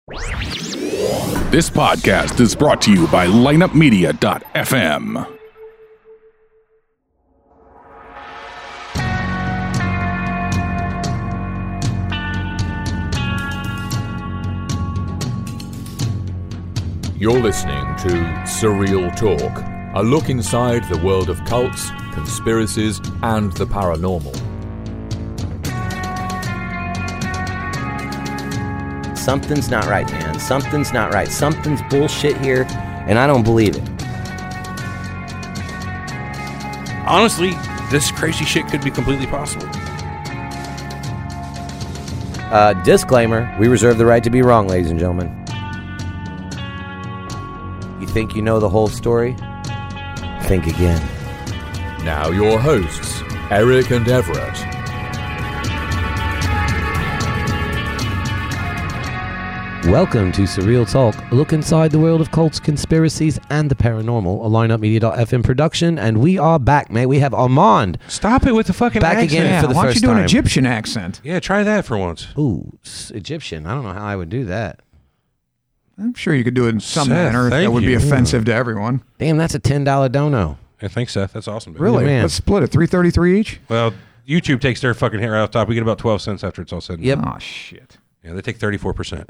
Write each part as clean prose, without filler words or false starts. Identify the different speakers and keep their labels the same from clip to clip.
Speaker 1: This podcast is brought to you by lineupmedia.fm.
Speaker 2: You're listening to Surreal Talk, a look inside the world of cults, conspiracies, and the paranormal.
Speaker 3: Something's not right, man. Something's not right. Something's bullshit here, and I don't believe it.
Speaker 4: Honestly, this crazy shit could be completely possible.
Speaker 3: Disclaimer, we reserve the right to be wrong, ladies and gentlemen. You think you know the whole story? Think again.
Speaker 2: Now your hosts, Eric and Everett.
Speaker 3: Welcome to Surreal Talk, a look inside the world of cults, conspiracies, and the paranormal, a lineupmedia.fm production, and we are back, mate. We have Armand.
Speaker 4: Stop it with the fucking
Speaker 3: Back
Speaker 4: accent.
Speaker 3: again for the
Speaker 5: why don't
Speaker 3: first
Speaker 5: you do
Speaker 3: time.
Speaker 5: an Egyptian accent?
Speaker 4: Yeah, try that for once.
Speaker 3: Ooh, Egyptian. I don't know how I would do that.
Speaker 5: I'm sure you could do it in some
Speaker 4: Seth,
Speaker 5: manner
Speaker 4: thank
Speaker 5: that would be
Speaker 4: you.
Speaker 5: offensive to everyone.
Speaker 3: Damn, that's a $10 dono.
Speaker 4: I think, Seth. That's awesome. Dude.
Speaker 5: Really?
Speaker 3: man.
Speaker 5: Let's split it. $3.33 each?
Speaker 4: Well, YouTube takes their fucking hit right off the top. We get about 12 cents after it's all said and
Speaker 3: Yep.
Speaker 4: done.
Speaker 5: Oh, shit.
Speaker 4: Yeah, they take 34%.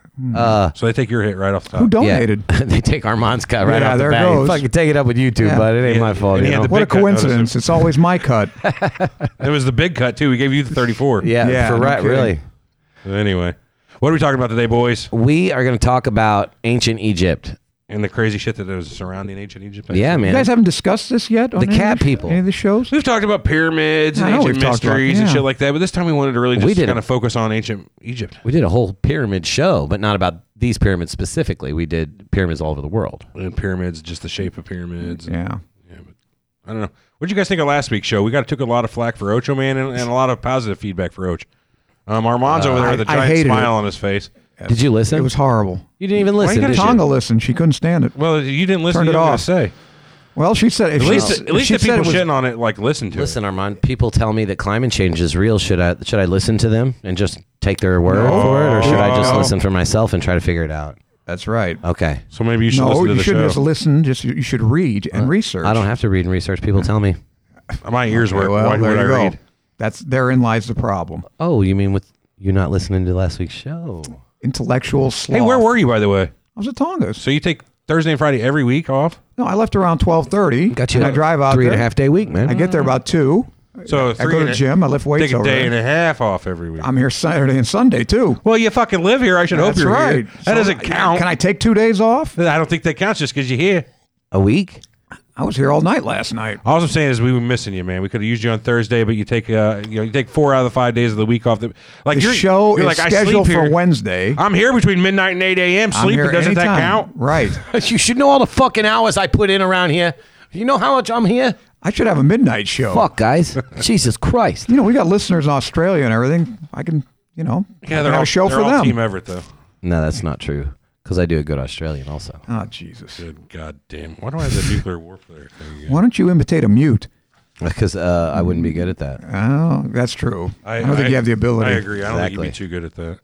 Speaker 3: Uh,
Speaker 4: So they take your hit right off the top.
Speaker 5: Who donated?
Speaker 3: Yeah. They take Armand's cut right
Speaker 5: Yeah,
Speaker 3: off the
Speaker 5: there
Speaker 3: bat.
Speaker 5: goes.
Speaker 3: Fucking take it up with YouTube,
Speaker 5: Yeah.
Speaker 3: but it ain't
Speaker 4: Yeah,
Speaker 3: my fault.
Speaker 4: and
Speaker 3: You
Speaker 4: he had
Speaker 3: know?
Speaker 4: the
Speaker 5: What a
Speaker 4: big cut,
Speaker 5: coincidence. It's always my cut.
Speaker 4: It was the big cut, too. We gave you the 34.
Speaker 3: Yeah,
Speaker 5: Yeah,
Speaker 3: for
Speaker 5: no
Speaker 3: right,
Speaker 5: kidding.
Speaker 3: really.
Speaker 4: Anyway, what are we talking about today, boys?
Speaker 3: We are going to talk about ancient Egypt.
Speaker 4: And the crazy shit that was surrounding ancient Egypt.
Speaker 3: Yeah,
Speaker 5: You
Speaker 3: man.
Speaker 5: guys haven't discussed this yet? On
Speaker 3: The
Speaker 5: any
Speaker 3: cat
Speaker 5: of the-
Speaker 3: people.
Speaker 5: Any of the shows?
Speaker 4: We've talked about pyramids and
Speaker 5: I know
Speaker 4: ancient
Speaker 5: we've talked about-
Speaker 4: mysteries and
Speaker 5: yeah.
Speaker 4: shit like that, but this time we wanted to really
Speaker 3: We
Speaker 4: just
Speaker 3: did
Speaker 4: kind
Speaker 3: it.
Speaker 4: of focus on ancient Egypt.
Speaker 3: We did a whole pyramid show, but not about these pyramids specifically. We did pyramids all over the world.
Speaker 4: And pyramids, just the shape of pyramids. And,
Speaker 5: Yeah.
Speaker 4: but I don't know. What did you guys think of last week's show? We took a lot of flack for Ocho Man and a lot of positive feedback for Och. Armand's over there with a
Speaker 5: I
Speaker 4: giant
Speaker 5: hated
Speaker 4: smile
Speaker 5: it.
Speaker 4: on his face.
Speaker 3: Did you listen?
Speaker 5: It was horrible.
Speaker 3: You didn't even
Speaker 4: Why
Speaker 3: listen,
Speaker 4: you
Speaker 3: did
Speaker 4: gotta
Speaker 5: Tonga
Speaker 3: you?
Speaker 5: listened. She couldn't stand it.
Speaker 4: Well, you didn't listen.
Speaker 5: Turned
Speaker 4: You
Speaker 5: it
Speaker 4: didn't
Speaker 5: off.
Speaker 4: say.
Speaker 5: Well, she said...
Speaker 4: At least the people
Speaker 5: was,
Speaker 4: shitting on it listen to
Speaker 3: Listen, Armand, people tell me that climate change is real. Should I listen to them and just take their word for it, or should I just
Speaker 5: No.
Speaker 3: listen for myself and try to figure it out?
Speaker 5: That's right.
Speaker 3: Okay.
Speaker 4: it. So maybe you should
Speaker 5: No,
Speaker 4: listen to
Speaker 5: you
Speaker 4: the
Speaker 5: shouldn't
Speaker 4: show.
Speaker 5: just listen. You should read and research.
Speaker 3: I don't have to read and research. People tell me.
Speaker 4: My ears
Speaker 5: Okay,
Speaker 4: work.
Speaker 5: well,
Speaker 4: Why
Speaker 5: there
Speaker 4: would I
Speaker 5: you go.
Speaker 4: read?
Speaker 5: Therein lies the problem.
Speaker 3: Oh, you mean with you not listening to last week's show?
Speaker 5: Intellectual sloth.
Speaker 4: Hey, where were you, by the way?
Speaker 5: I was at Tonga's.
Speaker 4: So you take Thursday and Friday every week off?
Speaker 5: No, I left around 12:30.
Speaker 3: Got you
Speaker 5: and I drive out
Speaker 3: 3.5 day week, man.
Speaker 5: I get there about 2.
Speaker 4: So
Speaker 5: I go to the gym. I lift weights
Speaker 4: Take a
Speaker 5: over
Speaker 4: day
Speaker 5: there.
Speaker 4: and a half off every week.
Speaker 5: I'm here Saturday and Sunday too.
Speaker 4: Well, you fucking live here. I should hope
Speaker 5: That's
Speaker 4: you're
Speaker 5: right.
Speaker 4: here. That doesn't count.
Speaker 5: Can I take 2 days off?
Speaker 4: I don't think that counts just because you're here.
Speaker 3: A week?
Speaker 5: I was here all night last night.
Speaker 4: All I'm saying is we were missing you, man. We could have used you on Thursday, but you take you take 4 out of the 5 days of the week off. Like
Speaker 5: The
Speaker 4: you're,
Speaker 5: show
Speaker 4: you're
Speaker 5: is
Speaker 4: like, I sleep
Speaker 5: scheduled
Speaker 4: here.
Speaker 5: for Wednesday.
Speaker 4: I'm here between midnight and 8 a.m.
Speaker 5: I'm
Speaker 4: Sleeping.
Speaker 5: here
Speaker 4: Doesn't that
Speaker 5: anytime.
Speaker 4: count?
Speaker 5: Right.
Speaker 3: You should know all the fucking hours I put in around here. You know how much I'm here?
Speaker 5: I should have a midnight show.
Speaker 3: Fuck, guys. Jesus Christ.
Speaker 5: You know, we got listeners in Australia and everything. I can, I
Speaker 4: Yeah,
Speaker 5: can
Speaker 4: they're
Speaker 5: have
Speaker 4: all,
Speaker 5: a show
Speaker 4: they're
Speaker 5: for
Speaker 4: all
Speaker 5: them.
Speaker 4: Team Everett, though.
Speaker 3: No, that's not true. Because I do a good Australian also.
Speaker 5: Oh, Jesus.
Speaker 4: Good goddamn. Why do I have the nuclear warfare thing again?
Speaker 5: Why don't you imitate a mute?
Speaker 3: Because I wouldn't be good at that.
Speaker 5: Oh, that's true. I don't think you have the ability.
Speaker 4: I agree. I don't think you'd
Speaker 3: Exactly.
Speaker 4: be too good at that.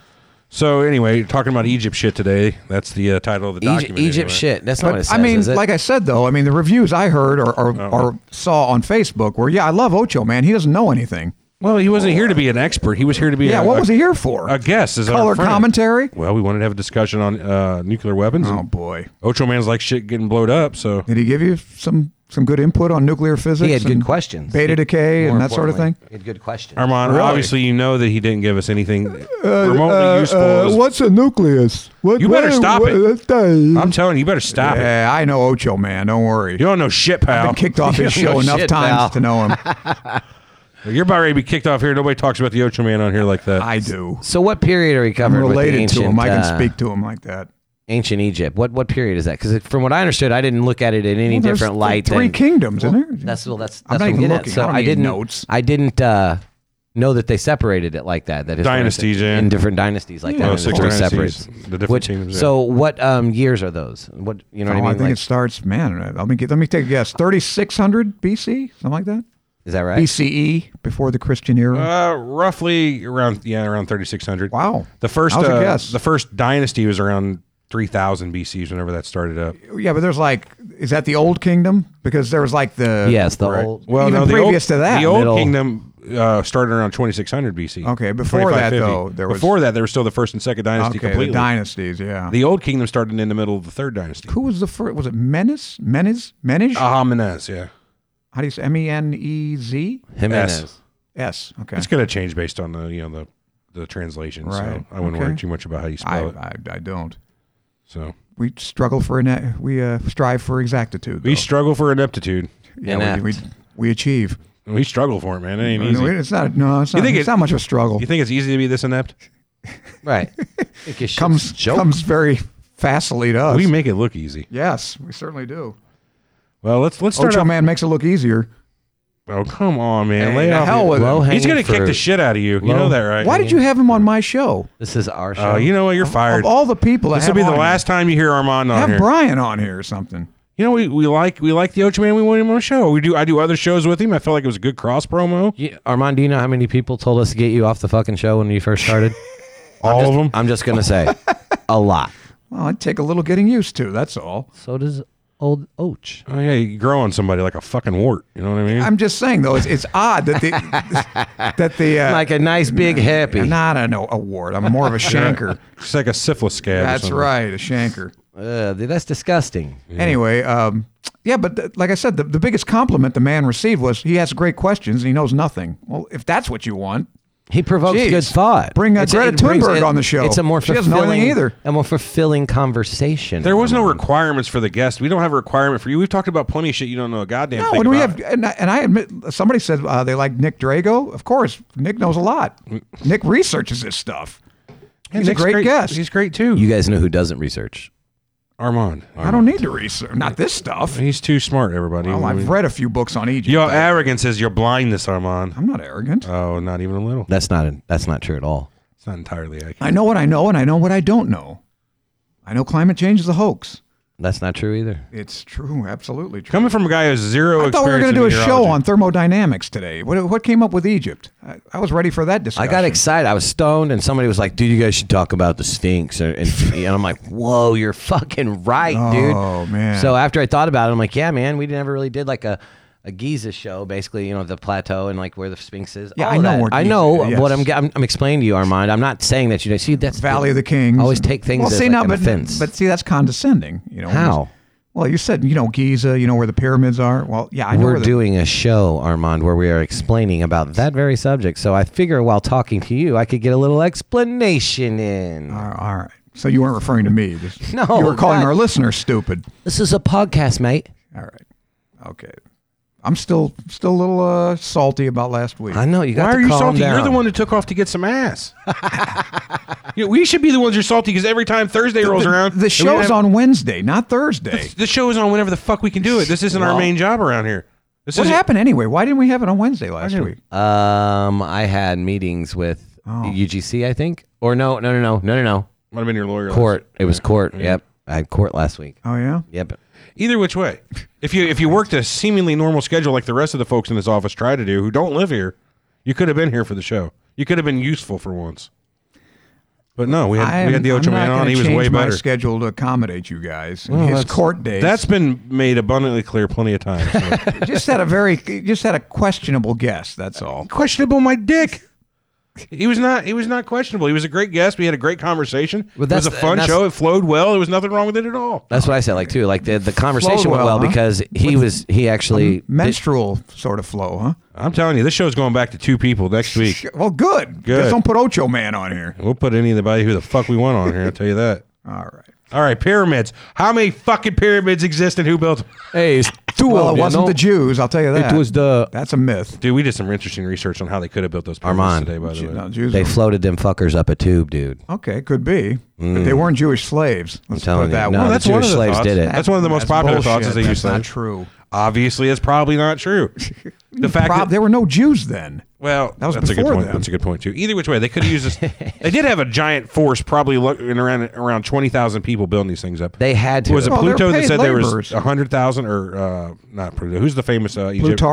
Speaker 4: So anyway, talking about Egypt shit today. That's the title of the document.
Speaker 3: Egypt
Speaker 4: anyway.
Speaker 3: shit. That's not what it
Speaker 5: But,
Speaker 3: says,
Speaker 5: I mean,
Speaker 3: is it?
Speaker 5: like I said, though, I mean, the reviews I heard or saw on Facebook were, yeah, I love Ocho, man. He doesn't know anything.
Speaker 4: Well, he wasn't here to be an expert. He was here to be
Speaker 5: Yeah, what was he here for?
Speaker 4: a guest. As our
Speaker 5: Color
Speaker 4: friend.
Speaker 5: commentary?
Speaker 4: Well, we wanted to have a discussion on nuclear weapons.
Speaker 5: Oh,
Speaker 4: and
Speaker 5: boy.
Speaker 4: Ocho Man's like shit getting blowed up, so...
Speaker 5: Did he give you some good input on nuclear physics?
Speaker 3: he had good
Speaker 5: and
Speaker 3: questions.
Speaker 5: Beta decay
Speaker 3: More
Speaker 5: and that sort of thing?
Speaker 3: importantly, He had good questions.
Speaker 4: Armand,
Speaker 5: Really?
Speaker 4: obviously you know that he didn't give us anything remotely useful.
Speaker 5: What's a nucleus?
Speaker 4: You better stop it.
Speaker 5: I'm
Speaker 4: I'm telling you, you better stop it.
Speaker 5: Yeah, I know Ocho, man. Don't worry.
Speaker 4: You don't know shit, pal.
Speaker 5: I've been kicked off his
Speaker 3: You don't
Speaker 5: show
Speaker 3: know
Speaker 5: enough
Speaker 3: shit,
Speaker 5: times
Speaker 3: pal.
Speaker 5: to know him.
Speaker 4: You're about ready to be kicked off here. Nobody talks about the Ocho Man on here like that.
Speaker 5: I do.
Speaker 3: So what period are we
Speaker 5: I'm
Speaker 3: covering with the
Speaker 5: related
Speaker 3: ancient,
Speaker 5: to him. I can speak to him like that.
Speaker 3: ancient Egypt? What period is that? Because from what I understood, I didn't look at it in any
Speaker 5: Well, there's
Speaker 3: different light.
Speaker 5: Three
Speaker 3: than,
Speaker 5: kingdoms, isn't there?
Speaker 3: That's
Speaker 5: I'm
Speaker 3: what
Speaker 5: not
Speaker 3: I'm
Speaker 5: even
Speaker 3: getting at.
Speaker 5: looking.
Speaker 3: So
Speaker 5: I don't
Speaker 3: I
Speaker 5: need
Speaker 3: didn't.
Speaker 5: notes.
Speaker 3: I didn't know that they separated it like that. That is
Speaker 4: Dynasties, yeah.
Speaker 3: in different dynasties like
Speaker 5: Yeah.
Speaker 3: that.
Speaker 5: Oh,
Speaker 3: and
Speaker 4: six
Speaker 3: they're
Speaker 4: dynasties,
Speaker 3: separate.
Speaker 4: the different
Speaker 3: Which,
Speaker 4: kingdoms, yeah.
Speaker 3: So what years are those? What you know what I mean?
Speaker 5: I think
Speaker 3: Like,
Speaker 5: it starts. Man, let me take a guess. 3600 BC, something like that.
Speaker 3: Is that right?
Speaker 5: BCE, before the Christian era.
Speaker 4: Roughly around 3600.
Speaker 5: Wow.
Speaker 4: The first
Speaker 5: How's your guess?
Speaker 4: the first dynasty was around 3000 BC, whenever that started up.
Speaker 5: Yeah, but there's is that the Old Kingdom? Because there was the
Speaker 3: Yes, the
Speaker 4: Right.
Speaker 3: old.
Speaker 4: Well,
Speaker 5: even
Speaker 4: no, the
Speaker 5: previous to that.
Speaker 4: the old
Speaker 3: Middle.
Speaker 4: kingdom started around 2600 BC.
Speaker 5: Okay, before that,
Speaker 4: 2550.
Speaker 5: though, there was-
Speaker 4: before that there was still the first and second dynasty
Speaker 5: Okay,
Speaker 4: completely.
Speaker 5: the dynasties, yeah.
Speaker 4: The old kingdom started in the middle of the third dynasty.
Speaker 5: Who was the first? Was it Menes? Menes?
Speaker 4: Ahamenes, yeah.
Speaker 5: How do you say Menez?
Speaker 3: Jimenez.
Speaker 5: S. Okay.
Speaker 4: It's going to change based on the translation.
Speaker 5: Right.
Speaker 4: So I wouldn't
Speaker 5: Okay.
Speaker 4: worry too much about how you spell it.
Speaker 5: I don't.
Speaker 4: So
Speaker 5: We struggle for we strive for exactitude.
Speaker 4: we
Speaker 5: though.
Speaker 4: struggle for ineptitude.
Speaker 5: Yeah, we achieve.
Speaker 4: We struggle for it, man. It ain't easy.
Speaker 5: It's not. No, it's not.
Speaker 4: think
Speaker 5: It's not much of a struggle.
Speaker 4: You think it's easy to be this inept?
Speaker 3: Right. Think your shit's
Speaker 5: Comes
Speaker 3: joke.
Speaker 5: comes very fastly to us.
Speaker 4: We make it look easy.
Speaker 5: Yes, we certainly do.
Speaker 4: Well, let's start.
Speaker 5: Ocho
Speaker 4: Off.
Speaker 5: Man makes it look easier.
Speaker 4: Oh, come on, man.
Speaker 5: Hey,
Speaker 4: Lay
Speaker 5: the
Speaker 4: off.
Speaker 5: hell with him.
Speaker 3: Low-hanging
Speaker 4: He's gonna kick the
Speaker 3: fruit.
Speaker 4: shit out of you. You
Speaker 3: Low-
Speaker 4: know that, right?
Speaker 5: Why did you have him on my show?
Speaker 3: This is our show.
Speaker 4: Oh, you know what? You're fired.
Speaker 5: Of all the people that
Speaker 4: This will
Speaker 5: have
Speaker 4: be the
Speaker 5: on
Speaker 4: last time you hear Armand
Speaker 5: here,
Speaker 4: on
Speaker 5: have
Speaker 4: here.
Speaker 5: Brian on here or something.
Speaker 4: You know, we like the Ocho Man. We want him on the show. I do other shows with him. I felt like it was a good cross promo.
Speaker 3: Armand, do you know how many people told us to get you off the fucking show when you first started?
Speaker 4: All of them.
Speaker 3: I'm just going to say a lot.
Speaker 5: Well, I'd take a little getting used to. That's all.
Speaker 3: So does old Och.
Speaker 4: Oh yeah, you grow on somebody like a fucking wart. You know what I mean?
Speaker 5: I'm just saying though, it's odd that the
Speaker 3: Like a nice big happy.
Speaker 5: not an award. I'm more of a shanker.
Speaker 4: It's like a syphilis scab. or
Speaker 5: That's
Speaker 4: something.
Speaker 5: right, a shanker.
Speaker 3: Dude, that's disgusting.
Speaker 5: Anyway, yeah, but like I said, the biggest compliment the man received was he asks great questions and he knows nothing. Well, if that's what you want,
Speaker 3: He provokes
Speaker 5: Jeez.
Speaker 3: good thought.
Speaker 5: Bring
Speaker 3: It
Speaker 5: Greta
Speaker 3: brings-
Speaker 5: Thunberg on the show.
Speaker 3: It's a more
Speaker 5: She doesn't know
Speaker 3: fulfilling,
Speaker 5: anything either.
Speaker 3: a more fulfilling conversation.
Speaker 4: There was no requirements for the guest. We don't have a requirement for you. We've talked about plenty of shit you don't know a goddamn
Speaker 5: no,
Speaker 4: thing
Speaker 5: and we
Speaker 4: about.
Speaker 5: have, and I admit, somebody said they like Nick Drago. Of course, Nick knows a lot. Nick researches this stuff. He's
Speaker 4: Nick's
Speaker 5: a great guest.
Speaker 4: He's great too.
Speaker 3: You guys know who doesn't research?
Speaker 4: Armand.
Speaker 5: I don't need to research, not this stuff.
Speaker 4: He's too smart, everybody.
Speaker 5: Well, I've read a few books on Egypt.
Speaker 4: Your arrogance is your blindness, Armand.
Speaker 5: I'm not arrogant.
Speaker 4: Oh, not even a little.
Speaker 3: That's not true at all.
Speaker 4: It's not entirely accurate.
Speaker 5: I know what I know, and I know what I don't know. I know climate change is a hoax.
Speaker 3: That's not true either.
Speaker 5: It's true, absolutely true.
Speaker 4: Coming from a guy who has zero
Speaker 5: I thought we were
Speaker 4: experience
Speaker 5: going to do
Speaker 4: in
Speaker 5: a show
Speaker 4: meteorology.
Speaker 5: on thermodynamics today. What came up with Egypt? I was ready for that
Speaker 3: I
Speaker 5: discussion.
Speaker 3: got excited. I was stoned, and somebody was like, "Dude, you guys should talk about the Sphinx." And I'm like, "Whoa, you're fucking right, dude."
Speaker 5: Oh, man.
Speaker 3: So after I thought about it, I'm like, "Yeah, man, we never really did like a Giza show, basically, you know, the plateau and like where the Sphinx is."
Speaker 5: Yeah,
Speaker 3: All
Speaker 5: I know
Speaker 3: that.
Speaker 5: where
Speaker 3: I
Speaker 5: Giza
Speaker 3: know
Speaker 5: is,
Speaker 3: what
Speaker 5: yes.
Speaker 3: I'm explaining to you, Armand. I'm not saying that you see that's
Speaker 5: Valley of the Kings.
Speaker 3: Always take things
Speaker 5: well,
Speaker 3: as
Speaker 5: see,
Speaker 3: like
Speaker 5: now,
Speaker 3: an
Speaker 5: but,
Speaker 3: offense.
Speaker 5: But see, that's condescending. You know
Speaker 3: How?
Speaker 5: Well, you said Giza. You know where the pyramids are. Well, yeah, I know
Speaker 3: We're
Speaker 5: where
Speaker 3: doing a show, Armand, where we are explaining about that very subject. So I figure while talking to you, I could get a little explanation in.
Speaker 5: All right. So you weren't referring to me. Just,
Speaker 3: No,
Speaker 5: you were calling
Speaker 3: not-
Speaker 5: our listeners stupid.
Speaker 3: This is a podcast, mate.
Speaker 5: All right. Okay. I'm still a little salty about last week.
Speaker 3: I know you got
Speaker 4: Why
Speaker 3: to
Speaker 4: are you
Speaker 3: calm
Speaker 4: salty?
Speaker 3: down.
Speaker 4: You're the one who took off to get some ass. We should be the ones who are salty because every time Thursday rolls around,
Speaker 5: The show's on Wednesday, not Thursday.
Speaker 4: The show is on whenever the fuck we can do it. This isn't our main job around here. This
Speaker 5: What
Speaker 4: is
Speaker 5: happened anyway? Why didn't we have it on Wednesday last week?
Speaker 3: I had meetings with UGC, I think, or no.
Speaker 4: Might have been your lawyer.
Speaker 3: Court. It was court. Yep, I had court last week.
Speaker 5: Oh yeah.
Speaker 3: Yep.
Speaker 4: Either which way, if you worked a seemingly normal schedule like the rest of the folks in this office try to do, who don't live here, you could have been here for the show. You could have been useful for once. But no, we had the Ocho Man on. He was way
Speaker 5: my
Speaker 4: better.
Speaker 5: schedule to accommodate you guys.
Speaker 4: Well,
Speaker 5: His
Speaker 4: that's-
Speaker 5: court days.
Speaker 4: That's been made abundantly clear plenty of times. So.
Speaker 5: just had a questionable guess. That's all.
Speaker 4: Questionable, my dick. He was not questionable. He was a great guest. We had a great conversation.
Speaker 3: Well,
Speaker 4: it was a
Speaker 3: that's-
Speaker 4: fun
Speaker 3: that's-
Speaker 4: show. It flowed well. There was nothing wrong with it at all.
Speaker 3: That's what I said. Like too. Like the conversation
Speaker 5: Flowed
Speaker 3: went
Speaker 5: well,
Speaker 3: well
Speaker 5: huh?
Speaker 3: because he actually
Speaker 5: Menstrual sort of flow, huh?
Speaker 4: I'm telling you, this show's going back to 2 people next week.
Speaker 5: Well, good.
Speaker 4: Good.
Speaker 5: Just don't put Ocho Man on here.
Speaker 4: We'll put anybody who the fuck we want on here. I'll tell you that.
Speaker 5: All right.
Speaker 4: All right, pyramids. How many fucking pyramids exist and who built them?
Speaker 3: Hey, it's two
Speaker 5: Well,
Speaker 3: of
Speaker 5: it
Speaker 3: you,
Speaker 5: wasn't
Speaker 3: no?
Speaker 5: the Jews. I'll tell you that.
Speaker 3: It was the
Speaker 5: That's a myth.
Speaker 4: Dude, we did some interesting research on how they could have built those pyramids
Speaker 3: Armand.
Speaker 4: today, by the way.
Speaker 5: No, Jews.
Speaker 3: they floated them fuckers up a tube, dude.
Speaker 5: Okay, could be, but they weren't Jewish slaves. Let's
Speaker 3: telling
Speaker 5: put it
Speaker 3: you,
Speaker 5: that
Speaker 3: no,
Speaker 5: way.
Speaker 3: the
Speaker 4: that's
Speaker 3: Jewish
Speaker 4: one of the
Speaker 3: slaves
Speaker 4: thoughts.
Speaker 3: did it.
Speaker 4: That's one of the most popular thoughts is they
Speaker 5: That's
Speaker 4: use
Speaker 5: not
Speaker 4: slaves.
Speaker 5: true.
Speaker 4: Obviously, it's probably not true. The fact that
Speaker 5: there were no Jews then.
Speaker 4: well,
Speaker 5: That was
Speaker 4: that's a good
Speaker 5: before
Speaker 4: point.
Speaker 5: them.
Speaker 4: That's a good point too. Either which way, they could have used this. They did have a giant force, probably in around 20,000 people building these things up.
Speaker 3: They had to.
Speaker 4: Was it
Speaker 5: Well, they're
Speaker 4: Pluto that
Speaker 5: paid
Speaker 4: said there was
Speaker 5: laborers.
Speaker 4: 100,000 or not Pluto? Who's the famous Egypt?
Speaker 5: Plutarch?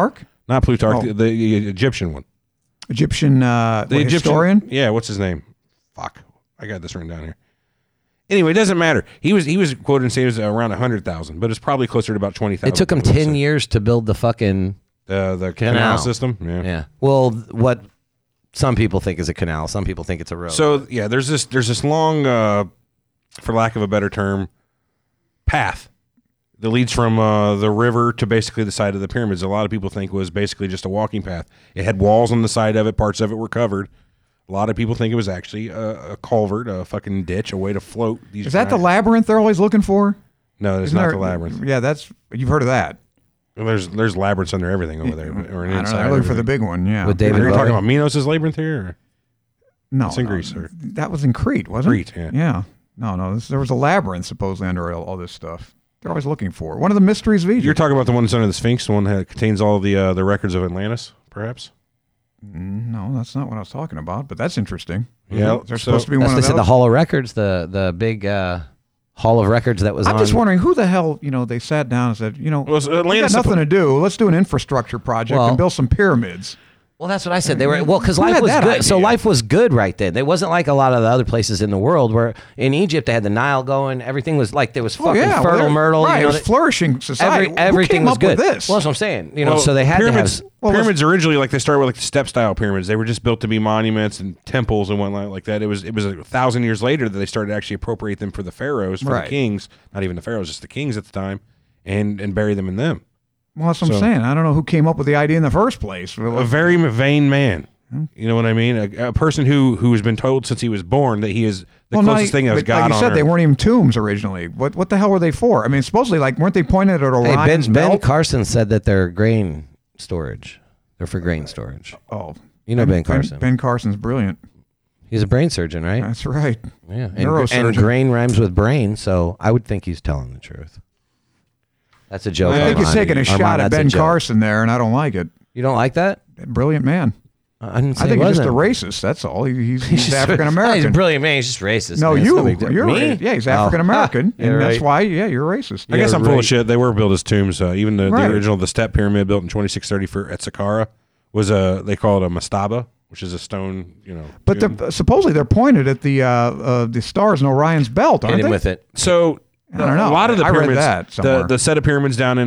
Speaker 4: Not Plutarch, the Egyptian one.
Speaker 5: Egyptian historian?
Speaker 4: Yeah, what's his name? Fuck. I got this written down here. Anyway, it doesn't matter. He was quoted and saying it was around 100,000, but it's probably closer to about 20,000.
Speaker 3: It took him 10 years to build the fucking
Speaker 4: the canal system.
Speaker 3: Yeah. Well, what some people think is a canal, some people think it's a road.
Speaker 4: So yeah, there's this long, for lack of a better term, path that leads from the river to basically the side of the pyramids. A lot of people think was basically just a walking path. It had walls on the side of it. Parts of it were covered. A lot of people think it was actually a culvert, a fucking ditch, a way to float.
Speaker 5: Is that the labyrinth they're always looking for?
Speaker 4: No, it's not the labyrinth.
Speaker 5: Yeah, you've heard of that.
Speaker 4: Well, there's labyrinths under everything over there. Or
Speaker 5: I don't know. They're looking for the big one, yeah.
Speaker 3: With David
Speaker 4: Are you talking about Minos' labyrinth here? Or?
Speaker 5: No.
Speaker 4: It's in Greece. Or?
Speaker 5: That was in Crete, wasn't
Speaker 4: it? Crete,
Speaker 5: yeah. No. There was a labyrinth supposedly under all this stuff. They're always looking for one of the mysteries of Egypt.
Speaker 4: You're talking about the one that's under the Sphinx, the one that contains all the records of Atlantis, perhaps?
Speaker 5: No, that's not what I was talking about, but that's interesting.
Speaker 4: Yeah,
Speaker 5: there's supposed to be one of those.
Speaker 3: They said the Hall of Records, the big Hall of Records that was
Speaker 5: I'm just wondering who the hell, they sat down and said, we got nothing to do. Let's do an infrastructure project and build some pyramids.
Speaker 3: Well, that's what I said. They were because life was good. Idea? So life was good right then. It wasn't like a lot of the other places in the world where in Egypt they had the Nile going. Everything was like there was fucking fertile myrtle.
Speaker 5: Right, it was flourishing society.
Speaker 3: Everything was good.
Speaker 5: This?
Speaker 3: Well, that's what I'm saying. So they had
Speaker 4: pyramids,
Speaker 3: to have
Speaker 4: pyramids originally, like they started with like the step style pyramids. They were just built to be monuments and temples and whatnot like that. It was 1,000 years later that they started to actually appropriate them for the pharaohs, for the kings, not even the pharaohs, just the kings at the time, and bury them in them.
Speaker 5: Well, that's what I'm saying. I don't know who came up with the idea in the first place.
Speaker 4: A very vain man. You know what I mean? A person who has been told since he was born that he is the closest thing of God on earth.
Speaker 5: Like you said, they weren't even tombs originally. What the hell were they for? I mean, supposedly, weren't they pointed at Orion's belt?
Speaker 3: Ben Carson said that they're grain storage. They're for grain storage.
Speaker 5: Oh.
Speaker 3: Ben Carson.
Speaker 5: Ben Carson's brilliant.
Speaker 3: He's a brain surgeon, right?
Speaker 5: That's right.
Speaker 3: Yeah. And grain rhymes with brain, so I would think he's telling the truth. That's a joke.
Speaker 5: I think he's taking a shot at Ben Carson there, and I don't like it.
Speaker 3: You don't like that?
Speaker 5: Brilliant man.
Speaker 3: I think
Speaker 5: he's just a racist. That's all. He's African American.
Speaker 3: He's a brilliant man. He's just racist.
Speaker 5: No, you're
Speaker 3: me.
Speaker 5: Yeah, he's African American, and that's why. Yeah, you're racist.
Speaker 4: I guess I'm full of shit. They were built as tombs. Even the original, the step pyramid built in 2630 at Saqqara was they call it a mastaba, which is a stone.
Speaker 5: But supposedly they're pointed at the stars in Orion's belt, aren't they?
Speaker 3: Hit him with it.
Speaker 4: So.
Speaker 5: I don't know.
Speaker 4: A lot of the pyramids,
Speaker 5: I read that somewhere.
Speaker 4: the set of pyramids down in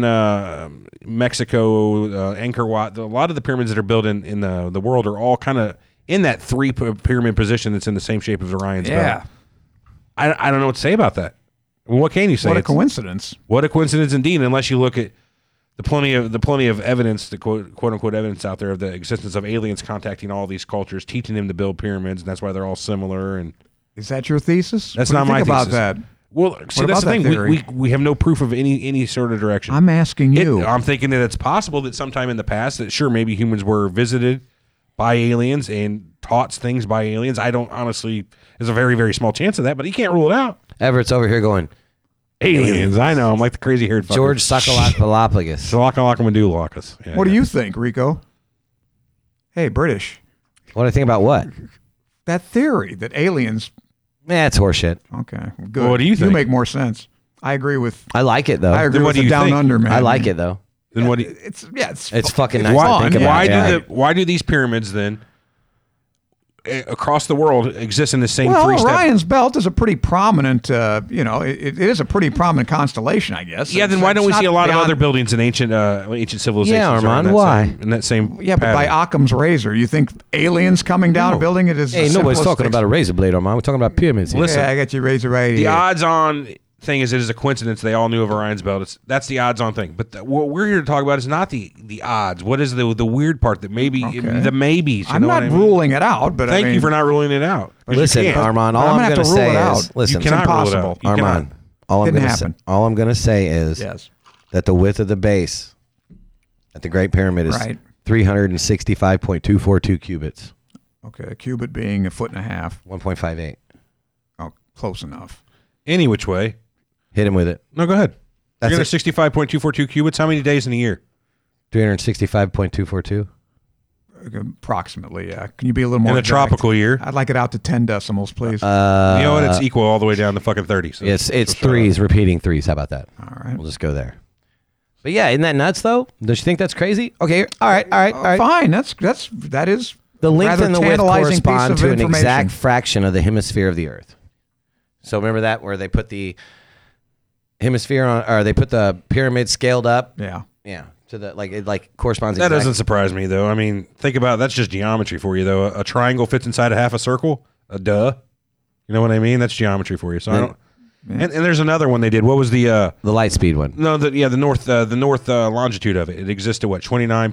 Speaker 4: Mexico, Angkor Wat, a lot of the pyramids that are built in the world are all kind of in that three pyramid position that's in the same shape as Orion's belt. I don't know what to say about that. Well, what can you say?
Speaker 5: What a coincidence.
Speaker 4: What a coincidence indeed, unless you look at the plenty of evidence, the quote unquote evidence out there of the existence of aliens contacting all these cultures, teaching them to build pyramids, and that's why they're all similar. And
Speaker 5: is that your thesis?
Speaker 4: That's not my thesis.
Speaker 5: About that?
Speaker 4: Well, see, that's the thing. We have no proof of any sort of direction.
Speaker 5: I'm asking you.
Speaker 4: I'm thinking that it's possible that sometime in the past that sure maybe humans were visited by aliens and taught things by aliens. I don't honestly. There's a very very small chance of that, but you can't rule it out.
Speaker 3: Everett's over here going
Speaker 4: aliens. I know. I'm like the crazy haired
Speaker 3: George Sakalakalapagus.
Speaker 4: Sakalakalamadulakis.
Speaker 5: Yeah, what do you think, Rico? Hey, British.
Speaker 3: What do I think about what?
Speaker 5: That theory that aliens.
Speaker 3: Yeah, it's horseshit.
Speaker 5: Okay, good.
Speaker 4: Well, what do you think?
Speaker 5: You make more sense. I agree with.
Speaker 3: I like it though.
Speaker 5: I agree with the down under man.
Speaker 3: I like it though.
Speaker 4: Then what?
Speaker 5: It's
Speaker 3: fucking nice to think about.
Speaker 4: Why do these pyramids then across the world exist in the same three steps?
Speaker 5: Orion's belt is a pretty prominent. It is a pretty prominent constellation, I guess.
Speaker 4: Yeah. Then why don't we see a lot of other buildings in ancient civilizations?
Speaker 3: Yeah, Armand. Why?
Speaker 4: In that same.
Speaker 5: Yeah, but by Occam's razor, you think aliens coming down a building? It is.
Speaker 3: Hey, nobody's talking about a razor blade, Armand. We're talking about pyramids.
Speaker 5: Listen, I got your razor right here.
Speaker 4: The odds-on thing is, it is a coincidence they all knew of Orion's belt. That's the odds-on thing. But what we're here to talk about is not the odds. What is the weird part that maybe the maybes?
Speaker 5: I'm not ruling it out, but
Speaker 4: thank you for not ruling it out.
Speaker 3: Listen, Armand. All I'm going to say is, listen,
Speaker 4: it's impossible.
Speaker 3: Armand. All I'm going to say is that the width of the base at the Great Pyramid is 365.242 cubits.
Speaker 5: Okay, a cubit being a foot and a half.
Speaker 3: 1.58.
Speaker 5: Oh, close enough.
Speaker 4: Any which way.
Speaker 3: Hit him with it.
Speaker 4: No, go ahead. That's 365.242 cubits. How many days in a year?
Speaker 3: 365.242.
Speaker 5: Approximately, yeah. Can you be a little more
Speaker 4: in a tropical year?
Speaker 5: I'd like it out to 10 decimals, please.
Speaker 4: You know what? It's equal all the way down to fucking 30. So
Speaker 3: it's threes, repeating threes. How about that?
Speaker 5: All right.
Speaker 3: We'll just go there. But yeah, isn't that nuts though? Don't you think that's crazy? Okay, all right.
Speaker 5: Fine. That is
Speaker 3: The length
Speaker 5: rather
Speaker 3: and the width
Speaker 5: tantalizing piece
Speaker 3: correspond
Speaker 5: of
Speaker 3: to an
Speaker 5: information.
Speaker 3: exact fraction of the hemisphere of the Earth. So remember that where they put the hemisphere on, or they put the pyramid scaled up?
Speaker 5: Yeah.
Speaker 3: Yeah. To the it corresponds.
Speaker 4: That
Speaker 3: exactly.
Speaker 4: doesn't surprise me though. I mean, think about that's just geometry for you though. A triangle fits inside a half a circle. Duh. You know what I mean? That's geometry for you. So I don't. And there's another one they did. What was the
Speaker 3: light speed one?
Speaker 4: No, the north longitude of it. It exists at what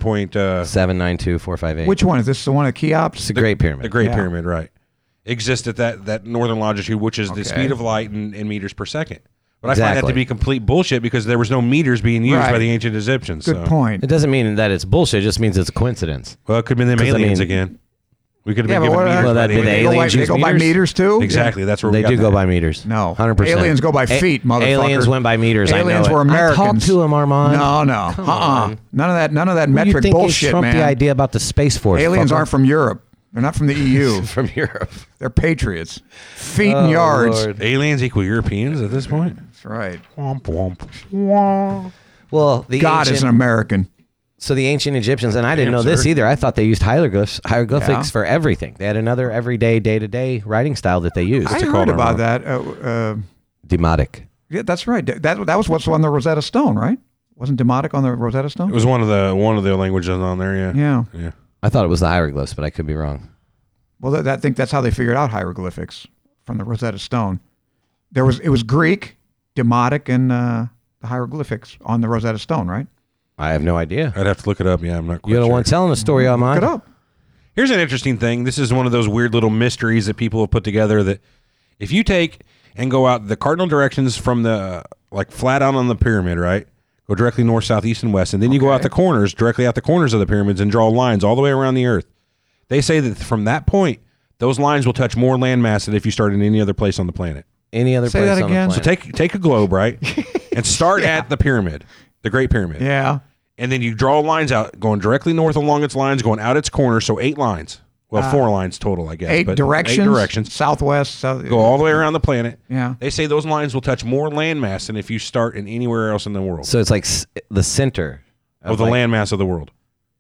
Speaker 3: 29.792458.
Speaker 5: Which one is this? The one at Cheops?
Speaker 3: It's a Great Pyramid.
Speaker 4: The Great Pyramid, right? Exists at that northern longitude, which is the
Speaker 5: Okay.
Speaker 4: speed of light in meters per second. But I find that
Speaker 3: Exactly.
Speaker 4: to be complete bullshit because there was no meters being used by
Speaker 5: Right.
Speaker 4: the ancient Egyptians.
Speaker 5: Good
Speaker 4: so.
Speaker 5: point.
Speaker 3: It doesn't mean that it's bullshit. It just means it's a coincidence.
Speaker 4: Well, it could have been them
Speaker 3: 'Cause, I
Speaker 4: aliens
Speaker 3: mean-
Speaker 4: again. We could have
Speaker 5: Yeah,
Speaker 4: been
Speaker 5: but
Speaker 4: given
Speaker 5: what-
Speaker 4: meters.
Speaker 3: Well,
Speaker 4: by
Speaker 3: that'd
Speaker 4: the
Speaker 3: be the
Speaker 4: aliens.
Speaker 3: aliens
Speaker 5: They
Speaker 3: use
Speaker 5: go by
Speaker 3: meters?
Speaker 5: meters too?
Speaker 4: Exactly. That's where
Speaker 3: They
Speaker 4: we got
Speaker 3: do go
Speaker 4: that.
Speaker 3: by meters.
Speaker 5: No.
Speaker 3: 100%.
Speaker 5: Aliens go by feet, motherfucker.
Speaker 3: Aliens went by meters.
Speaker 5: Aliens
Speaker 3: I know
Speaker 5: were
Speaker 3: it. I
Speaker 5: Americans.
Speaker 3: talked to him, Armand.
Speaker 5: No.
Speaker 3: Come on.
Speaker 5: None of that
Speaker 3: Who do you
Speaker 5: metric
Speaker 3: think
Speaker 5: bullshit,
Speaker 3: trumped
Speaker 5: man.
Speaker 3: the idea about the Space Force?
Speaker 5: Aliens
Speaker 3: fucker?
Speaker 5: aren't from Europe. They're not from the EU.
Speaker 3: from Europe.
Speaker 5: They're patriots. Feet
Speaker 3: Oh,
Speaker 5: and yards.
Speaker 3: Lord.
Speaker 4: Aliens equal Europeans at this point.
Speaker 5: That's right.
Speaker 4: Womp womp.
Speaker 3: Well, the
Speaker 5: God
Speaker 3: ancient,
Speaker 5: is an American.
Speaker 3: So the ancient Egyptians, and I didn't know
Speaker 4: Damn,
Speaker 3: this
Speaker 4: sir.
Speaker 3: either. I thought they used hieroglyphs
Speaker 5: Yeah.
Speaker 3: for everything. They had another everyday, day-to-day writing style that they used.
Speaker 5: I
Speaker 4: it
Speaker 5: heard
Speaker 4: called,
Speaker 5: about
Speaker 4: Armand?
Speaker 5: that.
Speaker 3: Demotic.
Speaker 5: Yeah, that's right. That was what's on the Rosetta Stone, right? Wasn't Demotic on the Rosetta Stone?
Speaker 4: It was one of the languages on there. Yeah.
Speaker 5: Yeah.
Speaker 4: Yeah.
Speaker 3: I thought it was the hieroglyphs, but I could be wrong.
Speaker 5: Well, I think that's how they figured out hieroglyphics from the Rosetta Stone. It was Greek, Demotic, and the hieroglyphics on the Rosetta Stone, right?
Speaker 3: I have no idea.
Speaker 4: I'd have to look it up. Yeah, I'm not quite
Speaker 3: You're the
Speaker 4: sure.
Speaker 3: one telling the story,
Speaker 5: Look
Speaker 3: Armand.
Speaker 5: it up.
Speaker 4: Here's an interesting thing. This is one of those weird little mysteries that people have put together that if you take and go out the cardinal directions from the flat out on the pyramid, right? Go directly north, south, east, and west, and then you go out the corners, directly out the corners of the pyramids and draw lines all the way around the earth. They say that from that point, those lines will touch more landmass than if you start in any other place on the planet.
Speaker 3: Any other
Speaker 5: Say
Speaker 3: place
Speaker 5: that
Speaker 3: on
Speaker 5: again.
Speaker 3: the
Speaker 4: So
Speaker 3: planet.
Speaker 4: take a globe, right? And start at the pyramid, the Great Pyramid.
Speaker 5: Yeah.
Speaker 4: And then you draw lines out, going directly north along its lines, going out its corners, so 8 lines. Well, 4 lines total, I guess.
Speaker 5: 8
Speaker 4: but
Speaker 5: directions.
Speaker 4: 8 directions.
Speaker 5: Southwest. South.
Speaker 4: Go all the way around the planet.
Speaker 5: Yeah.
Speaker 4: They say those lines will touch more landmass than if you start in anywhere else in the world.
Speaker 3: So it's like the center
Speaker 4: of the landmass of the world.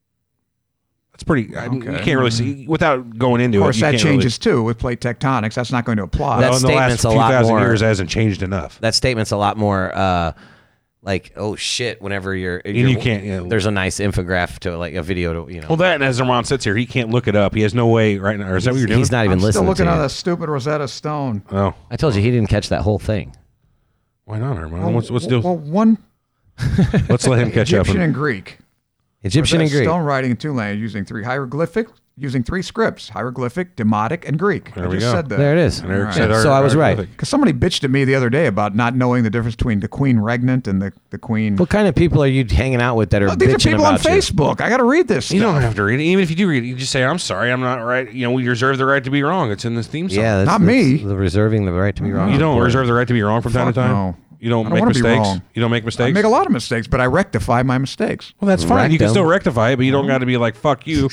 Speaker 4: That's pretty. I mean, you can't really see without going into it.
Speaker 5: Of course,
Speaker 4: you
Speaker 5: that
Speaker 4: can't
Speaker 5: changes too with plate tectonics. That's not going to apply.
Speaker 3: That
Speaker 4: Really, well, in the last
Speaker 3: statement's a
Speaker 4: few
Speaker 3: lot
Speaker 4: thousand
Speaker 3: more-
Speaker 4: years hasn't changed enough.
Speaker 3: That statement's a lot more like, oh shit, whenever you're
Speaker 4: you can't, you know-
Speaker 3: there's a nice infographic to like a video to,
Speaker 4: Well, that and as Armand sits here, he can't look it up. He has no way right now. Or is that what you're doing?
Speaker 3: he's not even
Speaker 5: I'm still
Speaker 3: listening
Speaker 5: looking
Speaker 3: to
Speaker 5: at
Speaker 3: you.
Speaker 5: that stupid Rosetta Stone.
Speaker 4: Oh,
Speaker 3: I told you he didn't catch that whole thing.
Speaker 4: why not, Armand? Let's do.
Speaker 5: Well, one
Speaker 4: Let's let him catch up.
Speaker 5: Egyptian and Greek.
Speaker 3: Egyptian and
Speaker 5: Rosetta
Speaker 3: Greek.
Speaker 5: Stone writing in 2 languages using 3 scripts: hieroglyphic, Demotic, and Greek.
Speaker 4: There
Speaker 5: I
Speaker 4: we
Speaker 5: just
Speaker 4: go.
Speaker 5: said that.
Speaker 3: There it is.
Speaker 4: And Eric
Speaker 5: All
Speaker 4: said
Speaker 5: right.
Speaker 3: So I was right.
Speaker 4: hieroglyphic.
Speaker 5: Because somebody bitched at me the other day about not knowing the difference between the queen regnant and the queen.
Speaker 3: What kind of people are you hanging out with that are
Speaker 5: These are
Speaker 3: bitching
Speaker 5: people on
Speaker 3: about you?
Speaker 5: Facebook. I got to read this.
Speaker 4: You
Speaker 5: stuff.
Speaker 4: don't have to read it. Even if you do read it, you just say, "I'm sorry, I'm not right." You know, we reserve the right to be wrong. It's in this theme song.
Speaker 3: Yeah, that's,
Speaker 5: Not me.
Speaker 3: that's the reserving the right to be wrong.
Speaker 4: You don't reserve the right to be wrong from time to
Speaker 5: Fuck
Speaker 4: time.
Speaker 5: no.
Speaker 4: You don't
Speaker 5: I don't
Speaker 4: make
Speaker 5: wanna be
Speaker 4: mistakes.
Speaker 5: wrong.
Speaker 4: You don't make mistakes.
Speaker 5: I make a lot of mistakes, but I rectify my mistakes.
Speaker 4: Well, that's fine. You can
Speaker 3: Rectum.
Speaker 4: still rectify it, but you don't got to be like, "Fuck you."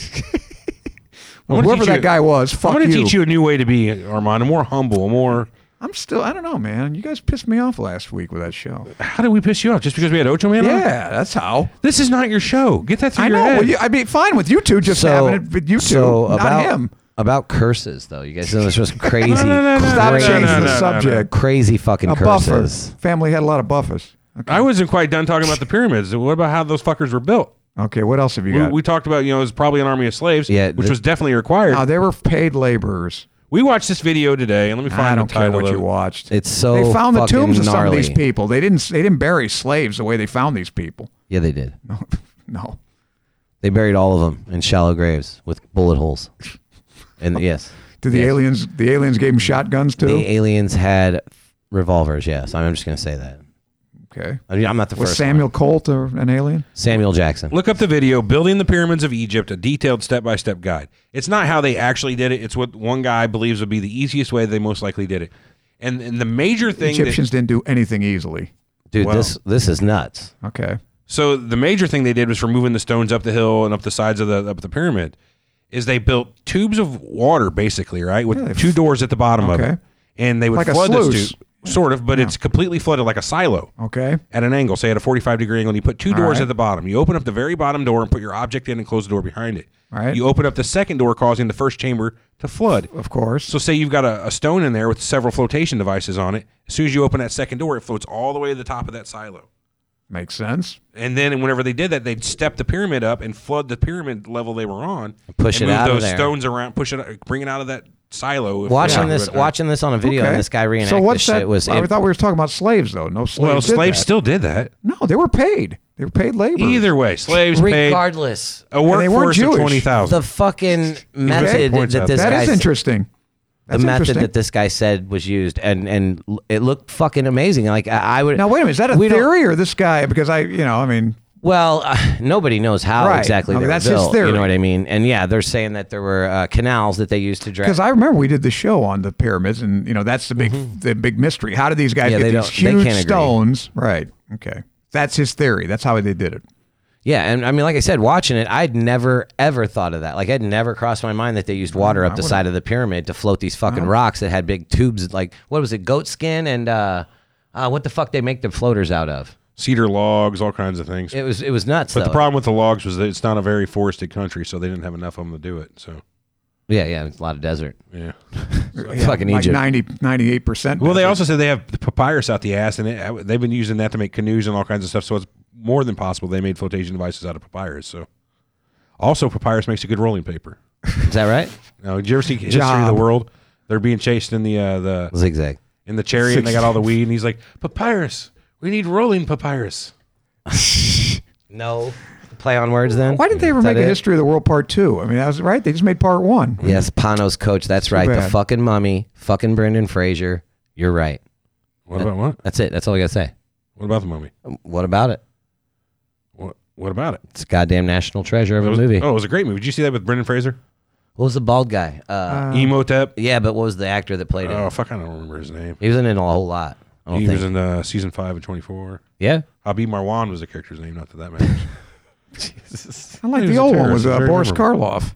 Speaker 5: Well, whoever that guy was, fuck
Speaker 4: I'm going to
Speaker 5: you.
Speaker 4: teach you a new way to be, Armand, a more humble, a more.
Speaker 5: I don't know, man. You guys pissed me off last week with that show.
Speaker 4: How did we piss you off? Just because we had Ocho Man on?
Speaker 5: Yeah, that's how.
Speaker 4: This is not your show. Get that through
Speaker 5: I
Speaker 4: your
Speaker 5: know.
Speaker 4: head.
Speaker 5: Well, I'd be fine with you two just having it with you two,
Speaker 3: so
Speaker 5: not
Speaker 3: about
Speaker 5: him.
Speaker 3: about curses though. You guys know this was crazy,
Speaker 5: Stop
Speaker 3: crazy,
Speaker 5: changing the subject.
Speaker 3: crazy fucking
Speaker 5: A buffer.
Speaker 3: curses.
Speaker 5: Family had a lot of buffers. Okay.
Speaker 4: I wasn't quite done talking about the pyramids. What about how those fuckers were built?
Speaker 5: Okay, what else have you
Speaker 4: We,
Speaker 5: got?
Speaker 4: we talked about, it was probably an army of slaves,
Speaker 3: Yeah,
Speaker 4: which was definitely required.
Speaker 5: No, they were paid laborers.
Speaker 4: We watched this video today, and let me find
Speaker 5: I don't
Speaker 4: the
Speaker 5: care
Speaker 4: title
Speaker 5: what
Speaker 4: of
Speaker 5: you
Speaker 4: it.
Speaker 5: watched.
Speaker 3: It's so
Speaker 5: They found the
Speaker 3: fucking
Speaker 5: tombs of some of
Speaker 3: gnarly.
Speaker 5: these people. They didn't bury slaves the way they found these people.
Speaker 3: Yeah, they did.
Speaker 5: No.
Speaker 3: They buried all of them in shallow graves with bullet holes. And yes,
Speaker 5: Did the aliens gave them shotguns too?
Speaker 3: the aliens had revolvers. Yes, I'm just going to say that.
Speaker 5: Okay.
Speaker 3: I mean, I'm not the
Speaker 5: Was
Speaker 3: first.
Speaker 5: Samuel
Speaker 3: one.
Speaker 5: Colt an alien?
Speaker 3: Samuel Jackson.
Speaker 4: Look up the video, Building the Pyramids of Egypt, a detailed step-by-step guide. It's not how they actually did it. It's what one guy believes would be the easiest way they most likely did it. And the major thing
Speaker 5: Egyptians didn't do anything easily.
Speaker 3: Dude,
Speaker 4: Well-
Speaker 3: this is nuts.
Speaker 5: Okay.
Speaker 4: So the major thing they did was for moving the stones up the hill and up the sides of the pyramid is they built tubes of water, basically, right, with
Speaker 5: Yeah,
Speaker 4: 2 doors at the bottom of
Speaker 5: okay.
Speaker 4: it. And they would
Speaker 5: Like a
Speaker 4: flood those
Speaker 5: sluice.
Speaker 4: tubes. Sort of, but it's completely flooded like a silo.
Speaker 5: Okay.
Speaker 4: At an angle, say at a 45-degree angle, and you put two doors at the bottom. You open up the very bottom door and put your object in and close the door behind it.
Speaker 5: All right.
Speaker 4: You open up the second door, causing the first chamber to flood.
Speaker 5: Of course.
Speaker 4: So say you've got a stone in there with several flotation devices on it. As soon as you open that second door, it floats all the way to the top of that silo.
Speaker 5: Makes sense.
Speaker 4: And then whenever they did that, they'd step the pyramid up and flood the pyramid level they were on.
Speaker 3: Push
Speaker 4: and
Speaker 3: it
Speaker 4: move
Speaker 3: out of
Speaker 4: those
Speaker 3: there.
Speaker 4: stones around, bring it out of that silo.
Speaker 3: Watching this on a video, and this guy reenacted
Speaker 5: So what's
Speaker 3: this
Speaker 5: that?
Speaker 3: shit was.
Speaker 5: I thought we were talking about slaves, though. No slaves.
Speaker 4: Well,
Speaker 5: did
Speaker 4: slaves
Speaker 5: that.
Speaker 4: still did that.
Speaker 5: No, they were paid. They were paid labor.
Speaker 4: Either way, slaves paid
Speaker 3: regardless.
Speaker 4: a workforce of
Speaker 5: Jewish.
Speaker 4: 20,000.
Speaker 3: The fucking method
Speaker 4: points
Speaker 3: that
Speaker 4: out.
Speaker 3: this
Speaker 5: That
Speaker 3: guy
Speaker 5: is interesting.
Speaker 3: the
Speaker 5: That's
Speaker 3: method
Speaker 5: interesting.
Speaker 3: that this guy said was used, and it looked fucking amazing. Like I would.
Speaker 5: Now wait a minute. Is that a
Speaker 3: we don't-
Speaker 5: theory or this guy? Because
Speaker 3: Well, nobody knows how
Speaker 5: Right.
Speaker 3: exactly
Speaker 5: Okay,
Speaker 3: they were
Speaker 5: that's his
Speaker 3: built.
Speaker 5: theory.
Speaker 3: You know what I mean? And yeah, they're saying that there were canals that they used to drag.
Speaker 5: because I remember we did the show on the pyramids, and that's the big mystery. How did these guys
Speaker 3: Yeah,
Speaker 5: get
Speaker 3: they
Speaker 5: these
Speaker 3: don't- they
Speaker 5: huge
Speaker 3: can't agree.
Speaker 5: stones? Right. Okay. That's his theory. That's how they did it.
Speaker 3: Yeah, and I mean, like I said, watching it, I'd never ever thought of that. Like, I'd never crossed my mind that they used water up the side of the pyramid to float these fucking rocks that had big tubes. Like, what was it, goat skin and what the fuck they make the floaters out of?
Speaker 4: Cedar logs, all kinds of things.
Speaker 3: It was nuts.
Speaker 4: But
Speaker 3: though.
Speaker 4: the problem with the logs was that it's not a very forested country, so they didn't have enough of them to do it. So
Speaker 3: yeah, it's a lot of desert.
Speaker 4: yeah.
Speaker 3: Fucking
Speaker 5: like
Speaker 3: Egypt.
Speaker 5: 98%.
Speaker 4: Well, they also said they have papyrus out the ass, and they've been using that to make canoes and all kinds of stuff. So it's more than possible they made flotation devices out of papyrus. So also papyrus makes a good rolling paper.
Speaker 3: Is that right?
Speaker 4: Now, did you ever see History of the World? They're being chased in the
Speaker 3: Zigzag.
Speaker 4: in the chariot, and they got all the weed, and he's like, papyrus. We need rolling papyrus.
Speaker 3: No. Play on words then?
Speaker 5: Why didn't they ever
Speaker 3: Is that
Speaker 5: make a
Speaker 3: it?
Speaker 5: History of the World Part 2? I mean, that was right. They just made Part 1.
Speaker 3: Yes, Pano's coach. That's right. The
Speaker 5: bad.
Speaker 3: fucking mummy. Fucking Brendan Fraser. You're right.
Speaker 4: What about what?
Speaker 3: That's it. That's all I got to say.
Speaker 4: What about the mummy?
Speaker 3: What about it?
Speaker 4: What about it?
Speaker 3: It's a goddamn national treasure of
Speaker 4: It
Speaker 3: a
Speaker 4: was,
Speaker 3: movie.
Speaker 4: Oh, it was a great movie. Did you see that with Brendan Fraser?
Speaker 3: What was the bald guy?
Speaker 4: Emotep.
Speaker 3: Yeah, but what was the actor that played him?
Speaker 4: Oh, fuck, I don't remember his name.
Speaker 3: He was in it a whole lot. I don't
Speaker 4: He
Speaker 3: think.
Speaker 4: was in season 5 of 24.
Speaker 3: Yeah.
Speaker 4: Habib Marwan was the character's name, not that that matters.
Speaker 5: I like
Speaker 4: He
Speaker 5: the
Speaker 4: was a
Speaker 5: old one.
Speaker 4: terrorist.
Speaker 5: Was
Speaker 4: Very
Speaker 5: Boris
Speaker 4: memorable.
Speaker 5: Karloff.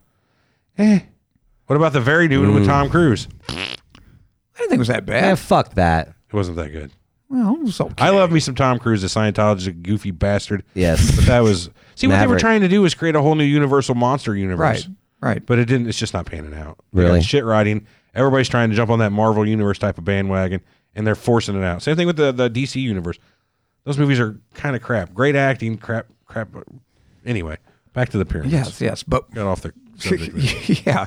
Speaker 4: What about the very new one with Tom Cruise?
Speaker 5: I didn't think it was that
Speaker 3: Yeah,
Speaker 5: bad.
Speaker 3: fuck that.
Speaker 4: It wasn't that good.
Speaker 5: Well, it was okay.
Speaker 4: I love me some Tom Cruise, the Scientologist, a goofy bastard.
Speaker 3: Yes.
Speaker 4: But that was... See, what they were
Speaker 3: Maverick.
Speaker 4: trying to do was create a whole new Universal monster universe.
Speaker 5: Right.
Speaker 4: But it didn't. It's just not panning out. They
Speaker 3: Really?
Speaker 4: got shit writing. Everybody's trying to jump on that Marvel Universe type of bandwagon, and they're forcing it out. Same thing with the DC Universe. Those movies are kind of crap. Great acting, crap. Anyway, back to the pyramids.
Speaker 5: Yes, but
Speaker 4: Got off the subject.
Speaker 5: yeah.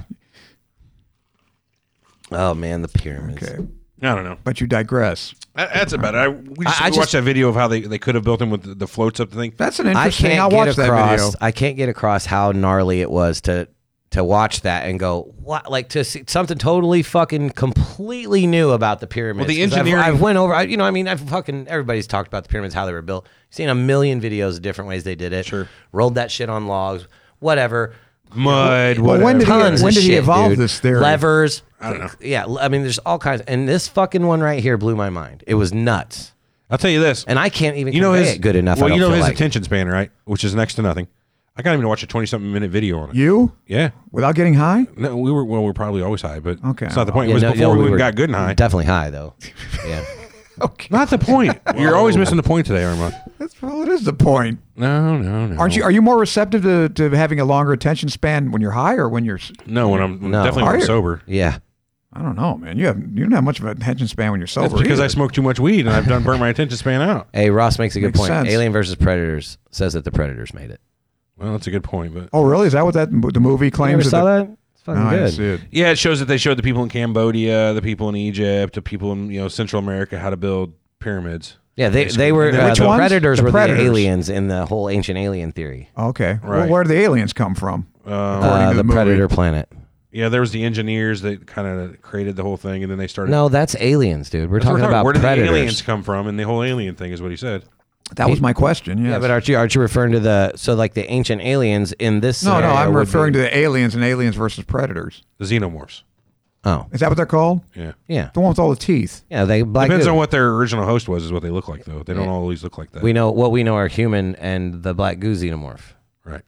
Speaker 3: Oh, man, the pyramids.
Speaker 5: Okay,
Speaker 4: I don't know.
Speaker 5: but you digress.
Speaker 4: That's about it. We just
Speaker 3: I
Speaker 4: watched that video of how they could have built them with the floats up the thing.
Speaker 5: That's an
Speaker 3: I
Speaker 5: interesting.
Speaker 3: can't
Speaker 5: I'll
Speaker 3: get
Speaker 5: watch that
Speaker 3: across.
Speaker 5: video.
Speaker 3: I can't get across how gnarly it was to watch that and go, what? Like to see something totally fucking completely new about the pyramids.
Speaker 4: Well, the
Speaker 3: 'Cause
Speaker 4: engineering-
Speaker 3: I've went over. I've fucking everybody's talked about the pyramids, how they were built. Seen a million videos of different ways they did it.
Speaker 4: Sure.
Speaker 3: Rolled that shit on logs, whatever.
Speaker 4: Mud,
Speaker 5: Well,
Speaker 4: whatever.
Speaker 5: when did he-
Speaker 3: Tons
Speaker 5: when
Speaker 3: of
Speaker 5: did he
Speaker 3: shit,
Speaker 5: evolve
Speaker 3: dude.
Speaker 5: this theory?
Speaker 3: Levers.
Speaker 4: I don't know.
Speaker 3: Yeah, I mean, there's all kinds. And this fucking one right here blew my mind. It was nuts.
Speaker 4: I'll tell you this.
Speaker 3: And I can't even
Speaker 4: You know
Speaker 3: convey
Speaker 4: his
Speaker 3: it good enough.
Speaker 4: Well,
Speaker 3: I don't
Speaker 4: you know
Speaker 3: feel
Speaker 4: his
Speaker 3: like.
Speaker 4: attention span, right? Which is next to nothing. I can't even watch a 20-something minute video on it.
Speaker 5: You
Speaker 4: Yeah.
Speaker 5: without getting high?
Speaker 4: No, we're probably always high, but
Speaker 5: Okay.
Speaker 4: it's not the point. It
Speaker 3: Yeah,
Speaker 4: was
Speaker 3: no,
Speaker 4: before we
Speaker 3: were
Speaker 4: got good and high.
Speaker 3: Definitely high though. Yeah.
Speaker 5: Okay,
Speaker 4: Not the point. You're always missing the point today, Armand.
Speaker 5: it is the point.
Speaker 4: No.
Speaker 5: Aren't you? Are you more receptive to having a longer attention span when you're high or when you're?
Speaker 4: No, when I'm
Speaker 3: No.
Speaker 4: definitely when
Speaker 5: Are
Speaker 4: I'm
Speaker 5: you?
Speaker 4: sober.
Speaker 3: Yeah.
Speaker 5: I don't know, man. You don't have much of an attention span when you're sober.
Speaker 4: That's because
Speaker 5: either.
Speaker 4: I smoke too much weed and I've burnt my attention span out.
Speaker 3: Hey, Ross makes a good
Speaker 5: Makes
Speaker 3: point.
Speaker 5: sense.
Speaker 3: Alien versus Predators says that the Predators made it.
Speaker 4: Well, that's a good point, but
Speaker 5: Oh, really? Is that what the movie
Speaker 3: You
Speaker 5: claims?
Speaker 3: ever saw that? It's
Speaker 5: No,
Speaker 3: fucking
Speaker 5: I didn't
Speaker 3: good.
Speaker 5: see it.
Speaker 4: yeah, it shows that they showed the people in Cambodia, the people in Egypt, the people in Central America how to build pyramids.
Speaker 3: Yeah, they were
Speaker 4: And then
Speaker 5: which
Speaker 3: the
Speaker 5: ones?
Speaker 3: Predators
Speaker 5: The
Speaker 3: were
Speaker 5: Predators.
Speaker 3: the aliens in the whole ancient alien theory.
Speaker 5: Okay. Well,
Speaker 4: Right.
Speaker 5: where do the aliens come from? According to
Speaker 3: The
Speaker 5: the movie.
Speaker 3: Predator planet.
Speaker 4: Yeah, there was the engineers that kind of created the whole thing, and then they started.
Speaker 3: No, that's aliens, dude. We're
Speaker 4: That's what
Speaker 3: talking about
Speaker 4: Where did
Speaker 3: Predators.
Speaker 4: the aliens come from? And the whole alien thing is what he said.
Speaker 5: That was my question. Yes.
Speaker 3: Yeah, but aren't you referring to the ancient aliens in this?
Speaker 5: no,
Speaker 3: scenario
Speaker 5: I'm
Speaker 3: would
Speaker 5: referring
Speaker 3: be-
Speaker 5: to the aliens and aliens versus predators.
Speaker 4: The xenomorphs.
Speaker 3: Oh,
Speaker 5: Is that what they're called?
Speaker 4: Yeah.
Speaker 3: yeah,
Speaker 5: The one with all the teeth.
Speaker 3: yeah. They black.
Speaker 4: Depends
Speaker 3: goo.
Speaker 4: on what their original host was, is what they look like, though. They don't always look like that.
Speaker 3: we know. What we know are human and the black goo xenomorph.
Speaker 4: Right.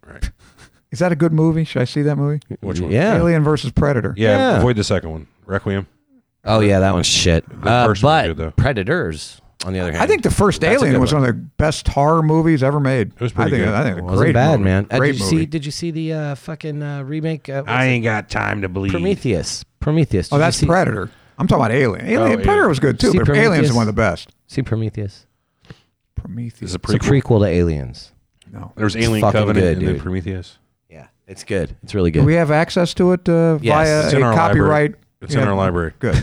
Speaker 5: Is that a good movie? Should I see that movie?
Speaker 4: Which one?
Speaker 3: Yeah.
Speaker 5: Alien versus Predator.
Speaker 4: Yeah,
Speaker 3: Yeah.
Speaker 4: avoid the second one. Requiem.
Speaker 3: Oh yeah, that one's shit.
Speaker 4: first one's good, though.
Speaker 3: But Predators, on the other hand,
Speaker 5: I think the first
Speaker 3: that's a
Speaker 5: Alien
Speaker 3: good
Speaker 5: was
Speaker 3: one.
Speaker 5: one of the best horror movies ever made.
Speaker 4: It was pretty good.
Speaker 5: I think
Speaker 3: It
Speaker 5: a
Speaker 3: wasn't
Speaker 5: great
Speaker 3: bad,
Speaker 5: movie.
Speaker 3: man.
Speaker 5: Great movie.
Speaker 3: Did you see the fucking remake?
Speaker 4: I ain't got time to bleed.
Speaker 3: Prometheus.
Speaker 5: Oh,
Speaker 3: Did you
Speaker 5: that's
Speaker 3: see,
Speaker 5: Predator. I'm talking about Alien. Alien
Speaker 4: yeah.
Speaker 5: Predator was good too,
Speaker 3: See
Speaker 5: but Aliens
Speaker 3: Prometheus?
Speaker 5: is one of the best.
Speaker 3: See Prometheus.
Speaker 5: Prometheus.
Speaker 4: It's a
Speaker 3: It's a
Speaker 4: prequel.
Speaker 3: prequel to Aliens.
Speaker 5: No.
Speaker 4: There was Alien
Speaker 3: fucking
Speaker 4: Covenant
Speaker 3: good,
Speaker 4: and then
Speaker 3: dude.
Speaker 4: Prometheus.
Speaker 3: Yeah, it's good. It's really
Speaker 5: Do
Speaker 3: good.
Speaker 5: we have access to it via
Speaker 4: It's in
Speaker 5: a
Speaker 4: our
Speaker 5: copyright?
Speaker 4: library. It's in our library.
Speaker 5: Good.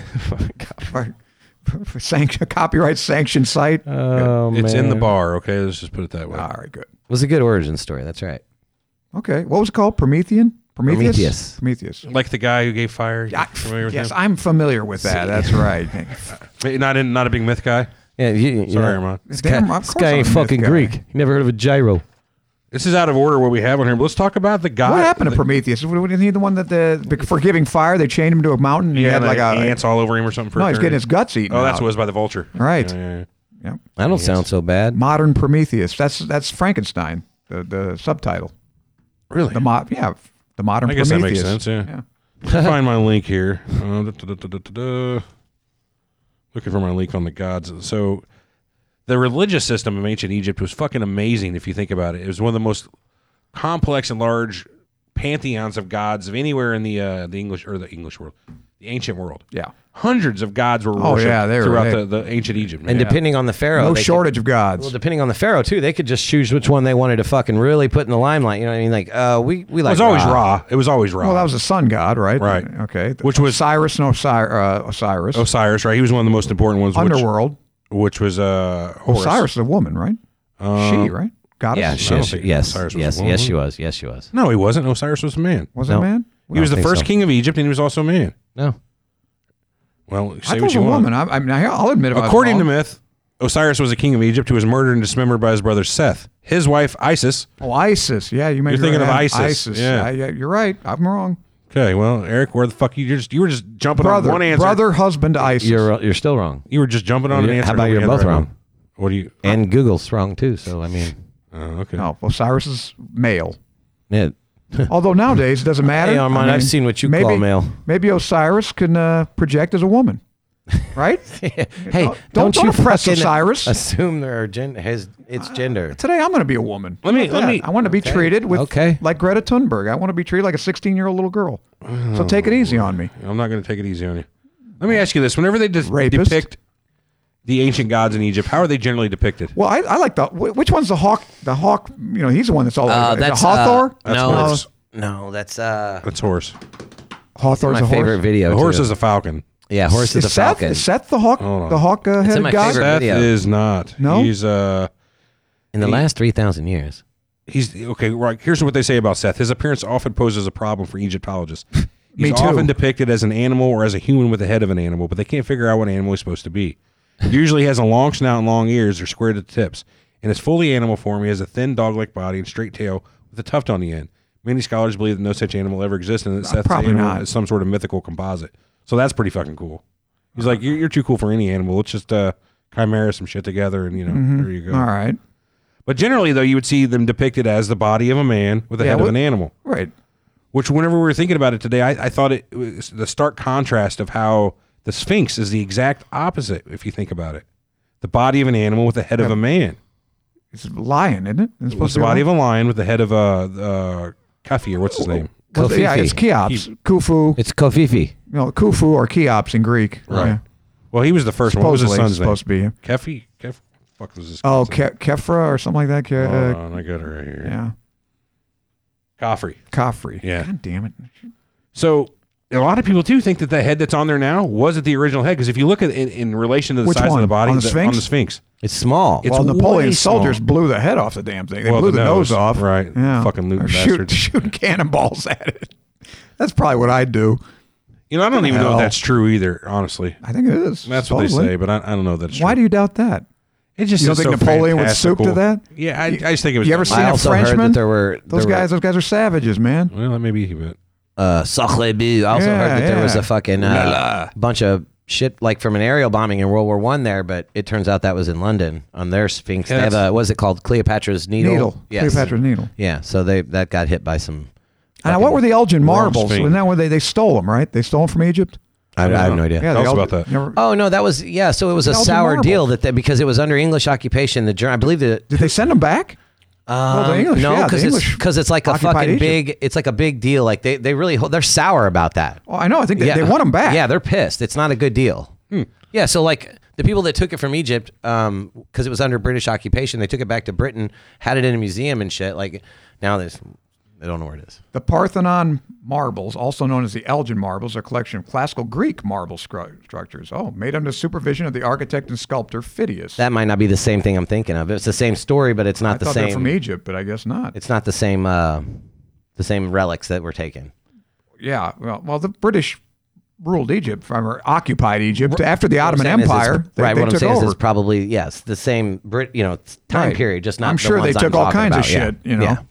Speaker 5: Copyright sanctioned site.
Speaker 3: Oh,
Speaker 4: It's in the
Speaker 3: man.
Speaker 4: bar. Okay, let's just put it that way.
Speaker 5: All right, good.
Speaker 3: It was a good origin story. That's right.
Speaker 5: Okay, what was it called? Prometheus.
Speaker 3: Prometheus.
Speaker 4: Like the guy who gave fire. You familiar with
Speaker 5: Yes,
Speaker 4: him?
Speaker 5: I'm familiar with that. That's right.
Speaker 4: Not a big myth guy.
Speaker 3: Yeah, you
Speaker 4: Sorry,
Speaker 3: know,
Speaker 4: Armand.
Speaker 3: This
Speaker 5: Damn,
Speaker 3: guy,
Speaker 5: of
Speaker 3: this
Speaker 5: course
Speaker 3: guy
Speaker 5: I'm
Speaker 3: ain't
Speaker 5: a myth
Speaker 3: fucking
Speaker 5: guy.
Speaker 3: Greek. You never heard of a gyro?
Speaker 4: This is out of order what we have on here, but let's talk about the guy.
Speaker 5: What happened to Prometheus? Wasn't he the one that for giving fire they chained him to a mountain? And he
Speaker 4: Yeah,
Speaker 5: had like
Speaker 4: ants all over him or something. For
Speaker 5: no, he's
Speaker 4: eternity?
Speaker 5: getting his guts eaten.
Speaker 4: Oh, that's
Speaker 5: out.
Speaker 4: what it was by the vulture.
Speaker 5: Right.
Speaker 4: Yeah.
Speaker 5: Yep.
Speaker 3: That don't sound so bad.
Speaker 5: Modern Prometheus. That's Frankenstein. The subtitle.
Speaker 4: Really?
Speaker 5: The modern
Speaker 4: I guess that
Speaker 5: Prometheus.
Speaker 4: makes sense. Yeah. Find my link here. Looking for my link on the gods. So, the religious system of ancient Egypt was fucking amazing if you think about it. It was one of the most complex and large pantheons of gods of anywhere in the English world, the ancient world.
Speaker 5: Yeah.
Speaker 4: Hundreds of gods were
Speaker 5: Oh,
Speaker 4: worshipped
Speaker 5: yeah, they were-
Speaker 4: throughout the ancient Egypt.
Speaker 3: And
Speaker 4: man.
Speaker 3: depending on the pharaoh,
Speaker 5: No
Speaker 3: they
Speaker 5: shortage of
Speaker 3: Could,
Speaker 5: gods.
Speaker 3: well, depending on the pharaoh too, they could just choose which one they wanted to fucking really put in the limelight. You know what I mean? Like, we
Speaker 4: it
Speaker 3: like.
Speaker 4: was always Ra. It was always Ra.
Speaker 5: Well, that was the sun god, right?
Speaker 4: Right.
Speaker 5: Okay.
Speaker 4: Which was-
Speaker 5: Osiris and Osiris.
Speaker 4: Osiris, right? He was one of the most important ones.
Speaker 5: Underworld.
Speaker 4: which was Horus.
Speaker 5: Osiris is a woman, right? She, right? Goddess.
Speaker 3: Yeah,
Speaker 4: I don't
Speaker 3: yes,
Speaker 4: think
Speaker 3: yes,
Speaker 4: Osiris was
Speaker 3: yes,
Speaker 4: a
Speaker 3: yes,
Speaker 4: woman.
Speaker 3: she was. Yes, she was.
Speaker 4: No, he wasn't. Osiris was a man.
Speaker 5: Was it
Speaker 3: No.
Speaker 5: a man?
Speaker 4: He was the
Speaker 3: think
Speaker 4: first
Speaker 3: so.
Speaker 4: king of Egypt, and he was also a man.
Speaker 3: No.
Speaker 4: Well,
Speaker 5: I
Speaker 4: say
Speaker 5: thought it
Speaker 4: what
Speaker 5: was
Speaker 4: you
Speaker 5: a
Speaker 4: want.
Speaker 5: woman. I mean, I'll admit if I was
Speaker 4: According to
Speaker 5: wrong.
Speaker 4: myth, Osiris was a king of Egypt who was murdered and dismembered by his brother Seth. His wife Isis.
Speaker 5: Oh, Isis. Yeah, you may
Speaker 4: You're
Speaker 5: be
Speaker 4: thinking
Speaker 5: right.
Speaker 4: of Isis.
Speaker 5: Isis.
Speaker 4: Yeah.
Speaker 5: Yeah, you're right. I'm wrong.
Speaker 4: Okay, well, Eric, where the fuck you were just jumping on one answer.
Speaker 5: Brother, husband, Isis.
Speaker 3: You're still wrong.
Speaker 4: You were just jumping on an answer.
Speaker 3: How about
Speaker 4: nobody
Speaker 3: you're
Speaker 4: had
Speaker 3: both
Speaker 4: the right
Speaker 3: wrong?
Speaker 4: one. What do you?
Speaker 3: And Google's wrong too. So I mean,
Speaker 4: Okay.
Speaker 5: No, Osiris is male.
Speaker 3: yeah.
Speaker 5: Although nowadays it doesn't matter.
Speaker 3: Hey, Armand, I've seen what you
Speaker 5: maybe,
Speaker 3: call male.
Speaker 5: Maybe Osiris can project as a woman, right?
Speaker 3: Hey,
Speaker 5: Don't
Speaker 3: you
Speaker 5: oppress
Speaker 3: fucking
Speaker 5: Osiris.
Speaker 3: assume there are its gender.
Speaker 5: Today I'm going to be a woman.
Speaker 4: Let me-
Speaker 5: How about that? I want to be treated with like Greta Thunberg. I want to be treated like a 16-year-old little girl. So take it easy on me.
Speaker 4: I'm not going to take it easy on you. Let me ask you this: whenever they
Speaker 5: Rapist.
Speaker 4: depict the ancient gods in Egypt, how are they generally depicted?
Speaker 5: Well, I like which one's the hawk? The hawk, he's the one that's all over.
Speaker 3: That's
Speaker 5: the Hathor.
Speaker 3: That's
Speaker 4: That's horse.
Speaker 5: Hathor's
Speaker 3: my
Speaker 5: a
Speaker 3: favorite
Speaker 5: horse.
Speaker 3: video.
Speaker 4: The horse
Speaker 3: too.
Speaker 4: is a falcon.
Speaker 3: Yeah, horse is the
Speaker 5: Seth,
Speaker 3: falcon.
Speaker 5: Is Seth the hawk?
Speaker 4: Hold on.
Speaker 5: The hawk headed
Speaker 3: my
Speaker 5: god.
Speaker 3: favorite
Speaker 4: Seth
Speaker 3: video.
Speaker 4: is not.
Speaker 5: No?
Speaker 4: He's
Speaker 3: In the last 3,000 years.
Speaker 4: He's okay. Right. Here's what they say about Seth. His appearance often poses a problem for Egyptologists.
Speaker 5: Me
Speaker 4: He's
Speaker 5: too.
Speaker 4: often depicted as an animal or as a human with the head of an animal, but they can't figure out what animal he's supposed to be. He usually has a long snout and long ears or squared at the tips. In his fully animal form, he has a thin dog-like body and straight tail with a tuft on the end. Many scholars believe that no such animal ever existed, and that Seth's
Speaker 5: probably
Speaker 4: animal
Speaker 5: not.
Speaker 4: is some sort of mythical composite. So that's pretty fucking cool. He's like, you're too cool for any animal. Let's just chimera some shit together, and there you go.
Speaker 5: All right.
Speaker 4: But generally, though, you would see them depicted as the body of a man with the head of an animal.
Speaker 5: Right.
Speaker 4: Which, whenever we were thinking about it today, I thought it was the stark contrast of how the Sphinx is the exact opposite, if you think about it. The body of an animal with the head of a man.
Speaker 5: It's a lion, isn't it? It's
Speaker 4: It's the body of a lion with the head of Khufu, or what's his name?
Speaker 5: Yeah, it's Cheops. Khufu.
Speaker 3: It's Kofifi.
Speaker 5: Khufu or Cheops in Greek.
Speaker 4: Right.
Speaker 5: Yeah.
Speaker 4: Well, he was the first one. What was his
Speaker 5: Supposedly,
Speaker 4: son's name?
Speaker 5: supposed to be him.
Speaker 4: Kephi? Fuck was his
Speaker 5: Oh,
Speaker 4: son's name?
Speaker 5: Kefra or something like that.
Speaker 4: Hold on, I got it right here.
Speaker 5: Yeah.
Speaker 4: Khafre.
Speaker 5: Khafre.
Speaker 4: Yeah.
Speaker 5: God damn it.
Speaker 4: So a lot of people too think that the head that's on there now wasn't the original head, because if you look at it in relation to the
Speaker 5: Which
Speaker 4: size
Speaker 5: one?
Speaker 4: of the body,
Speaker 5: On the Sphinx?
Speaker 4: on the Sphinx,
Speaker 3: It's small.
Speaker 4: It's
Speaker 5: Well,
Speaker 4: way
Speaker 5: Napoleon's soldiers
Speaker 4: small.
Speaker 5: blew the head off the damn thing. They
Speaker 4: Well,
Speaker 5: blew
Speaker 4: the
Speaker 5: the nose
Speaker 4: nose,
Speaker 5: off.
Speaker 4: right.
Speaker 5: Yeah.
Speaker 4: Fucking looting
Speaker 5: Or shoot,
Speaker 4: bastards.
Speaker 5: shooting cannonballs at it. That's probably what I'd do.
Speaker 4: I don't even know
Speaker 5: hell?
Speaker 4: if that's true either, honestly.
Speaker 5: I think it is.
Speaker 4: That's what they
Speaker 5: supposedly.
Speaker 4: say, but I don't know that it's true.
Speaker 5: Why do you doubt that?
Speaker 4: It just
Speaker 5: You don't
Speaker 4: is
Speaker 5: think
Speaker 4: so
Speaker 5: Napoleon would stoop to
Speaker 4: fantastical.
Speaker 5: that?
Speaker 4: Yeah, I just think it was.
Speaker 5: You ever
Speaker 4: dumb.
Speaker 5: seen
Speaker 3: I
Speaker 5: a
Speaker 3: also heard
Speaker 5: Frenchman?
Speaker 3: that there were
Speaker 5: Those guys are savages, man.
Speaker 4: Well, that may be, but
Speaker 3: Sacre bleu. I also
Speaker 5: Yeah,
Speaker 3: heard that there was
Speaker 5: yeah.
Speaker 3: a fucking bunch of shit like from an aerial bombing in World War I there, but it turns out that was in London on their Sphinx.
Speaker 4: Yeah,
Speaker 3: They have a, what is it called? Cleopatra's Needle? Yes.
Speaker 5: Cleopatra's Needle.
Speaker 3: Yeah, so that got hit by some.
Speaker 5: And what were the Elgin
Speaker 4: Wrong
Speaker 5: marbles?
Speaker 4: Sphinx.
Speaker 5: Wasn't that when they stole them, right? They stole them from Egypt?
Speaker 3: I have no idea.
Speaker 5: Yeah,
Speaker 4: Tell
Speaker 5: the
Speaker 4: us
Speaker 5: Elgin-
Speaker 4: about that.
Speaker 5: never-
Speaker 3: Oh no, that was So it was a
Speaker 5: Elgin
Speaker 3: sour
Speaker 5: marble.
Speaker 3: deal because it was under English occupation. I believe that.
Speaker 5: Did they send them back? Well, the English,
Speaker 3: No,
Speaker 5: yeah, the
Speaker 3: because
Speaker 5: English
Speaker 3: it's like a
Speaker 5: occupied
Speaker 3: fucking
Speaker 5: Egypt.
Speaker 3: big. It's like a big deal. Like they're sour about that.
Speaker 5: Oh, I know. I think they want them back.
Speaker 3: Yeah, they're pissed. It's not a good deal. Yeah, so like the people that took it from Egypt, because it was under British occupation, they took it back to Britain, had it in a museum and shit. Like now they don't know where it is.
Speaker 5: The Parthenon marbles, also known as the Elgin marbles, are a collection of classical Greek marble structures. Oh, made under supervision of the architect and sculptor Phidias.
Speaker 3: That might not be the same thing I'm thinking of. It's the same story, but it's not
Speaker 5: I
Speaker 3: the
Speaker 5: thought
Speaker 3: same.
Speaker 5: they're from Egypt, but I guess not.
Speaker 3: It's not the same relics that were taken.
Speaker 5: Yeah, well, the British ruled Egypt, or occupied Egypt after the Ottoman
Speaker 3: What I'm saying is
Speaker 5: Empire. They
Speaker 3: what I'm
Speaker 5: took
Speaker 3: saying
Speaker 5: over.
Speaker 3: is it's probably the same time
Speaker 5: Right.
Speaker 3: period, just not.
Speaker 5: I'm
Speaker 3: the
Speaker 5: sure they
Speaker 3: ones
Speaker 5: took all
Speaker 3: talking
Speaker 5: kinds of
Speaker 3: about. Yeah.
Speaker 5: shit. You know.
Speaker 3: Yeah.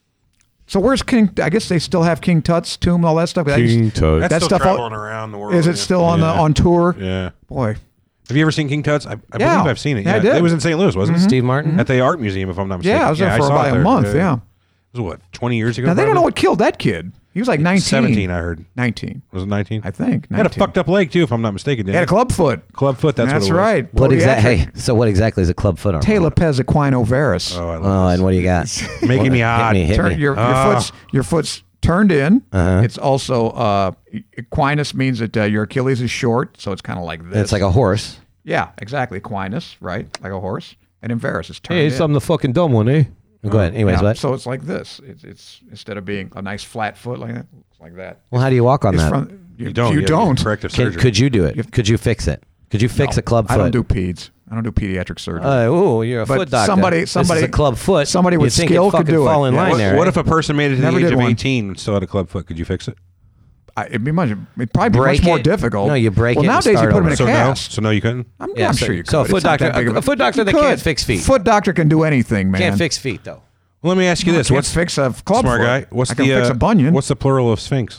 Speaker 5: So where's King? I guess they still have King Tut's tomb, all that stuff.
Speaker 1: King Tut.
Speaker 4: That's
Speaker 5: That
Speaker 4: still
Speaker 5: stuff
Speaker 4: traveling around the world.
Speaker 5: Is it still on tour?
Speaker 4: Yeah.
Speaker 5: Boy,
Speaker 4: Have you ever seen King Tut's? I believe I've seen it.
Speaker 5: Yeah, I did.
Speaker 4: It was in St. Louis, wasn't it?
Speaker 3: Steve Martin.
Speaker 4: At the art museum, if I'm not mistaken.
Speaker 5: yeah, I was there for
Speaker 4: saw
Speaker 5: about
Speaker 4: it
Speaker 5: a
Speaker 4: there.
Speaker 5: month. Yeah.
Speaker 4: It was what, 20 years ago?
Speaker 5: Now they don't know
Speaker 4: probably?
Speaker 5: what killed that kid. He was like 19.
Speaker 4: 17, I heard.
Speaker 5: 19,
Speaker 4: Was it 19?
Speaker 5: I think. 19.
Speaker 4: He had a fucked up leg too, if I'm not mistaken.
Speaker 5: He had a club foot.
Speaker 4: Club foot. That's what it was.
Speaker 5: right.
Speaker 3: What
Speaker 5: Podiatric.
Speaker 3: exactly? Hey, so what exactly is a club foot arm?
Speaker 5: Talipes equinovarus.
Speaker 4: Oh, I
Speaker 3: Oh,
Speaker 4: love
Speaker 3: and what do you got?
Speaker 4: Making me hot.
Speaker 3: Hit me.
Speaker 5: Your foot's turned in.
Speaker 3: Uh-huh.
Speaker 5: It's also equinus means that your Achilles is short, so it's kind of like this.
Speaker 3: It's like a horse.
Speaker 5: Yeah, exactly. Equinus, right? Like a horse. And invarus is turned in.
Speaker 3: the fucking dumb one, eh? Go ahead. Anyways,
Speaker 5: Yeah,
Speaker 3: what?
Speaker 5: so it's like this. It's instead of being a nice flat foot like that, it's like that.
Speaker 3: Well, how do you walk on
Speaker 5: It's
Speaker 3: that?
Speaker 5: from, you
Speaker 4: don't.
Speaker 5: You
Speaker 4: gotta get
Speaker 5: don't.
Speaker 4: corrective surgery.
Speaker 3: Could you do it? Could you fix it? Could you fix a club foot?
Speaker 5: I don't do peds. I don't do pediatric surgery.
Speaker 3: Oh, you're a
Speaker 5: But
Speaker 3: foot doctor.
Speaker 5: somebody-
Speaker 3: This is a club foot.
Speaker 5: somebody
Speaker 3: You'd
Speaker 5: with
Speaker 3: think
Speaker 5: skill
Speaker 3: it'd
Speaker 5: could
Speaker 3: fucking
Speaker 5: do it.
Speaker 3: fall in
Speaker 5: Yeah.
Speaker 3: line there.
Speaker 4: What
Speaker 3: eh?
Speaker 4: if a person made it to
Speaker 5: Never
Speaker 4: the age
Speaker 5: did
Speaker 4: of
Speaker 5: one.
Speaker 4: 18 and still had a club foot? Could you fix it?
Speaker 5: It'd probably be
Speaker 3: Break
Speaker 5: much more
Speaker 3: it?
Speaker 5: difficult.
Speaker 3: No, you break
Speaker 5: well,
Speaker 3: it and
Speaker 5: nowadays you
Speaker 3: start
Speaker 5: put them in
Speaker 3: over.
Speaker 5: a
Speaker 4: So no?
Speaker 5: cast.
Speaker 4: So no, you couldn't?
Speaker 5: I'm
Speaker 3: Yeah,
Speaker 5: sure you could.
Speaker 3: so a
Speaker 5: It's
Speaker 3: foot
Speaker 5: not that
Speaker 3: doctor-
Speaker 5: big of
Speaker 3: a foot doctor
Speaker 5: You
Speaker 3: that
Speaker 5: could.
Speaker 3: can't fix feet.
Speaker 5: Foot doctor can do anything, man.
Speaker 3: Can't fix feet though.
Speaker 4: Well, let me ask you this.
Speaker 5: Can't
Speaker 4: What's
Speaker 5: fix a club
Speaker 4: smart
Speaker 5: foot.
Speaker 4: guy? What's
Speaker 5: I can
Speaker 4: the
Speaker 5: fix a bunion.
Speaker 4: What's the plural of sphinx?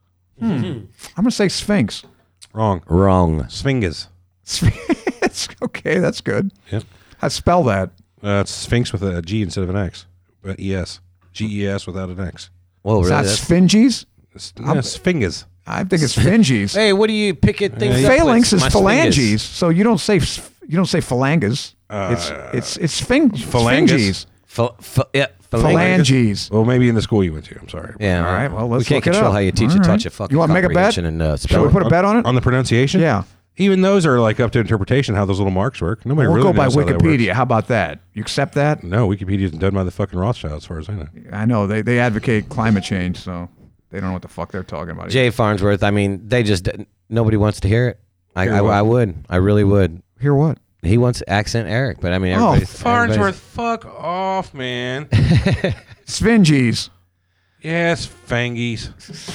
Speaker 5: I'm gonna say sphinx.
Speaker 4: Wrong.
Speaker 3: Wrong.
Speaker 4: Sphinges.
Speaker 5: It's okay. That's good.
Speaker 4: Yep.
Speaker 5: I spell that.
Speaker 4: It's sphinx with a G instead of an X. ES. GES without an X.
Speaker 3: Whoa,
Speaker 5: Is
Speaker 3: really?
Speaker 5: that
Speaker 3: That's-
Speaker 5: sphinges?
Speaker 4: Sphinges.
Speaker 5: I think it's phinges.
Speaker 3: Hey, what do you pick it? Things up
Speaker 5: Phalanx
Speaker 3: with?
Speaker 5: is
Speaker 3: My
Speaker 5: phalanges,
Speaker 3: fingers.
Speaker 5: so you don't say phalanges. It's sphinges.
Speaker 3: Yeah,
Speaker 5: Phalanges.
Speaker 4: Well, maybe in the school you went to. I'm sorry.
Speaker 3: Yeah.
Speaker 5: All right. Well, let's
Speaker 3: we can't
Speaker 5: look it
Speaker 3: control
Speaker 5: up.
Speaker 3: how you teach
Speaker 5: All
Speaker 3: a touch
Speaker 5: right.
Speaker 3: of fucking
Speaker 5: You want to make a bet?
Speaker 3: comprehension and
Speaker 5: Shall
Speaker 3: spelling.
Speaker 5: we put a bet on it?
Speaker 4: On the pronunciation?
Speaker 5: Yeah.
Speaker 4: Even those are like up to interpretation how those little marks work. Nobody
Speaker 5: We'll
Speaker 4: really
Speaker 5: go by
Speaker 4: knows how that
Speaker 5: Wikipedia.
Speaker 4: works.
Speaker 5: How about that? You accept that?
Speaker 4: No, Wikipedia isn't done by the fucking Rothschild, as far as I know.
Speaker 5: I know they advocate climate change, so they don't know what the fuck they're talking about.
Speaker 3: Jay Farnsworth. I mean, nobody wants to hear it.
Speaker 4: Hear what?
Speaker 3: I would. I really would.
Speaker 5: Hear what?
Speaker 3: He wants accent Eric, but I mean,
Speaker 5: Oh,
Speaker 3: everybody's
Speaker 4: fuck off, man.
Speaker 5: Sphinges.
Speaker 4: Yes, fangies.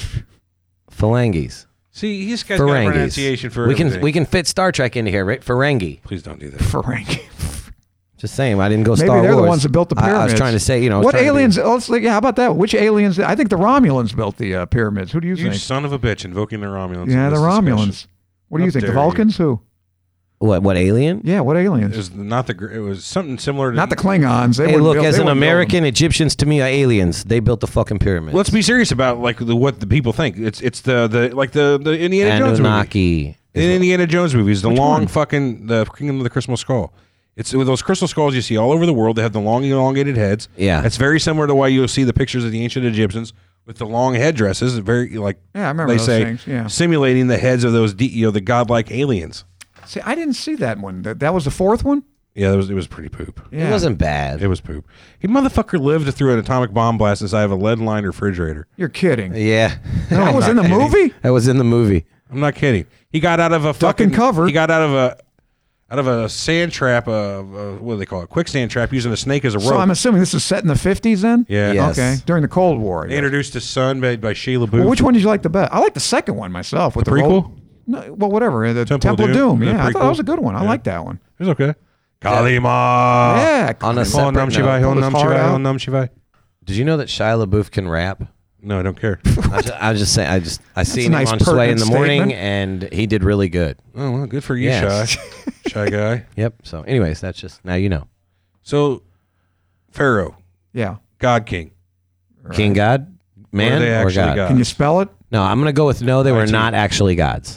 Speaker 3: phalanges.
Speaker 4: See, he's got a pronunciation for everything.
Speaker 3: we can fit Star Trek into here, right? Ferengi.
Speaker 4: Please don't do that.
Speaker 5: Ferengi.
Speaker 3: Just saying, I didn't go
Speaker 5: Maybe
Speaker 3: Star
Speaker 5: they're
Speaker 3: Wars.
Speaker 5: the ones that built the
Speaker 3: I
Speaker 5: pyramids.
Speaker 3: was trying to say, I was
Speaker 5: what
Speaker 3: trying to be-
Speaker 5: aliens? How about that? Which aliens? I think the Romulans built the pyramids. Who do you
Speaker 4: You
Speaker 5: think?
Speaker 4: son of a bitch, invoking the Romulans.
Speaker 5: Yeah,
Speaker 4: in
Speaker 5: the
Speaker 4: this
Speaker 5: Romulans.
Speaker 4: discussion.
Speaker 5: What do you
Speaker 4: How
Speaker 5: think? The
Speaker 4: dare you.
Speaker 5: Vulcans? Who?
Speaker 3: What alien?
Speaker 5: Yeah, what
Speaker 4: It
Speaker 5: aliens?
Speaker 4: was not the. It was something similar to
Speaker 5: Not the Klingons. They
Speaker 3: Hey,
Speaker 5: wouldn't
Speaker 3: look,
Speaker 5: build-
Speaker 3: as
Speaker 5: they
Speaker 3: an
Speaker 5: wouldn't build them.
Speaker 3: American, Egyptians to me are aliens. They built the fucking pyramids.
Speaker 4: Let's be serious about like what the people think. It's the Indiana Jones movie.
Speaker 3: Anunnaki.
Speaker 4: In Indiana Jones movies, the
Speaker 5: Which
Speaker 4: long
Speaker 5: one?
Speaker 4: fucking the Kingdom of the Crystal Skull. It's with those crystal skulls you see all over the world. They have the long elongated heads.
Speaker 3: Yeah.
Speaker 4: It's very similar to why you'll see the pictures of the ancient Egyptians with the long headdresses. Very like
Speaker 5: Yeah, I remember
Speaker 4: they
Speaker 5: those
Speaker 4: say
Speaker 5: things, yeah.
Speaker 4: simulating the heads of those the godlike aliens.
Speaker 5: See, I didn't see that one. That was the fourth one.
Speaker 4: Yeah, it was pretty poop.
Speaker 5: Yeah.
Speaker 3: It wasn't bad.
Speaker 4: It was poop. He motherfucker lived through an atomic bomb blast inside of a lead-lined refrigerator.
Speaker 5: You're kidding.
Speaker 3: Yeah.
Speaker 5: That was in the
Speaker 4: kidding.
Speaker 5: movie.
Speaker 3: That was in the movie.
Speaker 4: I'm not kidding. He got out of a
Speaker 5: Duck and
Speaker 4: fucking
Speaker 5: cover.
Speaker 4: He got out of a sand trap. What do they call it? Quicksand trap using a snake as a rope.
Speaker 5: So I'm assuming this is set in the 50s then.
Speaker 4: yeah.
Speaker 3: Yes.
Speaker 5: Okay. During the Cold War. I
Speaker 4: They
Speaker 5: guess.
Speaker 4: introduced his son by Shia LaBeouf.
Speaker 5: Well, which one did you like the best? I like the second one myself. With
Speaker 4: The
Speaker 5: the
Speaker 4: prequel?
Speaker 5: roll- No, well, whatever. The
Speaker 4: Temple
Speaker 5: Temple,
Speaker 4: of
Speaker 5: of
Speaker 4: Doom?
Speaker 5: Doom.
Speaker 4: The
Speaker 5: Yeah, I thought
Speaker 4: prequel?
Speaker 5: that was a good one. I
Speaker 4: Yeah.
Speaker 5: like that one.
Speaker 4: It was okay. Kalima.
Speaker 5: Yeah.
Speaker 3: On a
Speaker 5: Pull
Speaker 3: separate
Speaker 4: Om Nam
Speaker 3: note,
Speaker 4: Shivai. Om
Speaker 5: his
Speaker 4: Nam
Speaker 5: heart
Speaker 4: Shivai.
Speaker 5: out.
Speaker 4: Om Nam Shivai.
Speaker 3: Did you know that Shia LaBeouf can rap?
Speaker 4: No, I don't care.
Speaker 3: I was just saying. I seen
Speaker 5: a nice,
Speaker 3: him on Sway in the
Speaker 5: pertinent
Speaker 3: morning,
Speaker 5: statement.
Speaker 3: and he did really good.
Speaker 4: Oh well, good for you,
Speaker 3: Yes.
Speaker 4: Shy. Shy guy.
Speaker 3: Yep. So, anyways, that's just now you know.
Speaker 4: So, Pharaoh,
Speaker 5: Yeah.
Speaker 4: God King.
Speaker 3: King God, man,
Speaker 4: they
Speaker 3: or
Speaker 4: actually
Speaker 3: God?
Speaker 4: God?
Speaker 5: Can you spell it?
Speaker 3: No, I'm gonna go with no. They were
Speaker 4: IT.
Speaker 3: not actually gods.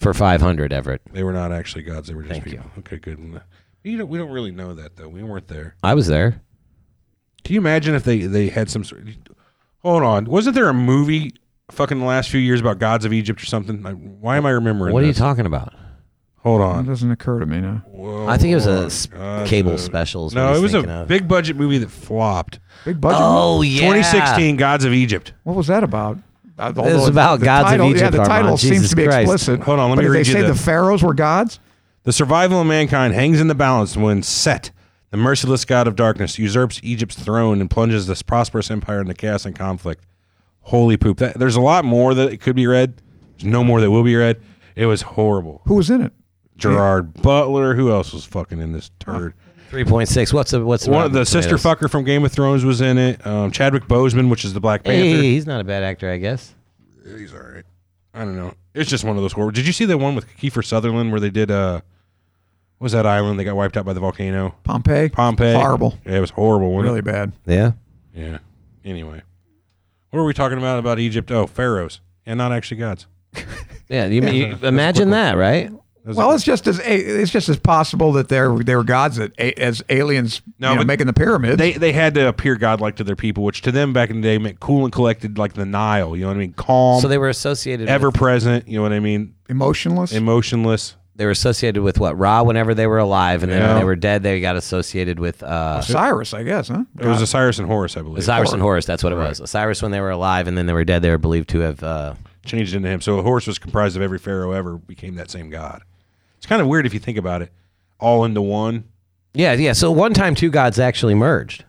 Speaker 3: For 500, Everett.
Speaker 4: They were not actually gods. They were just
Speaker 3: Thank
Speaker 4: people. Okay, good. We don't really know that though. We weren't there.
Speaker 3: I was there.
Speaker 4: Can you imagine if they had some sort? Hold on, wasn't there a movie fucking the last few years about gods of Egypt or something? Why am I remembering?
Speaker 3: What are you
Speaker 4: this?
Speaker 3: talking about?
Speaker 4: Hold
Speaker 5: It
Speaker 4: on.
Speaker 5: doesn't occur to me now.
Speaker 4: Whoa,
Speaker 3: I think it was
Speaker 4: gods
Speaker 3: cable
Speaker 4: of-
Speaker 3: specials.
Speaker 4: No,
Speaker 3: what
Speaker 4: it
Speaker 3: he's
Speaker 4: was a
Speaker 3: thinking of.
Speaker 4: big budget movie that flopped.
Speaker 5: Big budget.
Speaker 3: Oh yeah,
Speaker 4: 2016, Gods of Egypt.
Speaker 5: What was that about?
Speaker 3: It's about gods of
Speaker 5: title,
Speaker 3: Egypt,
Speaker 5: Yeah, the title
Speaker 3: Armand.
Speaker 5: seems
Speaker 3: Jesus
Speaker 5: to be
Speaker 3: Christ.
Speaker 5: explicit.
Speaker 4: Hold on, let me
Speaker 5: but did
Speaker 4: read
Speaker 5: they
Speaker 4: you
Speaker 5: say
Speaker 4: the-
Speaker 5: the pharaohs were gods?
Speaker 4: The survival of mankind hangs in the balance when Set, the merciless god of darkness, usurps Egypt's throne and plunges this prosperous empire into chaos and conflict. Holy poop. There's a lot more that it could be read. There's no more that will be read. It was horrible.
Speaker 5: Who was in it?
Speaker 4: Gerard Butler. Who else was fucking in this turd?
Speaker 3: 3.6. What's the
Speaker 4: One of the
Speaker 3: Rotten
Speaker 4: sister
Speaker 3: Tomatoes?
Speaker 4: fucker from Game of Thrones was in it. Chadwick Boseman, which is the Black Panther.
Speaker 3: Hey, he's not a bad actor, I guess.
Speaker 4: He's all right. I don't know. It's just one of those horror. Did you see the one with Kiefer Sutherland where they did what was that island that got wiped out by the volcano?
Speaker 5: Pompeii.
Speaker 4: Pompeii.
Speaker 5: Horrible.
Speaker 4: Yeah, it was horrible. Wasn't
Speaker 5: Really
Speaker 4: it?
Speaker 5: bad.
Speaker 3: Yeah.
Speaker 4: Yeah. Anyway, what were we talking about Egypt? Oh, pharaohs and not actually gods.
Speaker 3: Yeah. You imagine that, right?
Speaker 5: Well, it's just as possible that they were gods as aliens.
Speaker 4: No, but
Speaker 5: making the pyramids.
Speaker 4: They had to appear godlike to their people, which to them back in the day meant cool and collected, like the Nile. You know what I mean? Calm,
Speaker 3: So they were associated.
Speaker 4: ever
Speaker 3: with,
Speaker 4: present. You know what I mean?
Speaker 5: Emotionless.
Speaker 4: Emotionless.
Speaker 3: they were associated with what? Ra whenever they were alive, and then
Speaker 4: Yeah.
Speaker 3: when they were dead, they got associated with
Speaker 5: Osiris, I guess, huh?
Speaker 4: It was Osiris and Horus, I believe.
Speaker 3: Osiris and Horus. That's what it was. Osiris when they were alive, and then they were dead. They were believed to have.
Speaker 4: Changed into him. So Horus was comprised of every pharaoh ever became that same god. It's kind of weird if you think about it, all into one.
Speaker 3: Yeah. So one time, two gods actually merged.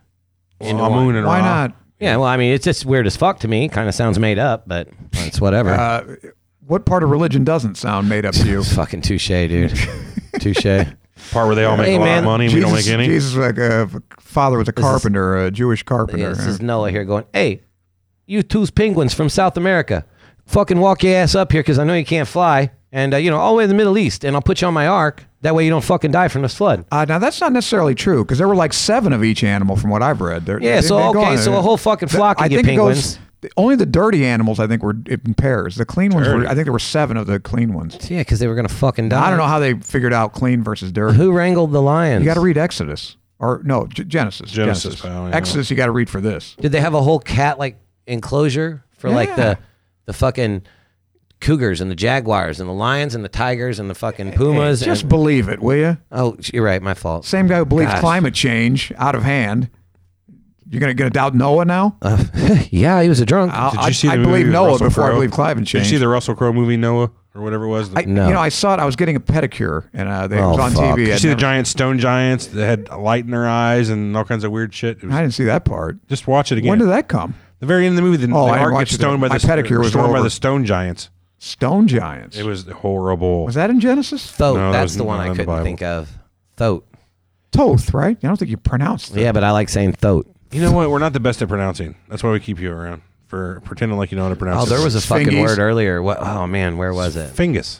Speaker 4: Amun and
Speaker 5: Why
Speaker 4: Ra.
Speaker 5: not?
Speaker 3: Yeah. Well, I mean, it's just weird as fuck to me. Kind of sounds made up, but it's whatever.
Speaker 5: What part of religion doesn't sound made up to you?
Speaker 3: Fucking touche, dude. Touche.
Speaker 4: Part where they all make
Speaker 3: Hey,
Speaker 4: a lot
Speaker 3: man.
Speaker 4: of money and we don't make any.
Speaker 5: Jesus, like father was a carpenter, a Jewish carpenter.
Speaker 3: Yeah, this is Noah here going, hey, you two's penguins from South America. Fucking walk your ass up here because I know you can't fly. And, all the way in the Middle East. And I'll put you on my ark. That way you don't fucking die from this flood.
Speaker 5: Now, that's not necessarily true because there were like 7 of each animal from what I've read.
Speaker 3: Yeah, so a whole fucking flock can get penguins.
Speaker 5: Only the dirty animals, I think, were in pairs. The clean ones were, I think there were 7 of the clean ones.
Speaker 3: Yeah, because they were going to fucking die.
Speaker 5: I don't know how they figured out clean versus dirty.
Speaker 3: Who wrangled the lions?
Speaker 5: You got to read Exodus. Or, no, Genesis.
Speaker 4: Genesis, pal, yeah.
Speaker 5: Exodus, you got to read for this.
Speaker 3: Did they have a whole cat, enclosure for,
Speaker 5: Yeah.
Speaker 3: the fucking cougars and the jaguars and the lions and the tigers and the fucking pumas?
Speaker 5: Just
Speaker 3: and,
Speaker 5: believe it, will you?
Speaker 3: oh, you're right. My fault.
Speaker 5: Same guy who believes
Speaker 3: Gosh.
Speaker 5: climate change out of hand. You're gonna doubt Noah now?
Speaker 3: Yeah, he was a drunk.
Speaker 4: Did you see the
Speaker 5: I
Speaker 4: movie
Speaker 5: believe
Speaker 4: with
Speaker 5: Noah
Speaker 4: Russell
Speaker 5: before I
Speaker 4: Crowe?
Speaker 5: believe climate
Speaker 4: Did you
Speaker 5: change.
Speaker 4: see the Russell Crowe movie Noah or whatever it was?
Speaker 3: No.
Speaker 5: I saw it. I was getting a pedicure, and it was on
Speaker 3: fuck.
Speaker 5: TV.
Speaker 4: Did you
Speaker 5: I'd
Speaker 4: see the
Speaker 5: never-
Speaker 4: giant stone giants that had light in their eyes and all kinds of weird shit? It was-
Speaker 5: I didn't see that part.
Speaker 4: just watch it again.
Speaker 5: When did that come?
Speaker 4: The very end of the movie, the
Speaker 5: Oh, I didn't
Speaker 4: ark
Speaker 5: watch
Speaker 4: gets
Speaker 5: it.
Speaker 4: stoned by
Speaker 5: My
Speaker 4: the
Speaker 5: pedicure was
Speaker 4: stormed by
Speaker 5: over.
Speaker 4: the stone giants.
Speaker 5: Stone giants.
Speaker 4: It was horrible.
Speaker 5: Was that in Genesis?
Speaker 3: Thoth.
Speaker 4: No, that
Speaker 3: That's
Speaker 4: was
Speaker 3: the one
Speaker 4: not
Speaker 3: I
Speaker 4: in the
Speaker 3: couldn't
Speaker 4: Bible.
Speaker 3: think of. Thoth.
Speaker 5: Toth, right? I don't think you pronounced it.
Speaker 3: Yeah, but I like saying Thoth.
Speaker 4: You know what? We're not the best at pronouncing. That's why we keep you around for pretending like you know how to pronounce
Speaker 3: Oh,
Speaker 4: it.
Speaker 3: there was a fucking
Speaker 5: Sphinges.
Speaker 3: word earlier. What? Oh man, where was it?
Speaker 4: Fingus.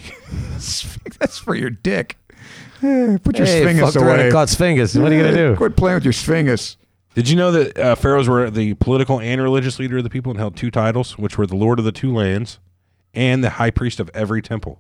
Speaker 5: That's for your dick. Put your
Speaker 3: Hey,
Speaker 5: sphingus
Speaker 3: fucked around
Speaker 5: away.
Speaker 3: and caught sphingus. What are you gonna do?
Speaker 5: Quit playing with your sphingus.
Speaker 4: Did you know that pharaohs were the political and religious leader of the people and held 2 titles, which were the Lord of the 2 lands and the high priest of every temple?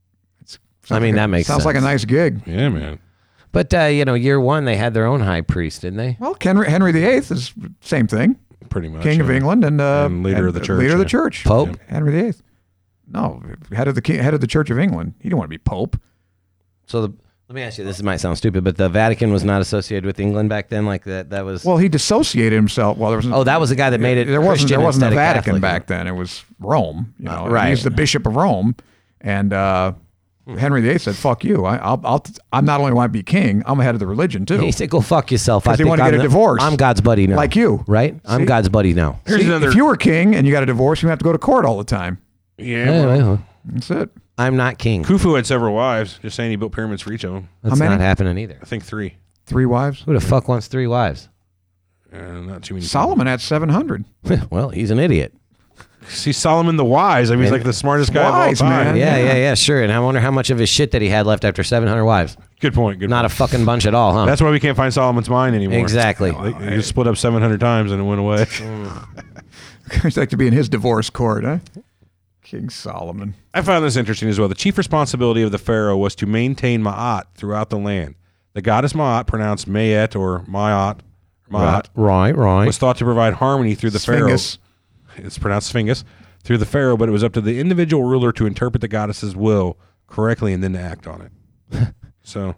Speaker 3: I mean, that makes
Speaker 5: Sounds like a
Speaker 3: sense.
Speaker 5: nice gig.
Speaker 4: Yeah, man.
Speaker 3: But year 1 they had their own high priest, didn't they?
Speaker 5: Well, Henry VIII is same thing.
Speaker 4: Pretty much.
Speaker 5: King of
Speaker 4: yeah.
Speaker 5: England and
Speaker 4: leader of the church,
Speaker 5: Leader of the
Speaker 4: yeah.
Speaker 5: church.
Speaker 3: Pope?
Speaker 5: Henry VIII. No, head of the Church of England. He didn't want to be Pope.
Speaker 3: So let me ask you. This might sound stupid, but the Vatican was not associated with England back then. Like that. That was.
Speaker 5: Well, he dissociated himself. Well, there was.
Speaker 3: Oh, that was the guy that made it.
Speaker 5: There wasn't
Speaker 3: Christian
Speaker 5: a
Speaker 3: instead of
Speaker 5: Vatican
Speaker 3: Catholic.
Speaker 5: back then. It was Rome.
Speaker 3: right.
Speaker 5: He's the Bishop of Rome, and Henry VIII said, "Fuck you. I'm not only want to be king. I'm head of the religion too."
Speaker 3: He said, "Go fuck yourself." I
Speaker 5: Because he
Speaker 3: think
Speaker 5: wanted to
Speaker 3: I'm
Speaker 5: get a divorce.
Speaker 3: I'm God's buddy now.
Speaker 5: Like you.
Speaker 3: right? I'm
Speaker 5: See?
Speaker 3: God's buddy now.
Speaker 4: Here's
Speaker 5: See,
Speaker 4: another.
Speaker 5: if you were king and you got a divorce, you have to go to court all the time.
Speaker 4: Yeah.
Speaker 3: Yeah,
Speaker 4: well,
Speaker 3: well,
Speaker 5: That's it.
Speaker 3: I'm not king.
Speaker 4: Khufu had several wives. Just saying he built pyramids for each of them.
Speaker 3: That's
Speaker 5: many?
Speaker 3: not happening either.
Speaker 4: I think 3.
Speaker 5: 3 wives.
Speaker 3: Who the fuck wants 3 wives?
Speaker 4: Not too many.
Speaker 5: Solomon had 700.
Speaker 3: Well, he's an idiot.
Speaker 4: See, Solomon the Wise. I mean, he's like the smartest guy
Speaker 5: Wise,
Speaker 4: of all time.
Speaker 5: man.
Speaker 3: Yeah, sure. And I wonder how much of his shit that he had left after 700 wives.
Speaker 4: Good point. Good
Speaker 3: Not a
Speaker 4: point.
Speaker 3: fucking bunch at all, huh?
Speaker 4: That's why we can't find Solomon's mine anymore.
Speaker 3: Exactly.
Speaker 4: They just split up 700 times and it went away.
Speaker 5: I'd like to be in his divorce court, huh? King Solomon.
Speaker 4: I found this interesting as well. The chief responsibility of the pharaoh was to maintain Ma'at throughout the land. The goddess Ma'at, pronounced Mayet or Ma'at,
Speaker 3: Right.
Speaker 4: was thought to provide harmony through the pharaoh.
Speaker 5: Sphinx.
Speaker 4: It's pronounced Sphinx through the pharaoh, but it was up to the individual ruler to interpret the goddess's will correctly and then to act on it. So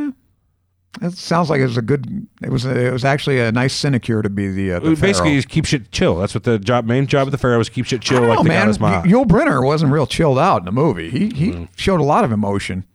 Speaker 5: It sounds like it was a good. It was actually a nice sinecure to be the pharaoh.
Speaker 4: basically, keep shit chill. That's what the main job of the pharaoh was: keep shit chill,
Speaker 5: I don't
Speaker 4: like
Speaker 5: know,
Speaker 4: the
Speaker 5: man.
Speaker 4: goddess Ma'at.
Speaker 5: Yul Brynner wasn't real chilled out in the movie. He showed a lot of emotion.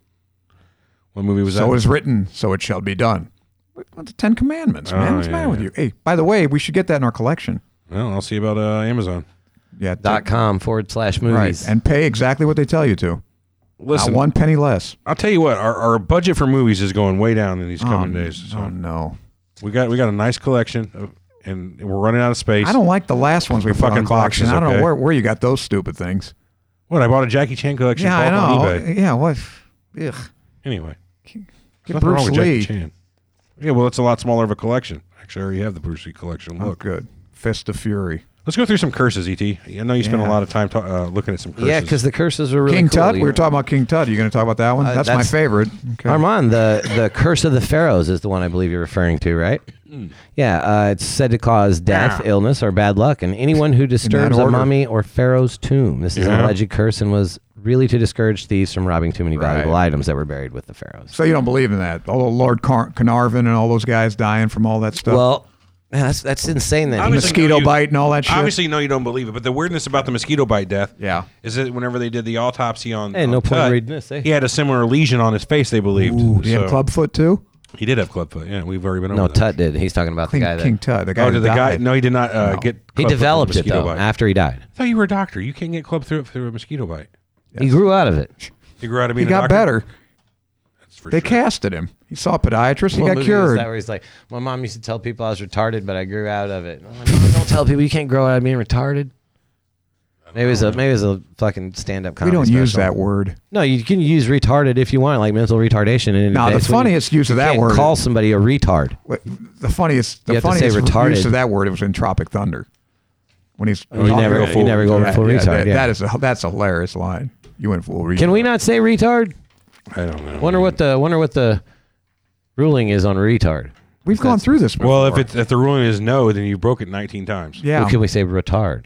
Speaker 4: What movie was
Speaker 5: So
Speaker 4: that?
Speaker 5: it is written, so it shall be done. What the 10 Commandments, man? What's the matter with you? Hey, by the way, we should get that in our collection.
Speaker 4: Well, I'll see about Amazon.
Speaker 5: Yeah,
Speaker 3: .com/movies.
Speaker 5: right, and pay exactly what they tell you to.
Speaker 4: Listen,
Speaker 5: Not 1 penny less.
Speaker 4: I'll tell you what. Our budget for movies is going way down in these coming days. So
Speaker 5: Oh no,
Speaker 4: we got a nice collection, and we're running out of space.
Speaker 5: I don't like the last ones we put
Speaker 4: fucking
Speaker 5: on collection.
Speaker 4: boxes,
Speaker 5: I don't
Speaker 4: okay?
Speaker 5: know where you got those stupid things.
Speaker 4: What? I bought a Jackie Chan collection.
Speaker 5: Yeah, I
Speaker 4: on
Speaker 5: know.
Speaker 4: eBay.
Speaker 5: Yeah, what? Ugh.
Speaker 4: Anyway,
Speaker 5: Get
Speaker 4: nothing wrong
Speaker 5: Bruce
Speaker 4: with
Speaker 5: Lee.
Speaker 4: Jackie Chan. Yeah, well, it's a lot smaller of a collection. Actually, I already have the Bruce Lee collection.
Speaker 5: Oh,
Speaker 4: Look,
Speaker 5: good. Fist of Fury.
Speaker 4: let's go through some curses, E.T. I know you spent a
Speaker 5: Yeah.
Speaker 4: lot of time looking at some curses.
Speaker 3: Yeah, because the curses are really
Speaker 5: King
Speaker 3: cool.
Speaker 5: Tut. We were talking about King Tut. Are you going to talk about that one? That's my
Speaker 3: that's-
Speaker 5: favorite. Okay.
Speaker 3: Armand, the curse of the pharaohs is the one I believe you're referring to, right? Yeah, it's said to cause death, illness, or bad luck, and anyone who disturbs a
Speaker 5: order.
Speaker 3: mummy or pharaoh's tomb. This is an
Speaker 4: Yeah.
Speaker 3: alleged curse and was really to discourage thieves from robbing too many valuable
Speaker 5: Right.
Speaker 3: items that were buried with the pharaohs.
Speaker 5: So you don't believe in that? Although Lord Carnarvon and all those guys dying from all that stuff.
Speaker 3: Well, that's insane. That
Speaker 4: Obviously,
Speaker 5: mosquito
Speaker 4: no, you-
Speaker 5: bite and all that shit.
Speaker 4: Obviously, no, you don't believe it. But the weirdness about the mosquito bite death,
Speaker 5: Yeah.
Speaker 4: is that whenever they did the autopsy on,
Speaker 3: Hey,
Speaker 4: on
Speaker 3: no point in
Speaker 4: Tut,
Speaker 3: reading this, eh?
Speaker 4: he had a similar lesion on his face. They believed.
Speaker 5: Ooh, do you have
Speaker 4: So-
Speaker 5: clubfoot too?
Speaker 4: He did have clubfoot. Yeah, we've already been over
Speaker 3: no,
Speaker 4: that.
Speaker 3: Tut did. He's talking about the guy
Speaker 5: King
Speaker 3: that
Speaker 5: Tut, the guy.
Speaker 4: Oh,
Speaker 5: who
Speaker 4: did the guy?
Speaker 5: died.
Speaker 4: No, he did not get.
Speaker 3: he
Speaker 4: clubfoot
Speaker 3: developed
Speaker 4: from a
Speaker 3: it
Speaker 4: mosquito
Speaker 3: though
Speaker 4: bite.
Speaker 3: after he died.
Speaker 4: I thought you were a doctor. You can't get clubbed through a mosquito bite.
Speaker 3: He grew out of it.
Speaker 4: He grew out of
Speaker 5: He
Speaker 4: being a
Speaker 5: got
Speaker 4: doctor?
Speaker 5: better.
Speaker 4: That's for
Speaker 5: They
Speaker 4: sure.
Speaker 5: casted him. He saw a podiatrist. He
Speaker 3: What
Speaker 5: got
Speaker 3: movie is
Speaker 5: cured.
Speaker 3: that where he's like, my mom used to tell people I was retarded, but I grew out of it. I'm like, "No, don't tell people you can't grow out of being retarded. Maybe it was a fucking stand-up
Speaker 5: We
Speaker 3: comedy.
Speaker 5: don't use
Speaker 3: special.
Speaker 5: that word.
Speaker 3: No, you can use retarded if you want, like mental retardation. And
Speaker 5: No, the funniest use of that word.
Speaker 3: Call somebody a retard.
Speaker 5: The funniest
Speaker 3: You have to say retarded.
Speaker 5: use of that word, it was in Tropic Thunder. When he's
Speaker 3: You never go full retard. Yeah.
Speaker 5: That's a hilarious line. You went full retard.
Speaker 3: Can we not say retard?
Speaker 4: I don't know.
Speaker 3: Wonder what the ruling is on retard.
Speaker 5: We've gone through this before.
Speaker 4: Well, if the ruling is no, then you broke it 19 times.
Speaker 5: yeah.
Speaker 3: Or can we say retard?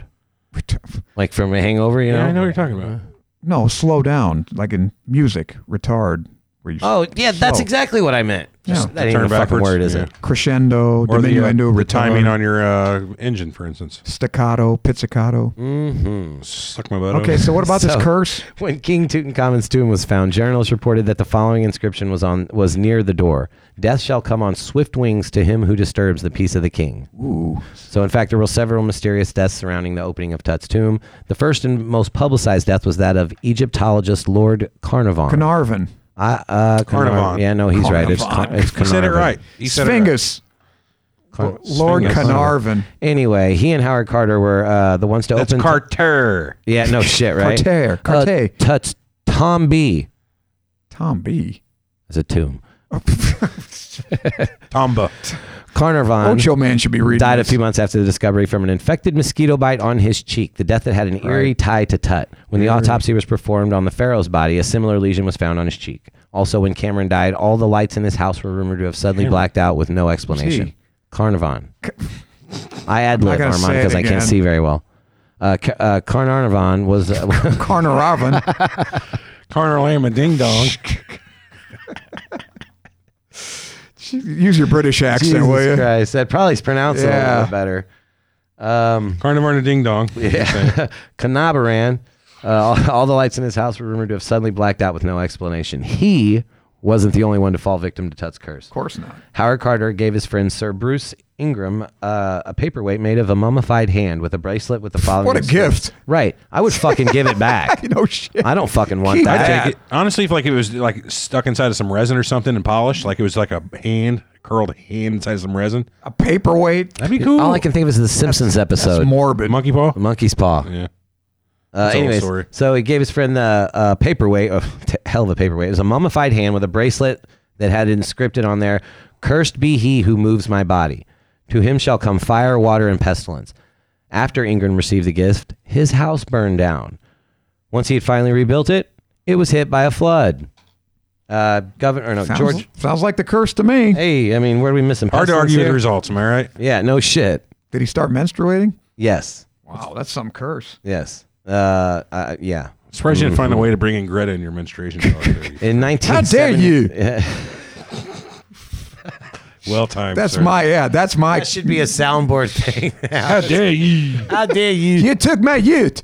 Speaker 3: Like from a hangover, you know?
Speaker 4: Yeah, I know what you're talking about.
Speaker 5: No, slow down, like in music, retard. Where you
Speaker 3: Oh, yeah, that's
Speaker 5: slow.
Speaker 3: exactly what I meant.
Speaker 5: Yeah.
Speaker 3: That ain't
Speaker 4: Turn
Speaker 3: a fucking
Speaker 4: backwards,
Speaker 3: word, is
Speaker 4: yeah.
Speaker 3: it?
Speaker 5: Crescendo,
Speaker 4: Or
Speaker 5: diminuendo,
Speaker 4: the timing
Speaker 5: retard,
Speaker 4: on your engine, for instance.
Speaker 5: staccato, pizzicato.
Speaker 3: Mm-hmm.
Speaker 4: Suck my butt.
Speaker 5: Okay, so what about this
Speaker 3: So-
Speaker 5: curse?
Speaker 3: When King Tutankhamun's tomb was found, journalists reported that the following inscription was near the door: "Death shall come on swift wings to him who disturbs the peace of the king."
Speaker 5: Ooh.
Speaker 3: So, in fact, there were several mysterious deaths surrounding the opening of Tut's tomb. The first and most publicized death was that of Egyptologist Lord Carnarvon.
Speaker 5: Carnarvon.
Speaker 3: Carnarvon. Yeah, no, he's right. It's
Speaker 5: Carnarvon.
Speaker 3: it's
Speaker 4: He said it
Speaker 3: Carnarvon.
Speaker 4: right. He said it right.
Speaker 5: Sphingus.
Speaker 3: Car-
Speaker 5: Lord
Speaker 4: Sphingus.
Speaker 5: Carnarvon.
Speaker 3: Anyway, he and Howard Carter were the ones to
Speaker 4: That's
Speaker 3: open.
Speaker 4: Carter.
Speaker 3: Yeah, no shit, right?
Speaker 5: Cartier.
Speaker 3: Tut's Tom B.
Speaker 5: Tom B.
Speaker 3: Is a tomb.
Speaker 4: Tomba.
Speaker 3: Carnarvon
Speaker 5: Ocho Man should be reading
Speaker 3: died a
Speaker 5: this.
Speaker 3: few months after the discovery from an infected mosquito bite on his cheek. The death that had an eerie tie to Tut. When the autopsy was performed on the pharaoh's body, a similar lesion was found on his cheek. Also, when Cameron died, all the lights in his house were rumored to have suddenly blacked out with no explanation. Carnarvon. I ad-lib,
Speaker 5: gonna
Speaker 3: Armand,
Speaker 5: say it
Speaker 3: because I can't
Speaker 5: again.
Speaker 3: see very well. Carnarvon was...
Speaker 5: Carnarvon.
Speaker 4: Carnarvon ding dong.
Speaker 5: Use your British accent, will
Speaker 3: Jesus
Speaker 5: you?
Speaker 3: Christ. That probably is pronounced a
Speaker 5: Yeah.
Speaker 3: little bit better.
Speaker 4: Carnarvon ding dong.
Speaker 3: Yeah. Kanabaran, all the lights in his house were rumored to have suddenly blacked out with no explanation. He wasn't the only one to fall victim to Tut's curse.
Speaker 5: Of course not.
Speaker 3: Howard Carter gave his friend Sir Bruce Ingram a paperweight made of a mummified hand with a bracelet with the following.
Speaker 5: What a gift.
Speaker 3: Right. I would fucking give it back.
Speaker 5: No shit.
Speaker 3: I don't fucking want
Speaker 5: Keep
Speaker 3: that.
Speaker 5: that.
Speaker 4: Take it. Honestly, if like it was like stuck inside of some resin or something and polished, like it was like a curled hand inside of some resin,
Speaker 5: A paperweight.
Speaker 4: that'd be cool.
Speaker 3: All I can think of is the Simpsons episode.
Speaker 5: That's morbid.
Speaker 4: Monkey paw.
Speaker 3: Monkey's Paw.
Speaker 4: Yeah. That's a whole
Speaker 3: Anyways,
Speaker 4: story.
Speaker 3: so he gave his friend the paperweight, hell of a paperweight. It was a mummified hand with a bracelet that had inscripted on there, "Cursed be he who moves my body. To him shall come fire, water, and pestilence." After Ingram received the gift, his house burned down. Once he had finally rebuilt it, it was hit by a flood. George.
Speaker 5: Sounds like the curse to me.
Speaker 3: Hey, I mean, where are we missing?
Speaker 4: Hard to
Speaker 3: pestilence
Speaker 4: argue with
Speaker 3: here?
Speaker 4: the results, am I right?
Speaker 3: Yeah, no shit.
Speaker 5: Did he start menstruating?
Speaker 3: Yes.
Speaker 5: Wow, that's some curse.
Speaker 3: Yes. Yeah.
Speaker 4: Surprised you didn't find a way to bring in Greta in your menstruation.
Speaker 3: In 1970.
Speaker 5: How dare you?
Speaker 4: Well timed.
Speaker 5: That's
Speaker 4: sir.
Speaker 5: that's my.
Speaker 3: That should be a soundboard thing.
Speaker 4: How dare you?
Speaker 3: How dare you?
Speaker 5: You took my ute.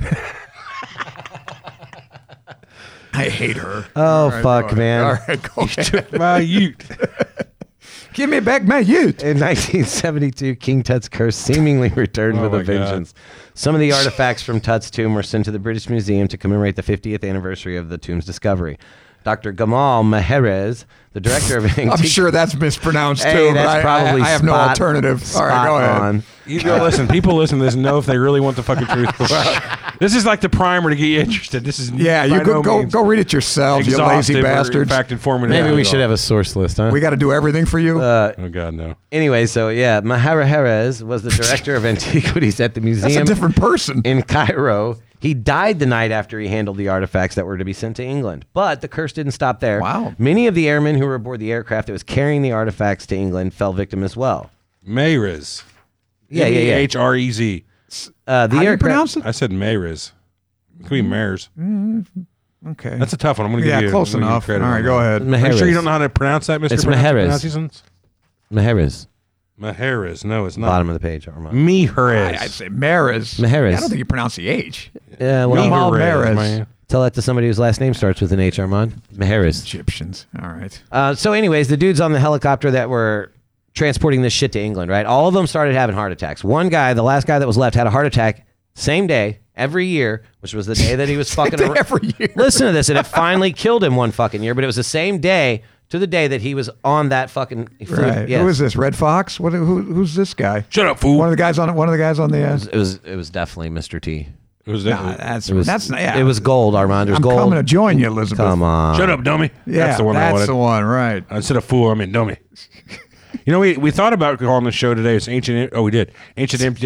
Speaker 5: I hate her.
Speaker 3: Oh,
Speaker 5: All right,
Speaker 3: fuck,
Speaker 5: go
Speaker 3: man.
Speaker 5: All right, go ahead.
Speaker 4: My ute.
Speaker 5: Give me back my ute.
Speaker 3: In 1972, King Tut's curse seemingly returned
Speaker 4: Oh
Speaker 3: with a
Speaker 4: my God.
Speaker 3: vengeance. Some of the artifacts from Tut's tomb were sent to the British Museum to commemorate the 50th anniversary of the tomb's discovery. Dr. Gamal Meherez, the director of
Speaker 5: I'm sure that's mispronounced
Speaker 3: Hey,
Speaker 5: too.
Speaker 3: that's
Speaker 5: but
Speaker 3: probably
Speaker 5: I have no
Speaker 3: spot-
Speaker 5: alternative. All right,
Speaker 3: spot
Speaker 5: go ahead.
Speaker 3: on.
Speaker 4: You go listen. People listen to this and know if they really want the fucking truth. This is like the primer to get you interested. This is
Speaker 5: Yeah,
Speaker 4: by
Speaker 5: you
Speaker 4: no means
Speaker 5: go read it yourself, you
Speaker 4: exhaustive
Speaker 5: lazy
Speaker 4: or,
Speaker 5: bastards.
Speaker 4: In fact, informative.
Speaker 3: Maybe we
Speaker 4: at
Speaker 3: should
Speaker 4: all.
Speaker 3: have a source list, huh?
Speaker 5: We got to do everything for you.
Speaker 4: Oh God, no.
Speaker 3: Anyway, so yeah, Meherez was the director of antiquities at the
Speaker 5: That's a
Speaker 3: museum
Speaker 5: different person.
Speaker 3: in Cairo. He died the night after he handled the artifacts that were to be sent to England. But the curse didn't stop there.
Speaker 5: Wow.
Speaker 3: Many of the airmen who were aboard the aircraft that was carrying the artifacts to England fell victim as well.
Speaker 4: Mehrez.
Speaker 3: Yeah.
Speaker 4: Mehrez.
Speaker 3: The
Speaker 5: How do you
Speaker 3: aircraft.
Speaker 5: pronounce it?
Speaker 4: I said Mehrez. It could be Mares.
Speaker 5: Okay.
Speaker 4: That's a tough one. I'm going to give you.
Speaker 5: close
Speaker 4: I'm gonna
Speaker 5: enough.
Speaker 4: give
Speaker 5: All
Speaker 4: you
Speaker 5: right,
Speaker 4: credit
Speaker 5: go
Speaker 4: on
Speaker 5: ahead.
Speaker 4: that. Are you sure you don't know how to pronounce that, Mr.
Speaker 3: It's
Speaker 4: Pronunciations?
Speaker 3: Meherez.
Speaker 4: Mehrez. No, it's not.
Speaker 3: Bottom of the page, Armand.
Speaker 4: Mehrez.
Speaker 5: I'd say Maris.
Speaker 3: Meherez.
Speaker 5: I don't think you pronounce the H.
Speaker 3: Yeah, well,
Speaker 5: Gamal
Speaker 4: Mehrez,
Speaker 5: Mehrez.
Speaker 4: man.
Speaker 3: tell that to somebody whose last name starts with an H, Armand. Meherez.
Speaker 5: Egyptians. All right.
Speaker 3: So anyways, the dudes on the helicopter that were transporting this shit to England, right? All of them started having heart attacks. One guy, the last guy that was left, had a heart attack same day, every year, which was the day that he was fucking around.
Speaker 5: Every year.
Speaker 3: Listen to this, and it finally killed him one fucking year, but it was the same day to the day that he was on that fucking
Speaker 5: Right.
Speaker 3: yes.
Speaker 5: Who is this? Red Fox? Who's this guy?
Speaker 4: Shut up, fool.
Speaker 5: One of the guys on the.
Speaker 3: It was definitely Mr. T.
Speaker 4: It was
Speaker 5: Nah, that's
Speaker 3: It was
Speaker 5: not. Yeah.
Speaker 3: It was gold, Armand. There's
Speaker 5: I'm
Speaker 3: gold.
Speaker 5: coming to join you, Elizabeth.
Speaker 3: Come on.
Speaker 4: Shut up, dummy.
Speaker 5: Yeah,
Speaker 4: that's the one I wanted.
Speaker 5: the one. Right.
Speaker 4: Instead of fool, I mean dummy. You know, we thought about calling the show today. It's ancient. Oh, we did. Ancient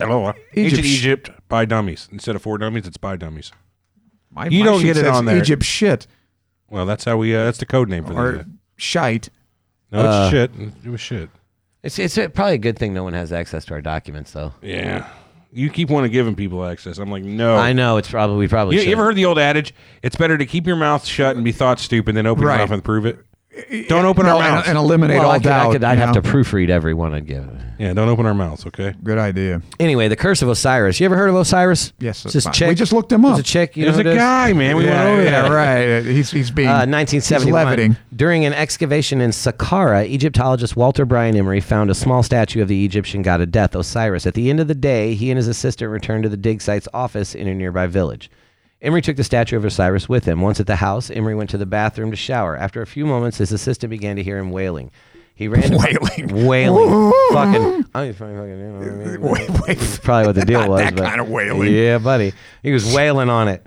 Speaker 4: Egypt by dummies. Instead of for dummies, it's by dummies. You don't
Speaker 5: sheet
Speaker 4: get it
Speaker 5: says
Speaker 4: on there.
Speaker 5: Egypt shit
Speaker 4: Well, that's how we. That's the code name for
Speaker 5: or
Speaker 4: that.
Speaker 5: shite.
Speaker 4: No, it's shit. It was shit.
Speaker 3: It's probably a good thing no one has access to our documents, though.
Speaker 4: Yeah. You keep wanting to giving people access. I'm like, no.
Speaker 3: I know it's probably we probably.
Speaker 4: You ever heard the old adage? It's better to keep your mouth shut and be thought stupid than open your
Speaker 5: Right.
Speaker 4: mouth and prove it. Don't open our mouths.
Speaker 5: and eliminate all doubt.
Speaker 3: I'd
Speaker 5: you
Speaker 3: have
Speaker 5: know?
Speaker 3: to proofread every one I'd give.
Speaker 4: Yeah, don't open our mouths, okay?
Speaker 5: Good idea.
Speaker 3: Anyway, the curse of Osiris. You ever heard of Osiris?
Speaker 5: Yes,
Speaker 3: It's
Speaker 5: that's
Speaker 3: this
Speaker 5: fine.
Speaker 3: chick.
Speaker 5: We just looked him up.
Speaker 3: It's a chick. You
Speaker 4: There's
Speaker 3: know
Speaker 4: a
Speaker 3: who it is?
Speaker 4: guy, man. We went over that.
Speaker 5: right. He's being
Speaker 3: 1971.
Speaker 5: leviting.
Speaker 3: During an excavation in Saqqara, Egyptologist Walter Bryan Emery found a small statue of the Egyptian god of death, Osiris. At the end of the day, he and his assistant returned to the dig site's office in a nearby village. Emery took the statue of Osiris with him. Once at the house, Emery went to the bathroom to shower. After a few moments, his assistant began to hear him wailing. He ran wailing, fucking. I mean, fucking, you know what I mean?
Speaker 5: Wait.
Speaker 3: That's probably what the deal was.
Speaker 5: that
Speaker 3: but-
Speaker 5: kind of wailing.
Speaker 3: Yeah, buddy. He was wailing on it.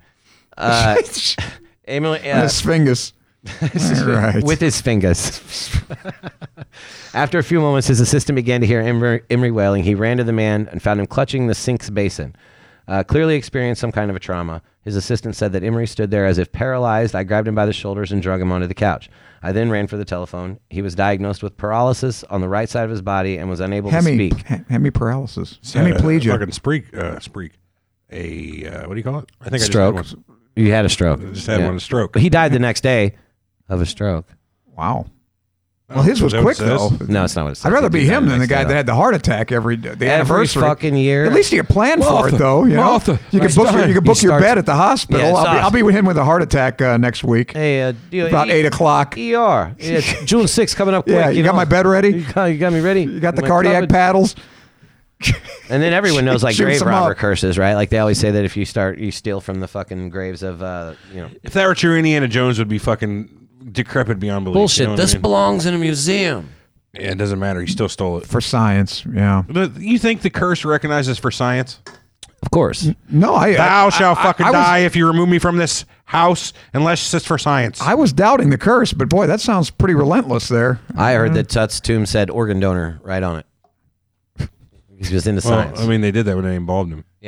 Speaker 3: Emily,
Speaker 5: His fingers. Right.
Speaker 3: with his fingers. After a few moments, his assistant began to hear Emery wailing. He ran to the man and found him clutching the sink's basin. Clearly experienced some kind of a trauma. His assistant said that Emery stood there as if paralyzed. I grabbed him by the shoulders and drug him onto the couch. I then ran for the telephone. He was diagnosed with paralysis on the right side of his body and was unable to speak.
Speaker 5: Hemiparalysis. Hemiplegia.
Speaker 4: Fucking spreak. What do you call it? I think
Speaker 3: Stroke.
Speaker 4: I just had one.
Speaker 3: You had a stroke.
Speaker 4: I just had one, a stroke.
Speaker 3: But he died the next day of a stroke.
Speaker 5: Wow. Well, his was
Speaker 4: Is that what
Speaker 5: quick
Speaker 4: it
Speaker 5: though.
Speaker 4: says?
Speaker 3: No, it's not what it says.
Speaker 5: I'd rather
Speaker 3: He
Speaker 5: be
Speaker 3: died
Speaker 5: him than the
Speaker 3: next
Speaker 5: guy
Speaker 3: day.
Speaker 5: that had the heart attack the anniversary.
Speaker 3: fucking year.
Speaker 5: At least you plan for it though. You know?
Speaker 4: Martha,
Speaker 5: you can book. You can book your
Speaker 3: starts-
Speaker 5: bed at the hospital.
Speaker 3: Yeah,
Speaker 5: I'll be with him with a heart attack next week.
Speaker 3: Hey,
Speaker 5: About 8 o'clock.
Speaker 3: ER. Yeah, it's June 6th coming up quick.
Speaker 5: Yeah, you got my bed ready?
Speaker 3: You got me ready.
Speaker 5: You got the
Speaker 3: My
Speaker 5: cardiac
Speaker 3: covered.
Speaker 5: paddles.
Speaker 3: And then everyone knows like
Speaker 5: Shoot
Speaker 3: grave
Speaker 5: some
Speaker 3: robber
Speaker 5: up.
Speaker 3: curses, right? Like they always say that if you steal from the fucking graves of,
Speaker 4: If that were true, Indiana Jones would be fucking decrepit beyond belief.
Speaker 3: bullshit.
Speaker 4: You know what
Speaker 3: This
Speaker 4: I mean?
Speaker 3: belongs in a museum.
Speaker 4: Yeah, it doesn't matter. He still stole it.
Speaker 5: For science, yeah.
Speaker 4: You think the curse recognizes for science?
Speaker 3: Of course.
Speaker 5: No,
Speaker 4: Thou shalt fucking
Speaker 5: I was-
Speaker 4: die if you remove me from this house, unless it's for science.
Speaker 5: I was doubting the curse, but boy, that sounds pretty relentless there.
Speaker 3: I heard that Tut's tomb said organ donor right on it. He was into
Speaker 4: Well,
Speaker 3: science.
Speaker 4: I mean, they did that when they embalmed him.
Speaker 3: Yeah.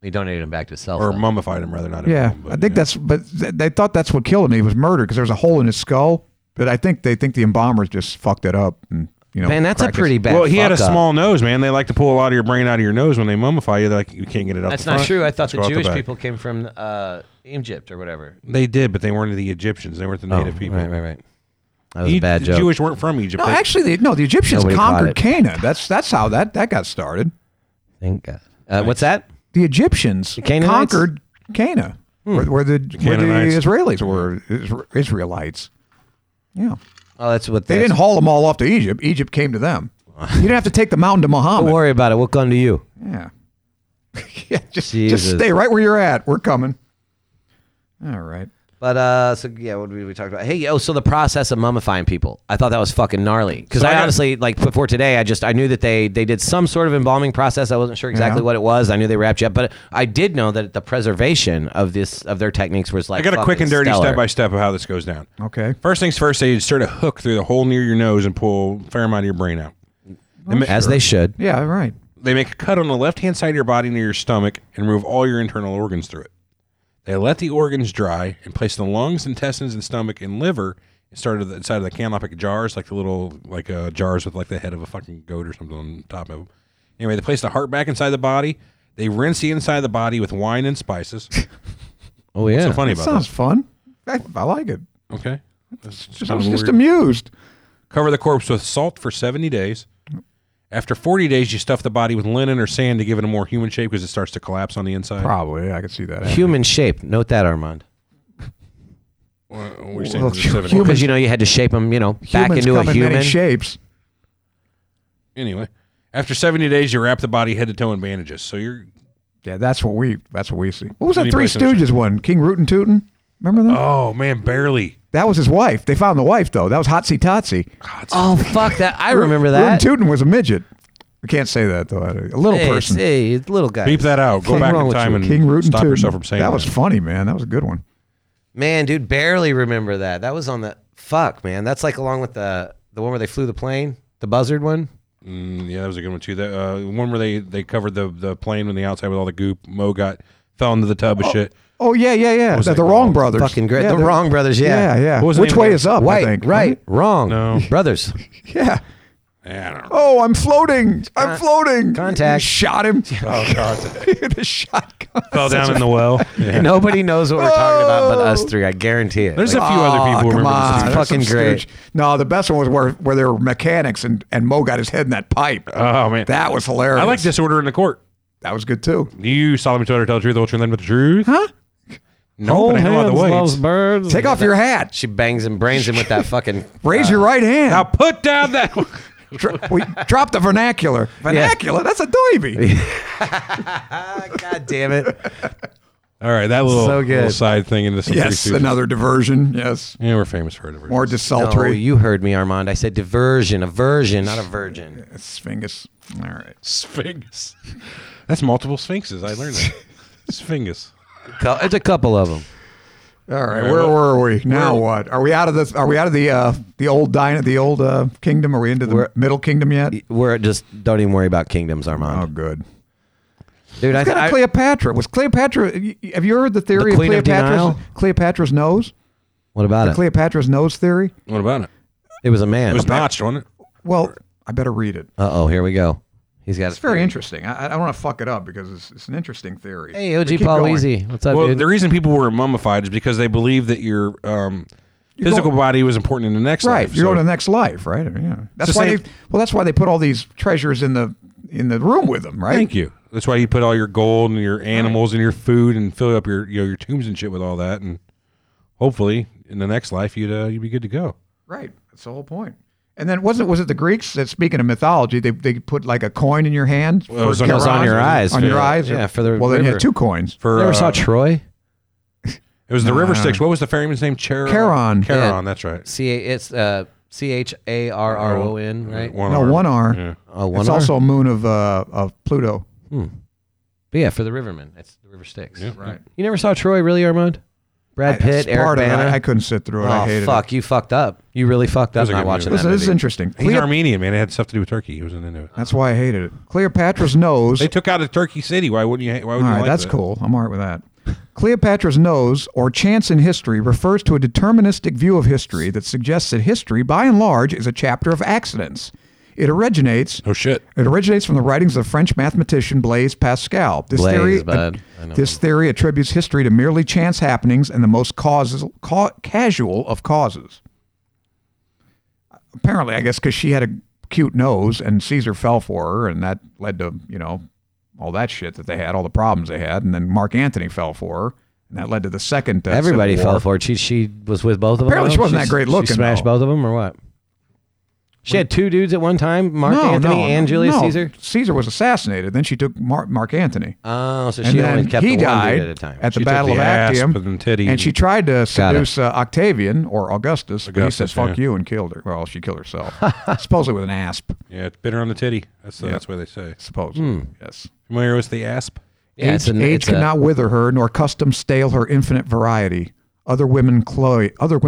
Speaker 3: He donated him back to himself.
Speaker 4: or
Speaker 3: though.
Speaker 4: mummified him rather, not
Speaker 5: Yeah,
Speaker 4: him. But,
Speaker 5: I think that's. But they thought that's what killed him. He was murdered because there was a hole in his skull. But I think they think the embalmers just fucked it up. And,
Speaker 3: Man, that's a
Speaker 5: crack his-
Speaker 3: pretty bad.
Speaker 4: Well, he had a
Speaker 3: fuck up.
Speaker 4: small nose, man. They like to pull a lot of your brain out of your nose when they mummify you. They're like, you can't get it out.
Speaker 3: That's
Speaker 4: the
Speaker 3: not
Speaker 4: front.
Speaker 3: true. I thought
Speaker 4: Let's
Speaker 3: the
Speaker 4: go out
Speaker 3: Jewish
Speaker 4: back.
Speaker 3: people came from Egypt or whatever.
Speaker 4: They did, but they weren't the Egyptians. They weren't the native people.
Speaker 3: Right. That was a bad
Speaker 4: The
Speaker 3: joke.
Speaker 4: Jewish weren't from Egypt.
Speaker 5: No,
Speaker 4: They-
Speaker 5: actually, the Egyptians
Speaker 3: Nobody caught
Speaker 5: conquered
Speaker 3: it.
Speaker 5: Canaan. That's how that got started.
Speaker 3: Thank God. What's that?
Speaker 5: The Egyptians
Speaker 3: Canaanites?
Speaker 5: conquered Canaan, where the
Speaker 4: Canaanites.
Speaker 5: Israelis were Israelites. Yeah,
Speaker 3: Oh, that's what
Speaker 5: they didn't haul them all off to Egypt. Egypt came to them. You didn't have to take the mountain to Muhammad.
Speaker 3: Don't worry about it. We'll come to you.
Speaker 5: Yeah, yeah. Just
Speaker 3: Jesus.
Speaker 5: stay right where you're at. We're coming. All right.
Speaker 3: But so yeah, what did we talk about? Hey, so the process of mummifying people, I thought that was fucking gnarly. Because
Speaker 4: So I
Speaker 3: I
Speaker 4: got-
Speaker 3: honestly, like before today, I knew that they did some sort of embalming process. I wasn't sure exactly
Speaker 5: Yeah.
Speaker 3: what it was. I knew they wrapped you up, but I did know that the preservation of their techniques was like.
Speaker 4: I got a quick and dirty
Speaker 3: stellar.
Speaker 4: step by step of how this goes down.
Speaker 5: Okay.
Speaker 4: First things first, they insert a hook through the hole near your nose and pull a fair amount of your brain out.
Speaker 3: As they should.
Speaker 5: Yeah. Right.
Speaker 4: They make a cut on the left-hand side of your body near your stomach and remove all your internal organs through it. They let the organs dry and place the lungs, intestines, and stomach and liver inside of the canalopic jars, like the little jars with like the head of a fucking goat or something on top of them. Anyway, they place the heart back inside the body. They rinse the inside of the body with wine and spices.
Speaker 3: Oh yeah.
Speaker 4: What's so funny
Speaker 5: That
Speaker 4: about
Speaker 5: sounds fun. I like it.
Speaker 4: that? Okay.
Speaker 5: I was just amused.
Speaker 4: Cover the corpse with salt for 70 days. After 40 days, you stuff the body with linen or sand to give it a more human shape because it starts to collapse on the inside.
Speaker 5: Probably. I could see that.
Speaker 3: Human shape. Note that, Armand.
Speaker 4: We're saying
Speaker 5: Well,
Speaker 4: it's 70.
Speaker 5: human-
Speaker 3: Because you had to shape them, back
Speaker 5: Humans
Speaker 3: into
Speaker 5: come
Speaker 3: a
Speaker 5: in
Speaker 3: human.
Speaker 5: many shapes.
Speaker 4: Anyway, after 70 days, you wrap the body head to toe in bandages. So you're
Speaker 5: Yeah, that's what we see. What was that
Speaker 4: Any
Speaker 5: Three
Speaker 4: place in the
Speaker 5: Stooges one? King Rootin' Tootin'? Remember that?
Speaker 4: oh man, barely.
Speaker 5: That was his wife. They found the wife though. That was Hotsy Totsy.
Speaker 3: Oh fuck that! I remember
Speaker 5: Rootin'
Speaker 3: that.
Speaker 5: Tootin' was a midget. We can't say that though. A little person.
Speaker 3: Hey, little guy.
Speaker 4: Beep that out. Go
Speaker 3: What's
Speaker 4: back
Speaker 3: wrong
Speaker 4: in
Speaker 3: with
Speaker 4: time
Speaker 3: you?
Speaker 4: and
Speaker 5: King Rootin'
Speaker 4: stop
Speaker 5: Tootin'.
Speaker 4: yourself from saying that.
Speaker 5: That was funny, man. That was a good one.
Speaker 3: Man, dude, barely remember that. That was on the fuck, man. That's like along with the one where they flew the plane, the buzzard one.
Speaker 4: Yeah, that was a good one too. The one where they covered the plane on the outside with all the goop. Mo fell into the tub of shit.
Speaker 5: Oh yeah.
Speaker 4: was
Speaker 5: The
Speaker 4: that
Speaker 5: Wrong
Speaker 4: called?
Speaker 5: Brothers.
Speaker 3: Fucking great.
Speaker 5: Yeah,
Speaker 3: the Wrong Brothers, yeah.
Speaker 5: Yeah.
Speaker 4: What was the
Speaker 5: Which
Speaker 4: name
Speaker 5: way
Speaker 4: of
Speaker 5: is
Speaker 4: that?
Speaker 5: up? I
Speaker 3: White,
Speaker 5: think.
Speaker 3: right, wrong.
Speaker 4: No.
Speaker 3: Brothers.
Speaker 5: Yeah.
Speaker 4: Yeah, I don't know.
Speaker 5: Oh, I'm floating. I'm floating.
Speaker 3: Contact.
Speaker 5: He shot him.
Speaker 4: Oh god,
Speaker 5: The shotgun.
Speaker 4: fell down in the well. Yeah.
Speaker 3: Nobody knows what we're talking about but us three. I guarantee it.
Speaker 4: There's
Speaker 3: Like,
Speaker 4: a few other people who
Speaker 5: come
Speaker 4: remember
Speaker 5: on,
Speaker 4: this.
Speaker 5: that's
Speaker 3: fucking
Speaker 5: some
Speaker 3: great.
Speaker 5: stooge. No, the best one was where there were mechanics and Mo got his head in that pipe.
Speaker 4: Oh man,
Speaker 5: That was hilarious.
Speaker 4: I like Disorder in the Court.
Speaker 5: That was good too.
Speaker 4: Do you solemnly swear to tell the truth, the whole truth, and nothing but the truth?
Speaker 5: Huh?
Speaker 4: No, but I know other ways.
Speaker 3: birds.
Speaker 5: Take off your hat.
Speaker 3: She bangs and brains him with that fucking.
Speaker 5: Raise your right hand.
Speaker 4: Now put down that.
Speaker 5: We drop the vernacular. Vernacular? That's a doivy.
Speaker 3: God damn it!
Speaker 4: All right, that little,
Speaker 3: So good.
Speaker 4: little side thing into some
Speaker 5: Yes,
Speaker 4: Three Stooges.
Speaker 5: another diversion. Yes.
Speaker 4: Yeah, we're famous for it.
Speaker 5: More
Speaker 3: No,
Speaker 5: desultory.
Speaker 3: you heard me, Armand. I said diversion, a virgin, not a virgin.
Speaker 5: Sphinx. All right.
Speaker 4: Sphinx. That's multiple sphinxes. I learned that. Sphinx.
Speaker 3: It's a couple of them.
Speaker 5: All right.
Speaker 4: All right,
Speaker 5: Where
Speaker 4: what-
Speaker 5: were we? Now what? Are we out of the? Are we out of the old kingdom? Are we into the
Speaker 3: We're-
Speaker 5: middle kingdom yet?
Speaker 3: We're just don't even worry about kingdoms, Armand.
Speaker 5: Oh, good.
Speaker 3: Dude,
Speaker 5: It's got Cleopatra. Was Cleopatra? Have you heard the theory
Speaker 3: The
Speaker 5: of
Speaker 3: Queen of Denial?
Speaker 5: Cleopatra's nose?
Speaker 3: what about it?
Speaker 5: Cleopatra's nose theory.
Speaker 4: What about it?
Speaker 3: It was a man.
Speaker 4: It was notched, wasn't it?
Speaker 5: Well, I better read it.
Speaker 3: Uh-oh, here we go. He's got
Speaker 5: It's very interesting. I don't want to fuck it up because it's an interesting theory.
Speaker 3: Hey, OG
Speaker 5: Keep
Speaker 3: Paul
Speaker 5: going.
Speaker 3: Weezy. What's up,
Speaker 4: Well,
Speaker 3: dude?
Speaker 4: the reason people were mummified is because they believed that your physical body was important in the next
Speaker 5: Right,
Speaker 4: life.
Speaker 5: you're
Speaker 4: So-
Speaker 5: going to the next life, right? Yeah. That's
Speaker 4: the
Speaker 5: why
Speaker 4: same-
Speaker 5: that's why they put all these treasures in the room with them, right?
Speaker 4: Thank you. That's why you put all your gold and your animals and your food and fill up your your tombs and shit with all that, and hopefully in the next life you'd be good to go.
Speaker 5: Right. That's the whole point. And then was it the Greeks that, speaking of mythology, they put like a coin in your hand?
Speaker 4: Well, it was
Speaker 5: for
Speaker 4: on- it was
Speaker 3: on
Speaker 5: Charon?
Speaker 3: your eyes
Speaker 5: On
Speaker 3: for
Speaker 5: your
Speaker 3: the-
Speaker 5: eyes?
Speaker 3: yeah, for the
Speaker 5: Well, then you
Speaker 3: river.
Speaker 5: had two coins.
Speaker 4: For
Speaker 3: Never saw Troy?
Speaker 4: it was the river Styx. What was the ferryman's name?
Speaker 5: Charon.
Speaker 4: Charon.
Speaker 3: Yeah.
Speaker 4: That's right.
Speaker 3: It's CHARRON, right?
Speaker 5: No, one R.
Speaker 4: Yeah.
Speaker 3: Oh, one
Speaker 5: It's
Speaker 3: R?
Speaker 5: also a moon of Pluto.
Speaker 3: But yeah, for the Rivermen. It's the River Styx.
Speaker 4: Yeah.
Speaker 5: Right.
Speaker 3: You never saw Troy, really, Armand? Brad Pitt, Eric Bana.
Speaker 5: I couldn't sit through it. I hated
Speaker 3: fuck! You fucked up. You really fucked up
Speaker 4: a
Speaker 3: not
Speaker 4: good
Speaker 3: watching
Speaker 4: movie.
Speaker 3: that
Speaker 5: This is
Speaker 3: movie.
Speaker 5: interesting.
Speaker 4: He's Armenian, man. It had stuff to do with Turkey. He wasn't into it.
Speaker 5: That's why I hated it. Cleopatra's nose.
Speaker 4: They took out a Turkey city. Why wouldn't you? Why would
Speaker 5: All
Speaker 4: you
Speaker 5: right,
Speaker 4: like
Speaker 5: that's
Speaker 4: that?
Speaker 5: cool. I'm all right with that. Cleopatra's nose, or chance in history, refers to a deterministic view of history that suggests that history, by and large, is a chapter of accidents. It originates.
Speaker 4: Oh shit!
Speaker 5: It originates from the writings of the French mathematician Blaise Pascal. This theory attributes history to merely chance happenings and the most casual of causes. Apparently, I guess because she had a cute nose and Caesar fell for her, and that led to, all that shit that they had, all the problems they had, and then Mark Antony fell for her, and that led to the second.
Speaker 3: Everybody
Speaker 5: Civil War.
Speaker 3: fell for it. She was with both of them.
Speaker 5: Apparently, she wasn't that great looking.
Speaker 3: She smashed
Speaker 5: though.
Speaker 3: both of them, or what? She had two dudes at one time, Mark Antony and Julius Caesar?
Speaker 5: Caesar was assassinated. Then she took Mark Antony.
Speaker 3: Oh, so
Speaker 5: And
Speaker 3: she
Speaker 5: then
Speaker 3: only kept
Speaker 5: he
Speaker 3: the one
Speaker 5: died
Speaker 3: dude at a time.
Speaker 5: at the
Speaker 4: She
Speaker 5: Battle
Speaker 4: took
Speaker 5: of
Speaker 4: the asp
Speaker 5: Actium.
Speaker 4: and titty.
Speaker 5: And she tried to
Speaker 3: Got it.
Speaker 5: seduce Octavian or Augustus, but he said,
Speaker 4: Augustus,
Speaker 5: fuck
Speaker 4: yeah.
Speaker 5: you, and killed her. Well, she killed herself. Supposedly with an asp,
Speaker 4: Yeah, it's bitter on the titty. That's what they say.
Speaker 5: supposedly. Yes.
Speaker 4: Familiar with the asp?
Speaker 3: Yeah,
Speaker 5: Age could not wither her, nor custom stale her infinite variety. Other women cloy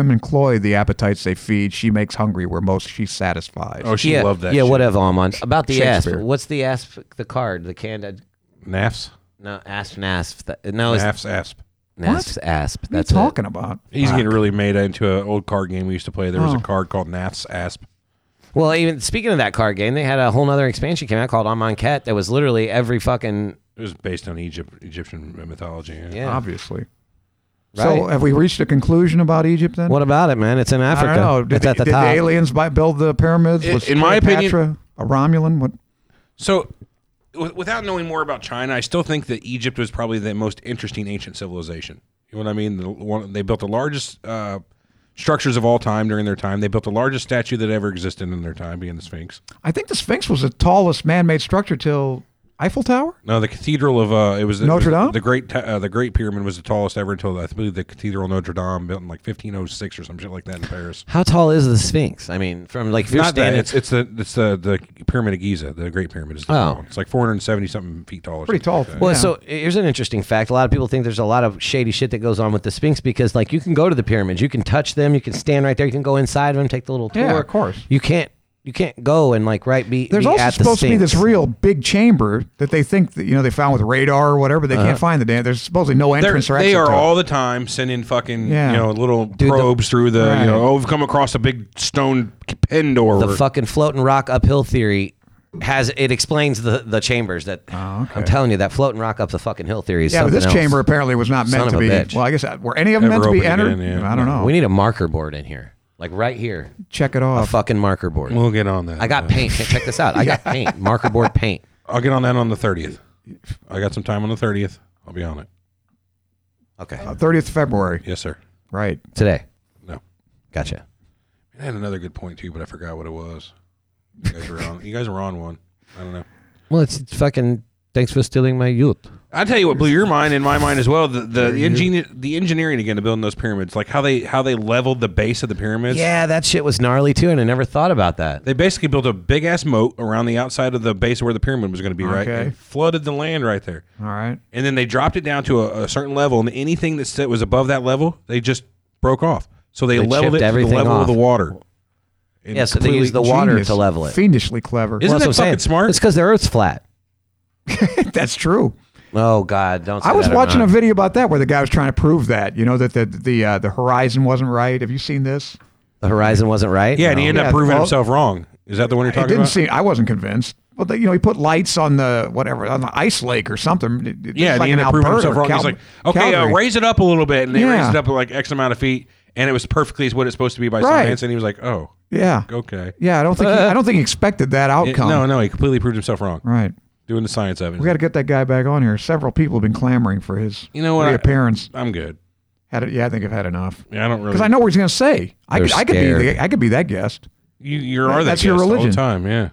Speaker 5: the appetites they feed. She makes hungry where most she satisfies.
Speaker 4: Oh, she loved that.
Speaker 3: Yeah,
Speaker 4: shit.
Speaker 3: whatever, Almond. About the asp.
Speaker 5: Shakespeare.
Speaker 3: What's the asp? The card, the candid.
Speaker 4: Nafs.
Speaker 3: No, asp. No, it's
Speaker 4: Nafs asp.
Speaker 3: asp. Asp.
Speaker 5: What are you
Speaker 3: That's
Speaker 5: talking about?
Speaker 4: He's getting really made into an old card game we used to play. There was
Speaker 5: Oh.
Speaker 4: a card called Nafs asp.
Speaker 3: Well, even speaking of that card game, they had a whole nother expansion came out called Amonkhet that was literally every fucking.
Speaker 4: It was based on Egyptian mythology.
Speaker 3: Yeah.
Speaker 5: Obviously.
Speaker 3: Right.
Speaker 5: So have we reached a conclusion about Egypt then?
Speaker 3: What about it, man? It's in Africa.
Speaker 5: I don't know. Did,
Speaker 3: It's at the
Speaker 5: did
Speaker 3: top.
Speaker 5: the aliens build the pyramids? Was
Speaker 4: In my opinion-
Speaker 5: Cleopatra a Romulan? What?
Speaker 4: So, without knowing more about China, I still think that Egypt was probably the most interesting ancient civilization. You know what I mean? They built the largest structures of all time during their time. They built the largest statue that ever existed in their time, being the Sphinx.
Speaker 5: I think the Sphinx was the tallest man-made structure till Eiffel Tower.
Speaker 4: No, the Cathedral of
Speaker 5: Notre Dame?
Speaker 4: The Great Pyramid was the tallest ever until I believe the Cathedral of Notre Dame built in like 1506 or some shit like that in Paris.
Speaker 3: How tall is the Sphinx? I mean, from like if you're
Speaker 4: Not that.
Speaker 3: standing.
Speaker 4: It's the Pyramid of Giza. The Great Pyramid is the tall one. It's like 470 something feet tall. or
Speaker 5: Pretty
Speaker 4: something
Speaker 5: tall.
Speaker 4: like that.
Speaker 3: Well,
Speaker 5: Yeah.
Speaker 3: so here's an interesting fact. A lot of people think there's a lot of shady shit that goes on with the Sphinx because, like, you can go to the pyramids, you can touch them, you can stand right there, you can go inside of them, take the little tour.
Speaker 5: Yeah, of course.
Speaker 3: You can't go and like be.
Speaker 5: There's
Speaker 3: be
Speaker 5: also
Speaker 3: at the
Speaker 5: supposed to be
Speaker 3: Sphinx.
Speaker 5: this real big chamber that they think that they found with radar or whatever. They can't find the damn. There's supposedly no entrance or exit.
Speaker 4: They are
Speaker 5: to it.
Speaker 4: all the time sending fucking
Speaker 5: Yeah.
Speaker 4: little
Speaker 3: Dude,
Speaker 4: probes through the
Speaker 5: Right.
Speaker 4: we've come across a big stone pen door.
Speaker 3: The fucking floating rock uphill theory explains the chambers that I'm telling you that floating rock up the fucking hill theory is
Speaker 5: Yeah, but
Speaker 3: something
Speaker 5: this
Speaker 3: else.
Speaker 5: chamber apparently was not
Speaker 3: Son
Speaker 5: meant
Speaker 3: of
Speaker 5: to
Speaker 3: a
Speaker 5: be.
Speaker 3: bitch.
Speaker 5: Well, I guess were any of them
Speaker 4: Ever
Speaker 5: meant to be
Speaker 4: opened
Speaker 5: entered?
Speaker 4: again, yeah.
Speaker 5: I don't know.
Speaker 3: We need a marker board in here, like right here,
Speaker 5: Check it
Speaker 3: a
Speaker 5: off.
Speaker 3: fucking marker board.
Speaker 4: We'll get on that.
Speaker 3: I got paint. Check this out. I got paint, marker board paint.
Speaker 4: I'll get on that on the 30th. I got some time on the 30th. I'll be on it.
Speaker 3: Okay,
Speaker 5: 30th February.
Speaker 4: Yes, sir.
Speaker 5: Right.
Speaker 3: today.
Speaker 4: No.
Speaker 3: Gotcha.
Speaker 4: I had another good point too, but I forgot what it was. You guys were on. You guys were on one. I don't know.
Speaker 3: Well, it's fucking. Thanks for stealing my youth.
Speaker 4: I'll tell you what blew your mind and my mind as well. The engineering again to building those pyramids, like how they leveled the base of the pyramids.
Speaker 3: Yeah, that shit was gnarly too, and I never thought about that.
Speaker 4: They basically built a big ass moat around the outside of the base where the pyramid was going to be, right?
Speaker 5: Okay.
Speaker 4: And flooded the land right there.
Speaker 5: All right.
Speaker 4: And then they dropped it down to a certain level, and anything that was above that level, they just broke off. So they leveled
Speaker 3: chipped
Speaker 4: it to the
Speaker 3: everything
Speaker 4: level
Speaker 3: off.
Speaker 4: of the water. And
Speaker 3: Yeah, so they
Speaker 4: completely-
Speaker 3: used the water
Speaker 5: Genius.
Speaker 3: to level it.
Speaker 5: Fiendishly clever.
Speaker 4: Isn't
Speaker 3: Well,
Speaker 4: that
Speaker 3: that's what I'm
Speaker 4: fucking
Speaker 3: saying.
Speaker 4: smart?
Speaker 3: It's because the Earth's flat.
Speaker 5: That's true.
Speaker 3: Oh God, don't. Say
Speaker 5: I was
Speaker 3: that or
Speaker 5: watching a
Speaker 3: not.
Speaker 5: video about that where the guy was trying to prove that that the horizon wasn't right. Have you seen this?
Speaker 3: The horizon wasn't right.
Speaker 4: Yeah, and he ended
Speaker 5: Yeah,
Speaker 4: up proving
Speaker 5: well-
Speaker 4: himself wrong. Is that the one you're
Speaker 5: It
Speaker 4: talking
Speaker 5: didn't
Speaker 4: about?
Speaker 5: seem. I wasn't convinced. Well, he put lights on the ice lake or something.
Speaker 4: Yeah, and
Speaker 5: like
Speaker 4: he
Speaker 5: in
Speaker 4: ended up proving
Speaker 5: Alberta
Speaker 4: himself
Speaker 5: or
Speaker 4: wrong. He's like, okay,
Speaker 5: Calgary.
Speaker 4: raise it up a little bit, and they
Speaker 5: Yeah.
Speaker 4: raised it up like X amount of feet, and it was perfectly what it's supposed to be by
Speaker 5: Right.
Speaker 4: science. And he was like, oh,
Speaker 5: Yeah,
Speaker 4: okay.
Speaker 5: yeah. I don't think he expected that outcome.
Speaker 4: No, he completely proved himself wrong.
Speaker 5: Right.
Speaker 4: Doing the science of it.
Speaker 5: We got to get that guy back on here. Several people have been clamoring for his
Speaker 4: You know what?
Speaker 5: reappearance.
Speaker 4: I'm good.
Speaker 5: I think I've had enough.
Speaker 4: Yeah, I don't really.
Speaker 5: Because I know what he's going to say. I
Speaker 3: They're
Speaker 5: could be that guest.
Speaker 4: You are that
Speaker 5: That's your
Speaker 4: guest all
Speaker 5: religion.
Speaker 4: the time. Yeah,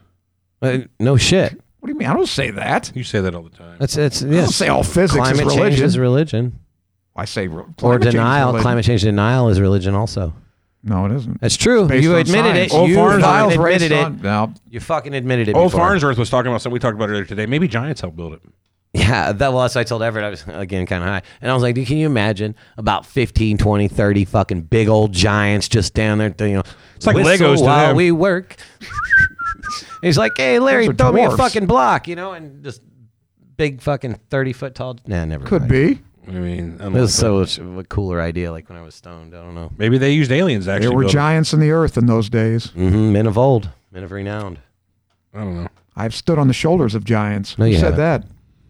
Speaker 3: No shit.
Speaker 5: What do you mean? I don't say that.
Speaker 4: you say that all the time.
Speaker 3: It's
Speaker 5: I don't
Speaker 3: yes.
Speaker 5: say all physics
Speaker 3: Climate
Speaker 5: is
Speaker 3: change
Speaker 5: religion.
Speaker 3: is religion.
Speaker 5: I say
Speaker 3: Or
Speaker 5: climate change is
Speaker 3: denial.
Speaker 5: religion.
Speaker 3: Climate change denial is religion also.
Speaker 5: No, it isn't.
Speaker 3: That's true.
Speaker 5: Based
Speaker 3: You
Speaker 5: on
Speaker 3: admitted
Speaker 5: science.
Speaker 3: it.
Speaker 4: Old
Speaker 3: You
Speaker 4: Farnsworth
Speaker 3: fucking
Speaker 5: raised
Speaker 3: admitted it.
Speaker 5: on. No,
Speaker 3: You fucking admitted it.
Speaker 4: Old
Speaker 3: before.
Speaker 4: Farnsworth was talking about something we talked about earlier today. Maybe giants helped build it.
Speaker 3: Yeah, that's what I told Everett. I was, again, kind of high. And I was like, dude, can you imagine about 15, 20, 30 fucking big old giants just down there,
Speaker 4: It's like
Speaker 3: whistle
Speaker 4: Legos to
Speaker 3: while
Speaker 4: them.
Speaker 3: we work. He's like, hey, Larry,
Speaker 5: Those are
Speaker 3: throw me a
Speaker 5: dwarfs.
Speaker 3: fucking block, and just big fucking 30-foot tall. Nah, never
Speaker 5: Could
Speaker 3: mind.
Speaker 5: be.
Speaker 4: I mean,
Speaker 3: It was so much of a cooler idea, like when I was stoned. I don't know.
Speaker 4: maybe they used aliens actually.
Speaker 5: There were
Speaker 4: build it.
Speaker 5: giants in the earth in those days.
Speaker 3: Men of old, men of renown.
Speaker 4: I don't
Speaker 5: I've stood on the shoulders of giants.
Speaker 3: No,
Speaker 5: Who
Speaker 3: you
Speaker 5: said
Speaker 3: haven't.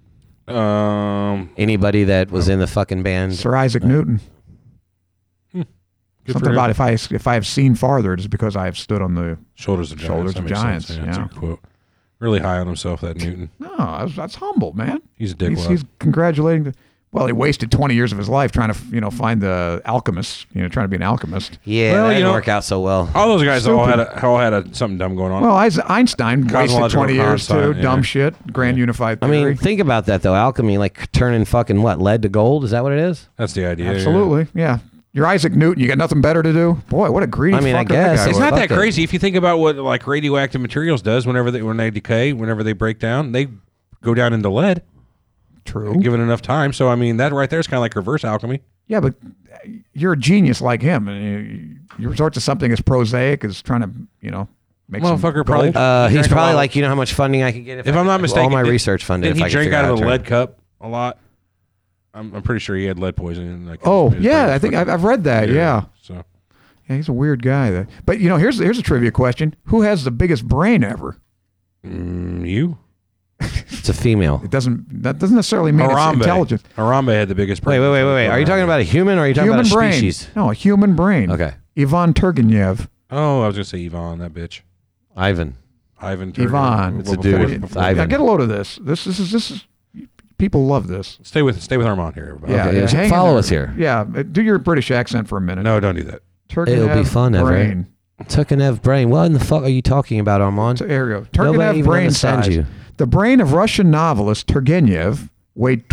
Speaker 5: that?
Speaker 4: know.
Speaker 3: Anybody that was in the fucking band.
Speaker 5: Sir Isaac Newton.
Speaker 4: Good
Speaker 5: Something
Speaker 4: for him.
Speaker 5: about if I have seen farther, it is because I have stood on the.
Speaker 4: Shoulders of giants.
Speaker 5: Shoulders
Speaker 4: That
Speaker 5: of
Speaker 4: makes
Speaker 5: giants,
Speaker 4: sense. That's
Speaker 5: yeah.
Speaker 4: a good quote. Really high on himself, that Newton.
Speaker 5: No, that's humble, man.
Speaker 4: He's a dickwad.
Speaker 5: He's congratulating the. Well, he wasted 20 years of his life trying to, find the alchemists. Trying to be an alchemist.
Speaker 3: Yeah,
Speaker 4: Well,
Speaker 3: that
Speaker 4: you
Speaker 3: didn't
Speaker 4: know-
Speaker 3: work out so well.
Speaker 4: All those guys
Speaker 5: Stupid.
Speaker 4: all had something dumb going on.
Speaker 5: Well, Einstein wasted
Speaker 4: Cosmological
Speaker 5: 20 years too.
Speaker 4: constant, yeah.
Speaker 5: Dumb shit. Grand unified
Speaker 3: I
Speaker 5: theory.
Speaker 3: mean, think about that though. Alchemy, like turning fucking lead to gold. Is that what it is?
Speaker 4: That's the idea. yeah.
Speaker 5: Absolutely, yeah. You're Isaac Newton. You got nothing better to do. Boy, what a greedy.
Speaker 3: I mean, I
Speaker 5: fucker
Speaker 3: guess.
Speaker 5: that guy
Speaker 4: It's
Speaker 5: was.
Speaker 4: not that
Speaker 3: Fuck it.
Speaker 4: crazy if you think about what like radioactive materials does. When they decay, whenever they break down, they go down into lead.
Speaker 5: True.
Speaker 4: Given enough time. So I mean, that right there is kind of like reverse alchemy.
Speaker 5: Yeah, but you're a genius like him, and you resort to something as prosaic as trying to, make some
Speaker 4: Motherfucker probably-
Speaker 5: gold.
Speaker 3: He's
Speaker 4: drank a
Speaker 3: probably
Speaker 4: lot.
Speaker 3: like, you know how much funding I could get
Speaker 4: If I'm not mistaken,
Speaker 3: all my
Speaker 4: did-
Speaker 3: research funded.
Speaker 4: Didn't
Speaker 3: if I
Speaker 4: he
Speaker 3: could
Speaker 4: drink
Speaker 3: figure
Speaker 4: out
Speaker 3: how
Speaker 4: of
Speaker 3: to
Speaker 4: the
Speaker 3: turn
Speaker 4: lead
Speaker 3: it.
Speaker 4: cup a lot? I'm pretty sure he had lead poisoning. Like,
Speaker 5: Oh
Speaker 4: his
Speaker 5: yeah,
Speaker 4: brain
Speaker 5: I think
Speaker 4: fucking-
Speaker 5: I've read that. Yeah.
Speaker 4: So
Speaker 5: Yeah, he's a weird guy. But here's a trivia question: who has the biggest brain ever?
Speaker 4: you.
Speaker 3: It's a female.
Speaker 5: That doesn't necessarily mean it's intelligent.
Speaker 4: Harambe had the biggest brain.
Speaker 3: Wait. Are you talking about a human or are you talking
Speaker 5: Human
Speaker 3: about a
Speaker 5: brain.
Speaker 3: species?
Speaker 5: No, a human brain.
Speaker 3: Okay.
Speaker 5: Ivan Turgenev.
Speaker 4: Oh, I was gonna say Yvonne, that bitch.
Speaker 3: Ivan.
Speaker 4: Ivan. Turgenev.
Speaker 5: Ivan.
Speaker 3: It's a dude. It's Ivan.
Speaker 5: Now get a load of this. This is. People love this.
Speaker 4: Stay with Armand here, everybody.
Speaker 5: Yeah,
Speaker 3: Okay,
Speaker 5: yeah,
Speaker 3: so
Speaker 5: hang in
Speaker 3: follow
Speaker 5: there.
Speaker 3: us here.
Speaker 5: Yeah, do your British accent for a minute.
Speaker 4: No, don't do that.
Speaker 5: Turgenev
Speaker 3: It'll be fun, Everett.
Speaker 5: brain.
Speaker 3: Turgenev brain. What in the fuck are you talking about, Armand?
Speaker 5: So here we go.
Speaker 3: Nobody
Speaker 5: Turgenev
Speaker 3: even
Speaker 5: brain
Speaker 3: understands
Speaker 5: size.
Speaker 3: you.
Speaker 5: The brain of Russian novelist Turgenev weighed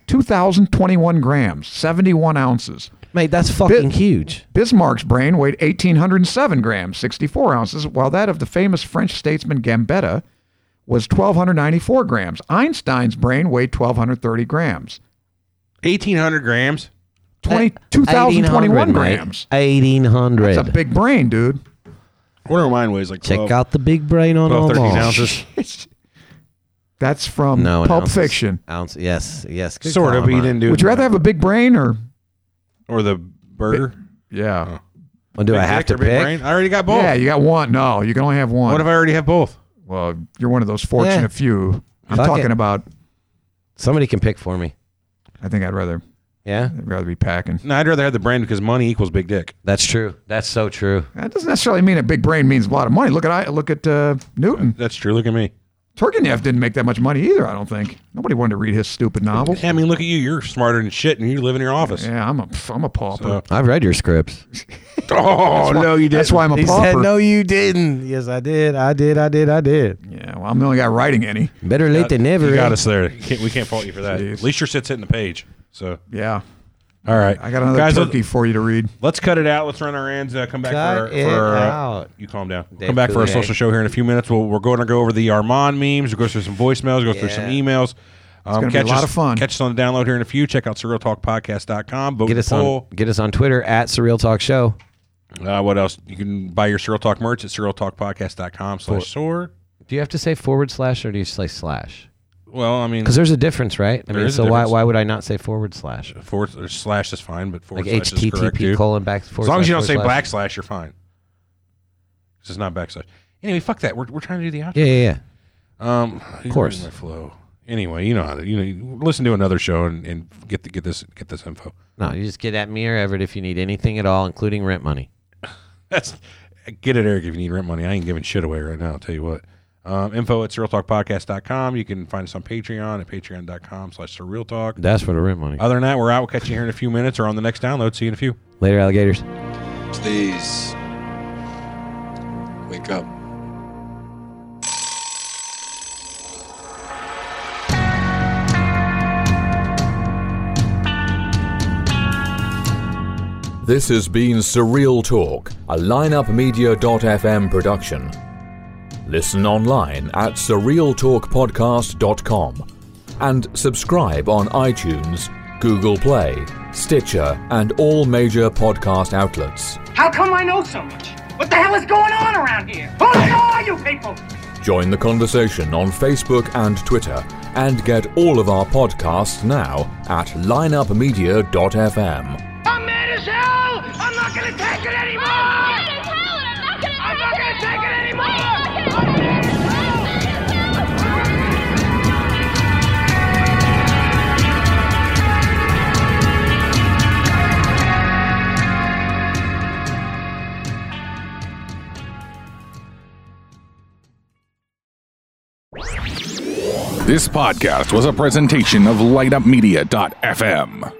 Speaker 5: 2,021 grams, 71 ounces.
Speaker 3: Mate, that's fucking huge.
Speaker 5: Bismarck's brain weighed 1,807 grams, 64 ounces, while that of the famous French statesman Gambetta was 1,294 grams. Einstein's brain weighed 1,230 grams.
Speaker 4: 1,800 grams.
Speaker 5: 2,021
Speaker 3: 1800, mate.
Speaker 5: grams.
Speaker 3: 1,800.
Speaker 5: That's a big brain, dude.
Speaker 4: What are mine weighs like 12,
Speaker 3: Check out the big brain on
Speaker 4: 12 13
Speaker 3: Armand.
Speaker 4: ounces.
Speaker 5: That's from
Speaker 3: No, in
Speaker 5: Pulp
Speaker 3: ounces.
Speaker 5: Fiction.
Speaker 3: Ounce. Yes. Good
Speaker 4: Sort
Speaker 3: call,
Speaker 4: of, but you
Speaker 3: Armand.
Speaker 4: didn't do
Speaker 5: Would you rather have a big brain or?
Speaker 4: or the burger.
Speaker 5: Yeah.
Speaker 3: Well, do I
Speaker 4: Big
Speaker 3: have
Speaker 4: dick
Speaker 3: to
Speaker 4: or big
Speaker 3: pick?
Speaker 4: brain? I already got both.
Speaker 5: Yeah, you got one. No, you can only have one.
Speaker 4: What if I already have both?
Speaker 5: Well, you're one of those fortunate
Speaker 3: Yeah.
Speaker 5: few. I'm
Speaker 3: Fuck
Speaker 5: talking
Speaker 3: it.
Speaker 5: about.
Speaker 3: Somebody can pick for me.
Speaker 5: I think I'd rather
Speaker 3: Yeah,
Speaker 5: be packing.
Speaker 4: No, I'd rather have the brain because money equals big dick.
Speaker 3: that's true. That's so true.
Speaker 5: That doesn't necessarily mean a big brain means a lot of money. Look at Newton.
Speaker 4: That's true. Look at me.
Speaker 5: Turgenev didn't make that much money either. I don't think nobody wanted to read his stupid novels.
Speaker 4: Yeah, I mean, look at you. You're smarter than shit, and you live in your office.
Speaker 5: Yeah, I'm a pauper.
Speaker 4: So-
Speaker 3: I've read your scripts.
Speaker 4: Oh no, you did.
Speaker 5: That's why I'm a
Speaker 3: He
Speaker 5: pauper.
Speaker 3: said, "No, you didn't." Yes, I did. I did.
Speaker 5: Yeah, well, I'm the only guy writing any.
Speaker 3: Better late than never.
Speaker 4: You got
Speaker 3: eh?
Speaker 4: us there. We can't fault you for that.
Speaker 5: Jeez.
Speaker 4: At least your shit's hitting the page. So,
Speaker 5: Yeah,
Speaker 4: all right.
Speaker 5: I got another
Speaker 4: Guys,
Speaker 5: turkey for you to read.
Speaker 4: Let's cut it out. Let's run our errands. Come back
Speaker 3: Cut it out.
Speaker 4: You calm down.
Speaker 3: Dave
Speaker 4: Come back for our
Speaker 3: Coulier.
Speaker 4: social show here in a few minutes. We're going to go over the Armand memes. We'll go through some voicemails. Go through some
Speaker 3: Yeah.
Speaker 4: emails.
Speaker 5: gonna be a
Speaker 4: catch
Speaker 5: lot
Speaker 4: us-
Speaker 5: of fun.
Speaker 4: Catch us on the download here in a few. Check out surrealtalkpodcast.com. Vote
Speaker 3: Get us
Speaker 4: poll.
Speaker 3: on. Get us on Twitter at Surreal Talk Show.
Speaker 4: What else? You can buy your Surreal Talk merch at surrealtalkpodcast.com/store.
Speaker 3: Do you have to say / or do you say slash?
Speaker 4: Well, I mean,
Speaker 3: Because there's a difference, right? I
Speaker 4: There
Speaker 3: mean,
Speaker 4: is a
Speaker 3: so
Speaker 4: difference.
Speaker 3: why would I not say /
Speaker 4: forward or slash is fine, but forward
Speaker 3: like
Speaker 4: slash is correct too.
Speaker 3: HTTP colon back /
Speaker 4: As long as you don't say
Speaker 3: /
Speaker 4: backslash, you're fine. This is not backslash. Anyway, fuck that. We're trying to do the outro.
Speaker 3: Yeah.
Speaker 4: Of
Speaker 3: course.
Speaker 4: My flow. Anyway, you know how to you listen to another show and get this info.
Speaker 3: No, you just get at me or Everett if you need anything at all, including rent money.
Speaker 4: That's get it, Eric. If you need rent money, I ain't giving shit away right now. I'll tell you what. Info at surrealtalkpodcast.com. You can find us on Patreon at patreon.com/surrealtalk.
Speaker 3: That's for the rent money.
Speaker 4: Other than that, we're out. We'll catch you here in a few minutes or on the next download. See you in a few.
Speaker 3: Later, alligators.
Speaker 6: Please wake up.
Speaker 2: This has been Surreal Talk, a lineupmedia.fm production. Listen online at surrealtalkpodcast.com and subscribe on iTunes, Google Play, Stitcher, and all major podcast outlets.
Speaker 7: How come I know so much? What the hell is going on around here? Who are you people?
Speaker 2: Join the conversation on Facebook and Twitter, and get all of our podcasts now at lineupmedia.fm.
Speaker 7: I'm mad as hell! I'm not gonna take it anymore! I'm mad as hell and I'm not gonna take it anymore!
Speaker 1: This podcast was a presentation of lineupmedia.fm.